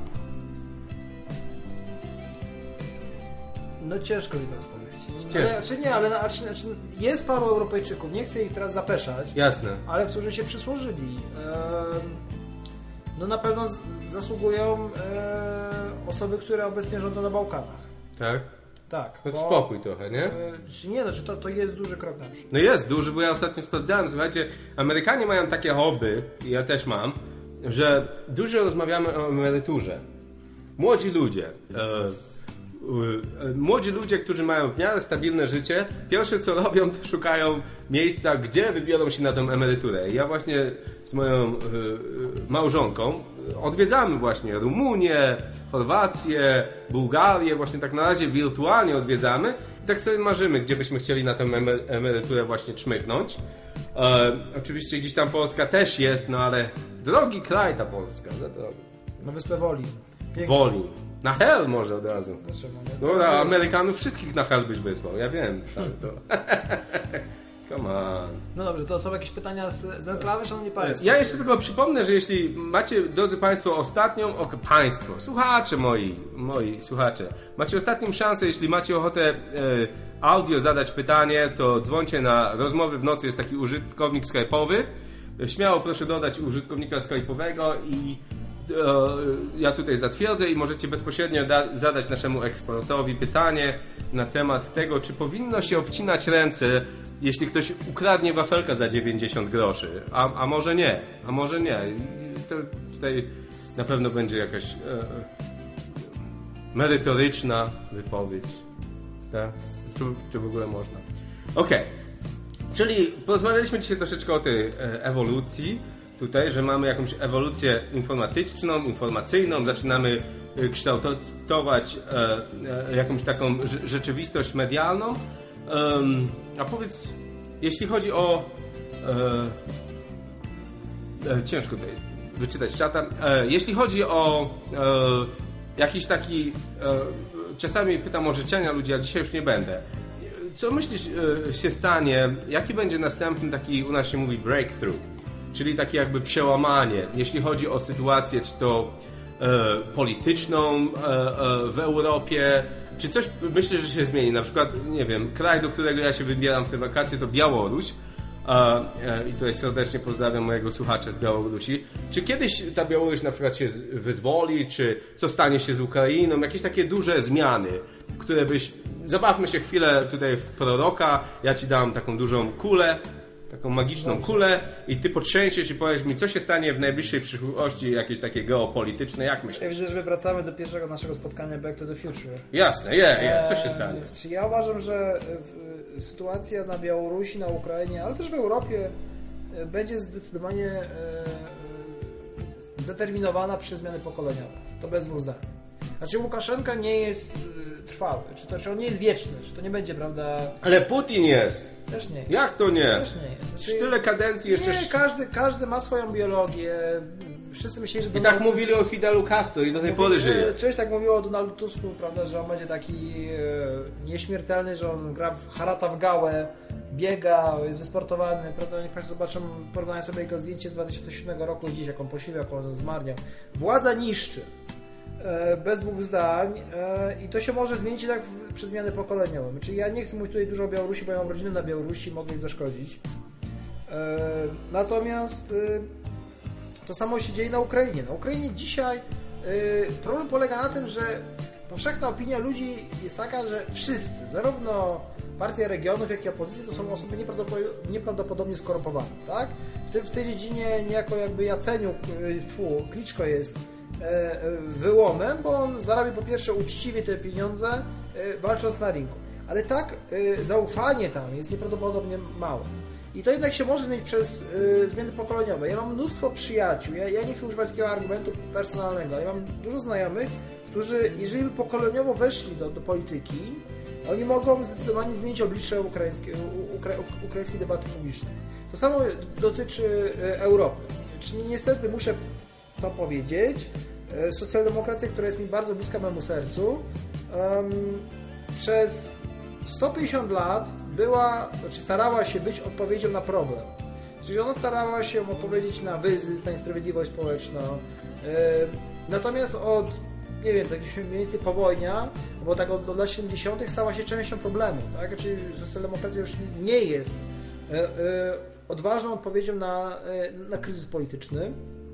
no ciężko mi teraz powiedzieć. Ciężko. Ale, znaczy nie, ale znaczy, znaczy jest paru Europejczyków, nie chcę ich teraz zapeszać, Jasne. ale którzy się przysłużyli. Ehm, no na pewno z, zasługują e, osoby, które obecnie rządzą na Bałkanach. Tak? Tak. No bo, spokój trochę, nie? E, nie, no, że to, to jest duży krok naprzód. No jest duży, bo ja ostatnio sprawdzałem, słuchajcie, Amerykanie mają takie hobby, i ja też mam, że dużo rozmawiamy o emeryturze. Młodzi ludzie, e, e, młodzi ludzie, którzy mają w miarę stabilne życie, pierwsze co robią, to szukają miejsca, gdzie wybiorą się na tę emeryturę. Ja właśnie z moją e, małżonką odwiedzamy właśnie Rumunię, Chorwację, Bułgarię, właśnie tak na razie wirtualnie odwiedzamy i tak sobie marzymy, gdzie byśmy chcieli na tę emeryturę właśnie czmyknąć. E, oczywiście gdzieś tam Polska też jest, no ale drogi kraj ta Polska, za drogi. Na Wyspę Woli. Pięknie. Woli. Na hell może od razu. Dlaczego No, nie? a Amerykanów wszystkich na hell byś wysłał, ja wiem. Ale to... Come on. No dobrze, to są jakieś pytania z, z enklawy, szanowni państwo? Ja jeszcze tylko przypomnę, że jeśli macie, drodzy Państwo, ostatnią, ok, Państwo, słuchacze moi, moi słuchacze, macie ostatnią szansę, jeśli macie ochotę e, audio zadać pytanie, to dzwońcie na rozmowy w nocy, jest taki użytkownik skype'owy. Śmiało proszę dodać użytkownika skype'owego i e, ja tutaj zatwierdzę i możecie bezpośrednio da, zadać naszemu ekspertowi pytanie na temat tego, czy powinno się obcinać ręce, jeśli ktoś ukradnie wafelka za dziewięćdziesiąt groszy, a, a może nie, a może nie. To tutaj na pewno będzie jakaś e, merytoryczna wypowiedź. Tak? Czy, czy w ogóle można? Okej. Okay. Czyli porozmawialiśmy dzisiaj troszeczkę o tej e, ewolucji tutaj, że mamy jakąś ewolucję informatyczną, informacyjną, zaczynamy e, kształtować e, e, jakąś taką rzeczywistość medialną. Um, a powiedz, jeśli chodzi o e, e, ciężko tutaj wyczytać z czata, e, jeśli chodzi o e, jakiś taki e, czasami pytam o życzenia ludzi, a dzisiaj już nie będę. Co myślisz e, się stanie, jaki będzie następny taki, u nas się mówi breakthrough, czyli takie jakby przełamanie, jeśli chodzi o sytuację, czy to e, polityczną e, e, w Europie, czy coś myślę, że się zmieni? Na przykład, nie wiem, kraj, do którego ja się wybieram w te wakacje, to Białoruś. E, e, I tutaj serdecznie pozdrawiam mojego słuchacza z Białorusi. Czy kiedyś ta Białoruś na przykład się wyzwoli, czy co stanie się z Ukrainą? Jakieś takie duże zmiany, które byś... Zabawmy się chwilę tutaj w proroka. Ja ci dam taką dużą kulę, taką magiczną Dobrze. kulę i ty potrzęsiesz i powiesz mi, co się stanie w najbliższej przyszłości, jakieś takie geopolityczne, jak myślisz? Ja widzę, że my wracamy do pierwszego naszego spotkania Back to the Future. Jasne, je, je, co się stanie? Eee, ja uważam, że sytuacja na Białorusi, na Ukrainie, ale też w Europie będzie zdecydowanie e, zdeterminowana przez zmiany pokoleniowe. To bez dwóch zdań. Znaczy Łukaszenka nie jest y, trwały, czy to, czy on nie jest wieczny, czy to nie będzie, prawda? Ale Putin jest. Też nie jest. Jak to nie? Też nie jest. Znaczy, Tyle kadencji jeszcze... Nie, każdy, każdy ma swoją biologię. Wszyscy myśleli, że... I tak mówili o Fidelu Castro i do tej pory żyje. Część tak mówiło o Donaldu Tusku, prawda, że on będzie taki e, nieśmiertelny, że on gra w harata w gałę, biega, jest wysportowany, prawda? Niech Państwo zobaczą, porównają sobie jego zdjęcie z dwa tysiące siódmego roku i dziś, jak on posilił, jak on zmarniał. Władza niszczy. E, bez dwóch zdań e, i to się może zmienić tak w, przez zmianę pokoleniową. Znaczy, ja nie chcę mówić tutaj dużo o Białorusi, bo ja mam rodzinę na Białorusi, mogę ich zaszkodzić. E, natomiast e, to samo się dzieje na Ukrainie. Na Ukrainie dzisiaj yy, problem polega na tym, że powszechna opinia ludzi jest taka, że wszyscy, zarówno partia regionów, jak i opozycja, to są osoby nieprawdopodobnie, nieprawdopodobnie skorumpowane. Tak? W, tej, w tej dziedzinie niejako jakby Jaceniuk, yy, fu, Kliczko jest yy, wyłomem, bo on zarabia po pierwsze uczciwie te pieniądze, yy, walcząc na rynku. Ale tak yy, zaufanie tam jest nieprawdopodobnie małe. I to jednak się może zmienić przez y, zmiany pokoleniowe. Ja mam mnóstwo przyjaciół, ja, ja nie chcę używać takiego argumentu personalnego, ale ja mam dużo znajomych, którzy, jeżeli by pokoleniowo weszli do, do polityki, oni mogą zdecydowanie zmienić oblicze ukraińskiej, ukra, ukraińskiej debaty publicznej. To samo dotyczy y, Europy. Czyli niestety muszę to powiedzieć, y, socjaldemokracja, która jest mi bardzo bliska memu sercu, um, przez sto pięćdziesiąt lat była, znaczy starała się być odpowiedzią na problem. Czyli ona starała się odpowiedzieć na wyzysk, na niesprawiedliwość społeczną. Yy, natomiast od, nie wiem, tak mniej więcej powojnia, bo tak od, od lat siedemdziesiątych stała się częścią problemu. Tak? Czyli socjaldemokracja już nie jest yy, yy, odważną odpowiedzią na, yy, na kryzys polityczny.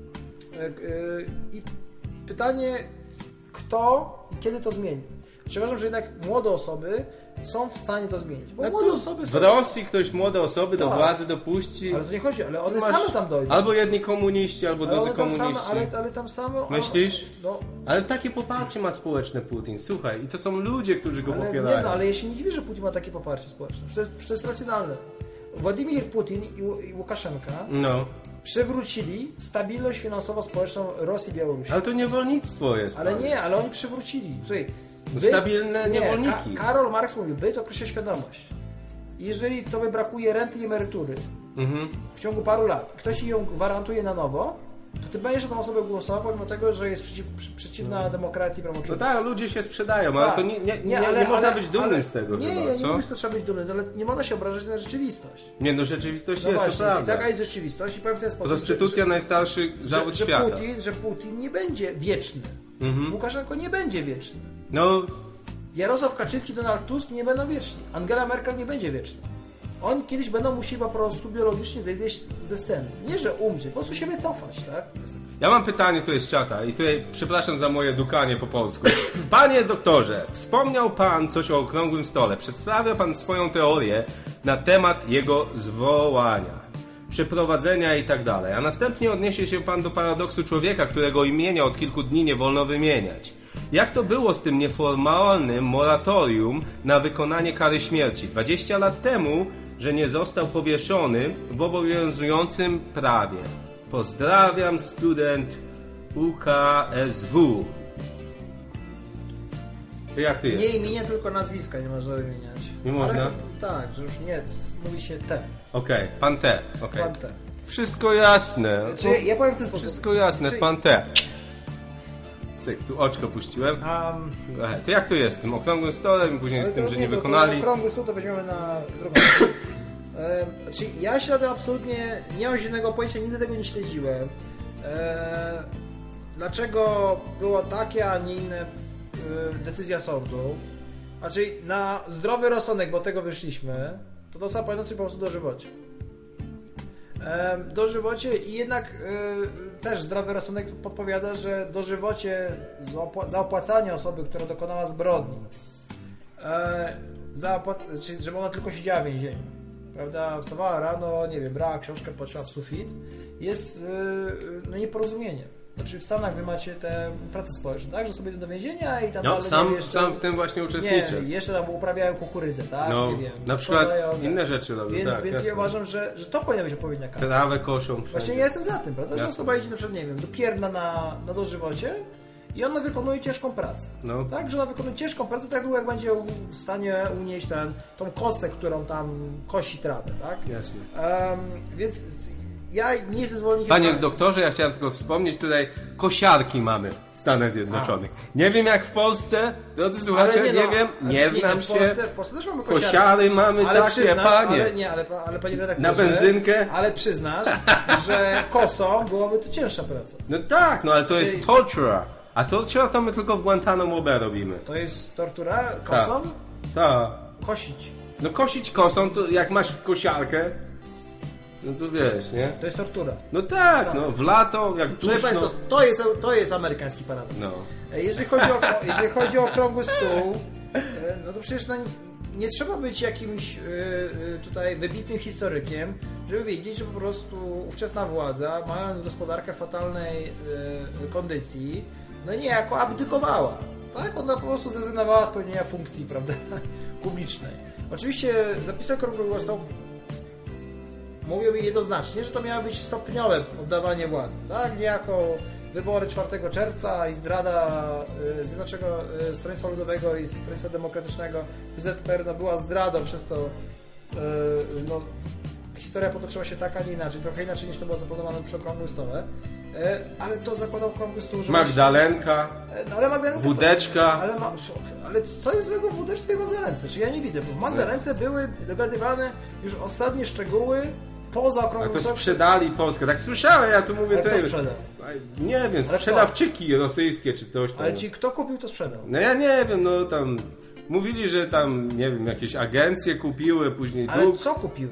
Yy, I pytanie, kto i kiedy to zmieni? Uważam, że jednak młode osoby są w stanie to zmienić. Bo młode osoby są... W Rosji ktoś młode osoby do tak. władzy dopuści. Ale to nie chodzi, ale one Masz... same tam dojdą. Albo jedni komuniści, albo ale drudzy tam komuniści. Same, ale, ale tam same... Myślisz? No, ale takie poparcie ma społeczne Putin. Słuchaj, i to są ludzie, którzy go ale popierają. Nie, no, ale ja się nie dziwię, że Putin ma takie poparcie społeczne. To jest, to jest racjonalne. Władimir Putin i, i Łukaszenka no. przywrócili stabilność finansowo-społeczną Rosji i Białorusi. Ale to niewolnictwo jest. Ale panie. nie, ale oni przywrócili. Słuchaj, byt, stabilne nie, niewolniki. Ka- Karol Marx mówił, byt określa świadomość. Jeżeli tobie brakuje renty i emerytury Mhm. w ciągu paru lat, ktoś ci ją gwarantuje na nowo, to ty będziesz na tą osobę głosował, pomimo tego, że jest przeciw, przeciwna demokracji i prawu No człowieka. tak, ludzie się sprzedają, ale Tak. to nie, nie, nie, ale- nie można ale- być dumnym ale- z tego Nie, chyba, ja nie co? mówię, że to trzeba być dumnym, ale nie można się obrażać na rzeczywistość. Nie, no rzeczywistość No jest, właśnie, to prawda. i taka jest rzeczywistość i powiem w ten sposób, Prostytucja że, najstarszy że, zawód że, świata. Putin, że Putin nie będzie wieczny. Mhm. Łukaszenko nie będzie wieczny. No, Jarosław Kaczyński, Donald Tusk nie będą wieczni. Angela Merkel nie będzie wieczna. Oni kiedyś będą musieli po prostu biologicznie zejść ze sceny. Nie, że umrzeć, po prostu się wycofać, tak? ja mam pytanie tutaj z czata i tutaj przepraszam za moje dukanie po polsku. Panie doktorze, wspomniał pan coś o okrągłym stole. Przedstawia pan swoją teorię na temat jego zwołania, przeprowadzenia i tak dalej. A następnie odniesie się pan do paradoksu człowieka, którego imienia od kilku dni nie wolno wymieniać. Jak to było z tym nieformalnym moratorium na wykonanie kary śmierci dwadzieścia lat temu, że nie został powieszony w obowiązującym prawie? Pozdrawiam, student U K S W. Jak ty jest? Nie imienia, tylko nazwiska nie można wymieniać. Nie można? Ale, tak, że już nie, mówi się te. Okej, pan T. Okay. Pan te. Wszystko jasne. Znaczy, ja, ja powiem w ten sposób. Wszystko jasne, Czy- pan T. Cyk, tu oczko puściłem. Um, Ech, to jak to jest z tym okrągłym stolem i później ale z tym, to że nie to- wykonali? To okrągły stół to weźmiemy na drugą. e, Znaczy, ja śledzę absolutnie, nie mam zielonego pojęcia, nigdy tego nie śledziłem. E, dlaczego było takie, a nie inne e, decyzja sądu? Znaczy, na zdrowy rozsądek, bo tego wyszliśmy, to dostała powinno sobie po prostu dożywocie. E, dożywocie i jednak e, też zdrowy rozsądek podpowiada, że dożywocie za opła- za opłacanie osoby, która dokonała zbrodni, e, za opła- czyli żeby ona tylko siedziała w więzieniu, prawda, wstawała rano, nie wiem, brała książkę, patrzyła w sufit, jest e, no nieporozumienie. Znaczy w Stanach wy macie te prace społeczne, tak, że sobie idą do więzienia i tam No, dalej, sam, nie, jeszcze, sam w tym właśnie uczestniczę. nie, jeszcze tam uprawiają kukurydzę, tak, No, nie wiem, na przykład sprzedają, tak. inne rzeczy robią, Więc, tak, więc jasne. ja uważam, że, że to powinna być odpowiedź na karę. Trawę koszą Właśnie wszędzie. ja jestem za tym, prawda? Że Jasne. osoba idzie na przykład, nie wiem, do pierna na, na dożywocie i ona wykonuje ciężką pracę. No. Tak, że ona wykonuje ciężką pracę tak długo, jak będzie w stanie unieść ten, tą kosę, którą tam kosi trawę, tak? Jasne. Um, więc ja nie jestem zwolennikiem... Panie doktorze, ja chciałem tylko wspomnieć, tutaj kosiarki mamy w Stanach Zjednoczonych. A. Nie wiem jak w Polsce, drodzy słuchacze, nie, nie, no, wiem, nie znam w się. Polsce, w Polsce też mamy kosiarki. Kosiary mamy ale takie, przyznasz, panie. Ale, nie, ale, ale panie redaktorze... Na benzynkę? Ale przyznasz, że kosą byłoby to cięższa praca. No tak, no ale to Czyli... jest tortura. A tortura to my tylko w Guantanamo Bay robimy. To jest tortura kosą? Tak. Kosić. No kosić kosą, to jak masz kosiarkę, no to wiesz, nie? To jest tortura. No tak, no w lato, jak Proszę duszno... Państwa, to jest, to jest amerykański paradoks. No. Jeżeli chodzi o, jeżeli chodzi o okrągły stół, no to przecież no, nie trzeba być jakimś tutaj wybitnym historykiem, żeby wiedzieć, że po prostu ówczesna władza, mając gospodarkę w fatalnej kondycji, no niejako abdykowała. Tak? Ona po prostu zrezygnowała z pełnienia funkcji, prawda, publicznej. Oczywiście zapisy okrągłego stołu mówią jednoznacznie, że to miało być stopniowe oddawanie władzy. Tak? Niejako wybory czwartego czerwca i zdrada y, Zjednoczonego y, Stronnictwa Ludowego i Stronnictwa Demokratycznego Z P R no, była zdradą, przez to y, no, historia potoczyła się tak, a nie inaczej. Trochę inaczej niż to było zaplanowane przy okrągłym stole. Y, ale to zakładał okrągły stół, że... Magdalenka, właśnie, no, ale Magdalenka wódeczka. To, ale, ma, ale co jest złego w wódeczce i Magdalence? Czy ja nie widzę? Bo w Magdalence były dogadywane już ostatnie szczegóły poza A okrągłym to stołem. sprzedali Polskę. Tak słyszałem, ja tu mówię... Ale kto tej- sprzedał? Nie wiem, sprzedawczyki rosyjskie czy coś tam. Ale ci kto kupił, to sprzedał. No ja nie wiem, no tam... Mówili, że tam, nie wiem, jakieś agencje kupiły, później Ale dług. co kupiły?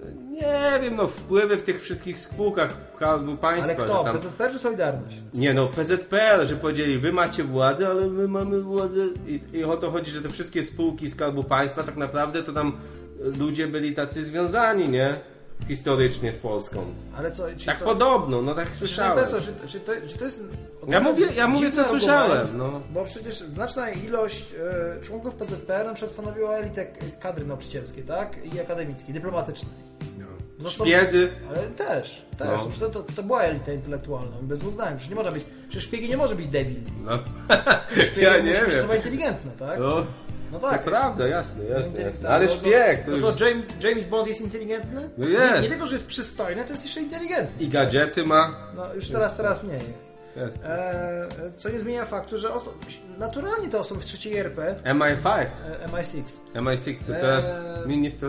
Nie wiem, no wpływy w tych wszystkich spółkach Skarbu Państwa. Ale kto? Że tam... P Z P R czy Solidarność? Nie no, P Z P R, że powiedzieli, wy macie władzę, ale my mamy władzę. I, I o to chodzi, że te wszystkie spółki Skarbu Państwa tak naprawdę to tam ludzie byli tacy związani, nie? Historycznie z Polską. Ale co? Czy Tak co? podobno, no tak słyszałem. Czy, czy, czy, to, czy to jest... Ja mówię, ja mówię co dziwny słyszałem, argument, no. Bo przecież znaczna ilość e, członków P Z P R na przykład stanowiła elitę kadry nauczycielskiej, tak? I akademickiej, dyplomatycznej. No to- Szpiedzy. Ale też, też. No. No. To, to, to była elita intelektualna, bez dwóch zdań. Przecież nie może być... Przecież szpiegi nie może być debil. No. Szpiegi Ja muszą nie być wiem. osoba inteligentna, tak? No, No to tak. prawda, jasne, jasne. Intelig- jasne. tak, Ale no to- szpieg, to no już... to James, James Bond jest inteligentny? No jest. Nie, nie tylko, że jest przystojny, to jest jeszcze inteligentny. I gadżety ma. No już teraz, teraz mniej. Jest. E, co nie zmienia faktu, że oso- naturalnie te osoby w trzeciej R P, M I pięć. e, M I sześć, M I sześć to teraz Eee. minister.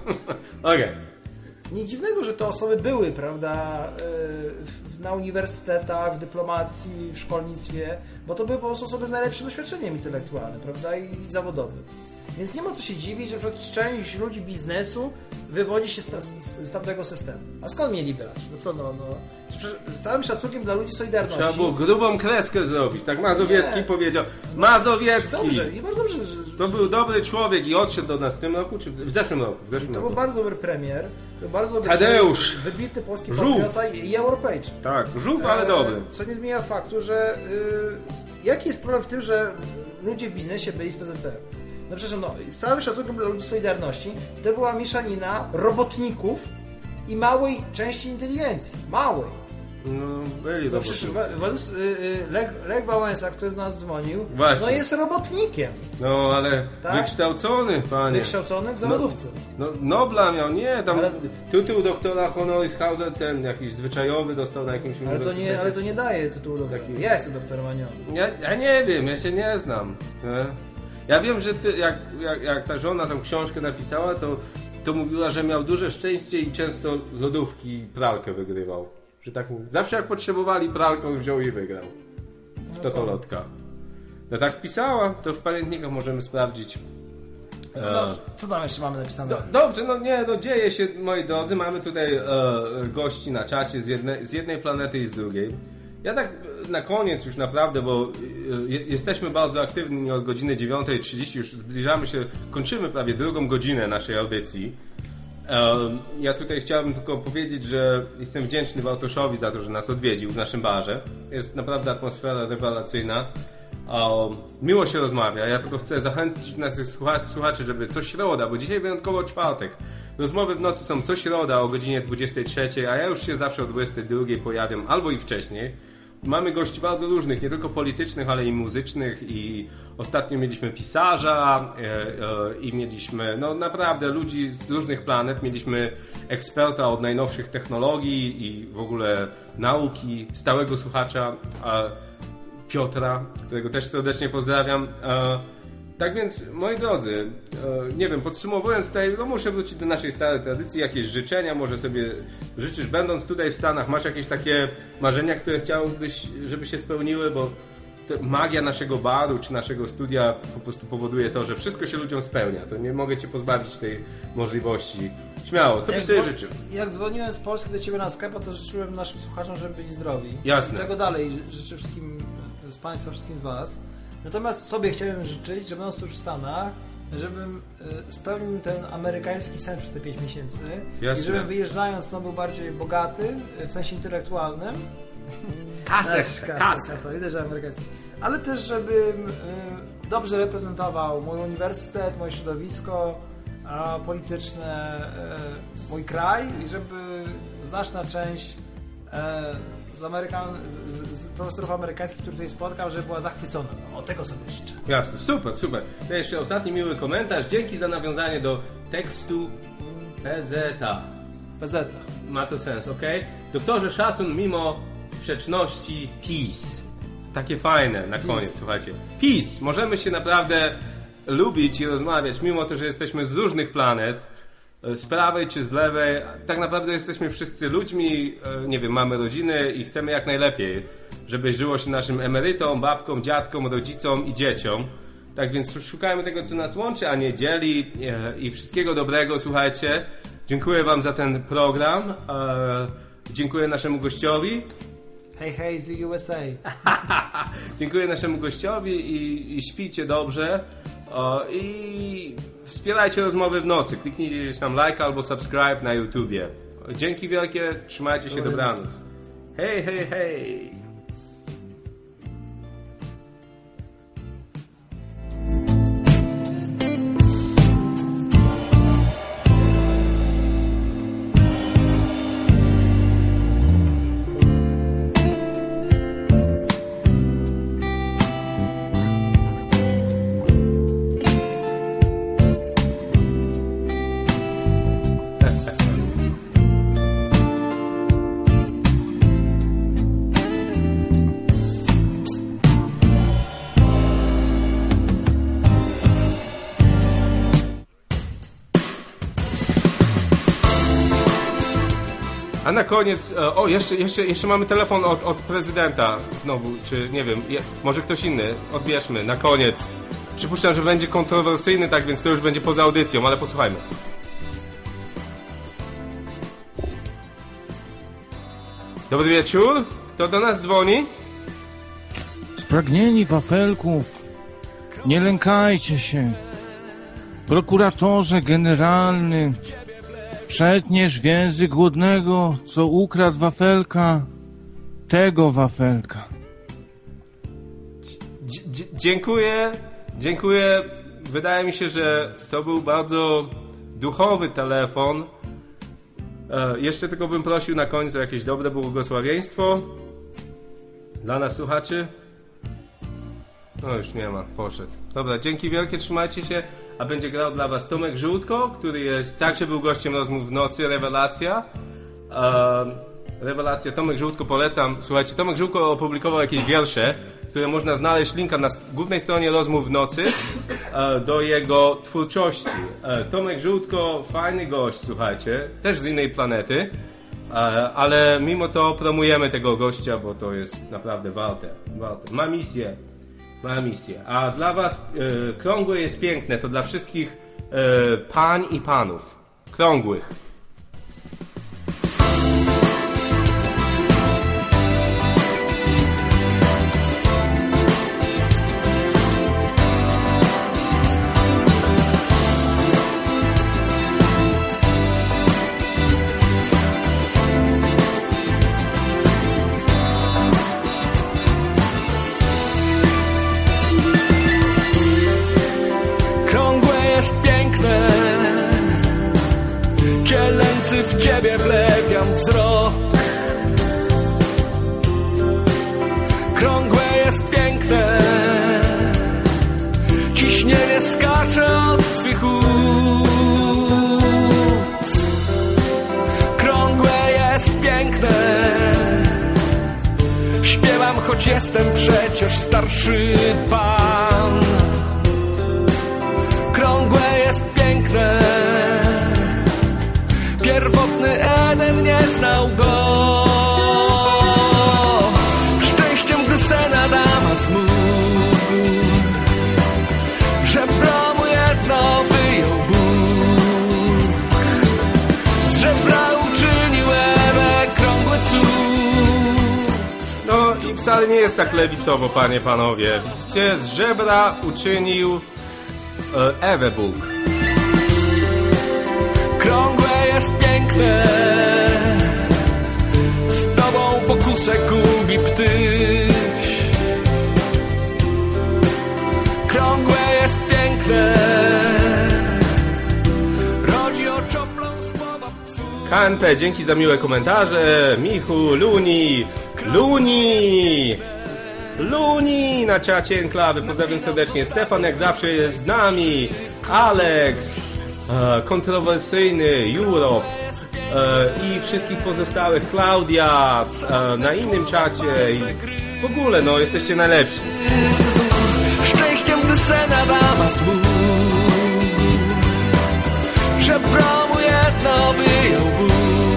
Okej. nic dziwnego, że te osoby były, prawda, e, w- na uniwersytetach, w dyplomacji, w szkolnictwie, bo to były po prostu osoby z najlepszym doświadczeniem intelektualnym, prawda, i, i zawodowym. Więc nie ma co się dziwić, że na przykład część ludzi biznesu wywodzi się z, ta, z, z tamtego systemu. A skąd mieli brać? No co, no, no. Przecież z całym szacunkiem dla ludzi Solidarności... Trzeba było grubą kreskę zrobić. Tak Mazowiecki Nie. powiedział. Mazowiecki! Dobrze, i bardzo dobrze, że, że To był dobry człowiek i odszedł do nas w tym roku, czy w w zeszłym roku? W zeszłym to był roku. bardzo dobry premier, to był bardzo dobry Tadeusz. człowiek, wybitny polski Żółw. patriota i, i Europejczyk. Tak, żółw, ale E, dobry. Co nie zmienia faktu, że y, jaki jest problem w tym, że ludzie w biznesie byli z P Z P R? No przecież no, z całym szacunkiem dla ludzi Solidarności, to była mieszanina robotników i małej części inteligencji. Małej. No, byli No przecież robotnicy. Wa- Wadus- y, y, Lech, Lech Wałęsa, który do nas dzwonił, Właśnie. no jest robotnikiem. No, ale Tak? wykształcony, panie. Wykształcony w zawodówce. No, Nobla miał, nie, tam Ale- tytuł doktora honoris causa, ten jakiś zwyczajowy dostał na jakimś Ale to, uniwersytecie. nie, ale to nie daje tytułu doktora. Ja jestem doktorem, a nie on. Ja, ja nie wiem, ja się nie znam. Nie? Ja wiem, że ty, jak, jak, jak ta żona tą książkę napisała, to, to mówiła, że miał duże szczęście i często lodówki i pralkę wygrywał. Że tak, zawsze jak potrzebowali pralką, wziął i wygrał. W totolotka. No tak pisała, to w pamiętnikach możemy sprawdzić. No, co tam jeszcze mamy napisane? Do, dobrze, no nie, no dzieje się, moi drodzy, mamy tutaj e, gości na czacie z jednej, z jednej planety i z drugiej. Ja tak na koniec już naprawdę, bo e, jesteśmy bardzo aktywni od godziny dziewiątej trzydzieści, już zbliżamy się, kończymy prawie drugą godzinę naszej audycji. E, ja tutaj chciałbym tylko powiedzieć, że jestem wdzięczny Bartoszowi za to, że nas odwiedził w naszym barze. Jest naprawdę atmosfera rewelacyjna. O, miło się rozmawia. Ja tylko chcę zachęcić naszych słuchaczy, słuchaczy, żeby co środa, bo dzisiaj wyjątkowo czwartek. Rozmowy w nocy są co środa o godzinie dwudziestej trzeciej, a ja już się zawsze o dwudziestej drugiej pojawiam, albo i wcześniej. mamy gości bardzo różnych, nie tylko politycznych, ale i muzycznych i ostatnio mieliśmy pisarza e, e, i mieliśmy no naprawdę ludzi z różnych planet, mieliśmy eksperta od najnowszych technologii i w ogóle nauki, stałego słuchacza e, Piotra, którego też serdecznie pozdrawiam. E, Tak więc, moi drodzy, nie wiem, podsumowując tutaj, no muszę wrócić do naszej starej tradycji, jakieś życzenia może sobie życzysz, będąc tutaj w Stanach, masz jakieś takie marzenia, które chciałbyś, żeby się spełniły, bo magia naszego baru czy naszego studia po prostu powoduje to, że wszystko się ludziom spełnia, to nie mogę cię pozbawić tej możliwości. Śmiało, co byś sobie życzył? Jak dzwoniłem z Polski do ciebie na Skype'a, to życzyłem naszym słuchaczom, żeby byli zdrowi. Jasne. I tego dalej życzę wszystkim, z Państwa, wszystkim z Was. Natomiast sobie chciałem życzyć, że będąc już w Stanach, żebym y, spełnił ten amerykański sen przez te pięć miesięcy. Jasne. I żebym wyjeżdżając no, był bardziej bogaty, w sensie intelektualnym. Kasę, kasa, kasa, kasa, widać, że amerykański. Ale też, żebym y, dobrze reprezentował mój uniwersytet, moje środowisko a, polityczne, y, mój kraj i żeby znaczna część y, z, Amerykan, z, z profesorów amerykańskich, których tutaj spotkał, że była zachwycona. No, o tego sobie życzę. Jasne, super, super. To jeszcze ostatni miły komentarz. Dzięki za nawiązanie do tekstu P Z A. P Z A. Ma to sens, ok? Doktorze Szacun mimo sprzeczności peace. Takie fajne na koniec, peace. Słuchajcie. Peace. Możemy się naprawdę lubić i rozmawiać, mimo to, że jesteśmy z różnych planet, z prawej czy z lewej. Tak naprawdę jesteśmy wszyscy ludźmi, nie wiem, mamy rodziny i chcemy jak najlepiej, żeby żyło się naszym emerytom, babkom, dziadkom, rodzicom i dzieciom. Tak więc szukajmy tego, co nas łączy, a nie dzieli i wszystkiego dobrego, słuchajcie. Dziękuję wam za ten program. Dziękuję naszemu gościowi. Hej, hej z U S A. Dziękuję naszemu gościowi i, i śpijcie dobrze. I wspierajcie rozmowy w nocy. Kliknijcie gdzieś tam like albo subscribe na YouTubie. Dzięki wielkie, trzymajcie się, dobranoc. Hej, hej, hej. A na koniec, o jeszcze, jeszcze, jeszcze mamy telefon od, od prezydenta znowu, czy nie wiem, je, może ktoś inny, odbierzmy, na koniec. Przypuszczam, że będzie kontrowersyjny, tak więc to już będzie poza audycją, ale posłuchajmy. Dobry wieczór, kto do nas dzwoni? Spragnieni wafelków, nie lękajcie się. Prokuratorze generalny, przetniesz więzy głodnego, co ukradł wafelka, tego wafelka. Dzie- dziękuję, dziękuję. Wydaje mi się, że to był bardzo duchowy telefon. E, jeszcze tylko bym prosił na końcu o jakieś dobre błogosławieństwo dla nas słuchaczy. No już nie ma, poszedł. Dobra, dzięki wielkie, trzymajcie się. A będzie grał dla was Tomek Żółtko, który jest, także był gościem rozmów w nocy, rewelacja. E, rewelacja, Tomek Żółtko polecam. Słuchajcie, Tomek Żółtko opublikował jakieś wiersze, które można znaleźć, linka na głównej stronie rozmów w nocy e, do jego twórczości. E, Tomek Żółtko, fajny gość, słuchajcie, też z innej planety, e, ale mimo to promujemy tego gościa, bo to jest naprawdę warte. warte. Ma misję. Ma misję. A dla was e, krągłe jest piękne, to dla wszystkich e, pań i panów. Krągłych. W ciebie wlepiam wzrok. krągłe jest piękne, ciśnienie skacze od twych ust. Krągłe jest piękne, śpiewam, choć jestem przecież starszy pan. Krągłe jest piękne, pierwotny Eden nie znał go. Szczęściem, gdy sen Adama zmógł, żebra mu jedno wyjął Bóg. Z żebra uczynił Ewę krągły cud. No i wcale nie jest tak lewicowo, panie, panowie. Widzicie, z żebra uczynił e, Ewę Bóg. Krągłe jest piękne, z tobą pokusę gubi ptyś. Krągłe jest piękne, rodzi oczoplą słowa twój. K N P, dzięki za miłe komentarze. Michu, Luni, Luni, Luni na czacie Enklawy. Pozdrawiam serdecznie. Stefan jak zawsze jest z nami. Alex, e, kontrowersyjny, Europe e, i wszystkich pozostałych. Klaudia e, na innym czacie. I w ogóle, no, jesteście najlepsi. Szczęściem, gdy sen Adama zmógł, żebra mu jedno wyjął Bóg.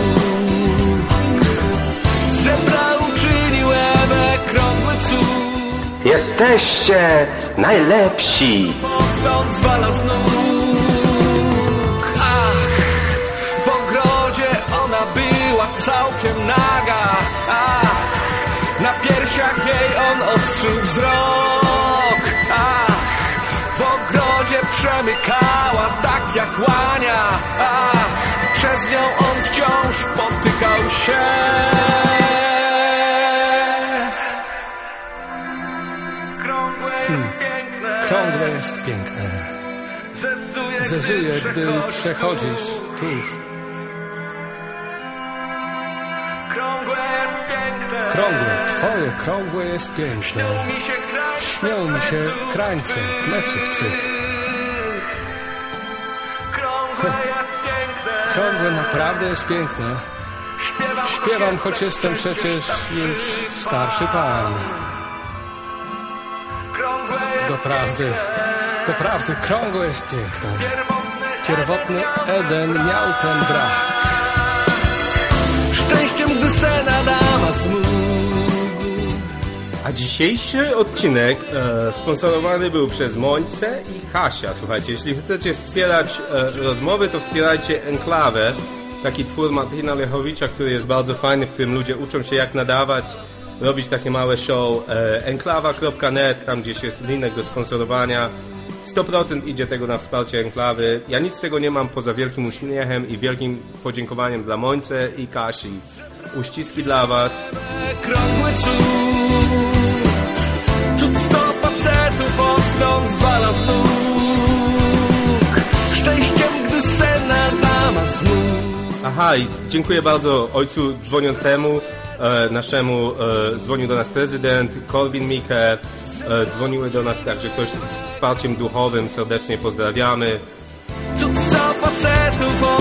Z żebra uczynił Ewę krągły cud. Jesteście najlepsi. Odtąd zwala z nóg. Ach, w ogrodzie ona była całkiem naga. Ach, na piersiach jej on ostrzył wzrok. Ach, w ogrodzie przemykała tak jak łania. Ach, przez nią on wciąż potykał się. Hmm. Krągłe jest piękne. Zezuje, gdy przechodzisz tuż. Krągłe, twoje krągłe jest piękne. Śmią mi się krańce pleców twych. Krągłe naprawdę jest piękne. Śpiewam, choć jestem przecież już starszy pan. Doprawdy, doprawdy, krągłe jest piękne. Pierwotny Eden miał ten brak. Szczęściem, gdy sen Adama zmógł. A dzisiejszy odcinek e, sponsorowany był przez Mońce i Kasia. Słuchajcie, jeśli chcecie wspierać e, rozmowy, to wspierajcie Enklawę. Taki twór Martina Lechowicza, który jest bardzo fajny, w którym ludzie uczą się jak nadawać, robić takie małe show. E, enklawa kropka net, tam gdzieś jest linek do sponsorowania. sto procent idzie tego na wsparcie Enklawy. Ja nic z tego nie mam poza wielkim uśmiechem i wielkim podziękowaniem dla Mońce i Kasi. Uściski dla was. Krągły cud, cud co facetów odtąd zwala z nóg. Szczęściem, gdy sen Adama zmógł. Aha, i dziękuję bardzo ojcu dzwoniącemu, e, naszemu, e, dzwonił do nas prezydent, Korwin Mikke, e, dzwoniły do nas także ktoś z wsparciem duchowym, serdecznie pozdrawiamy. Cud co facetów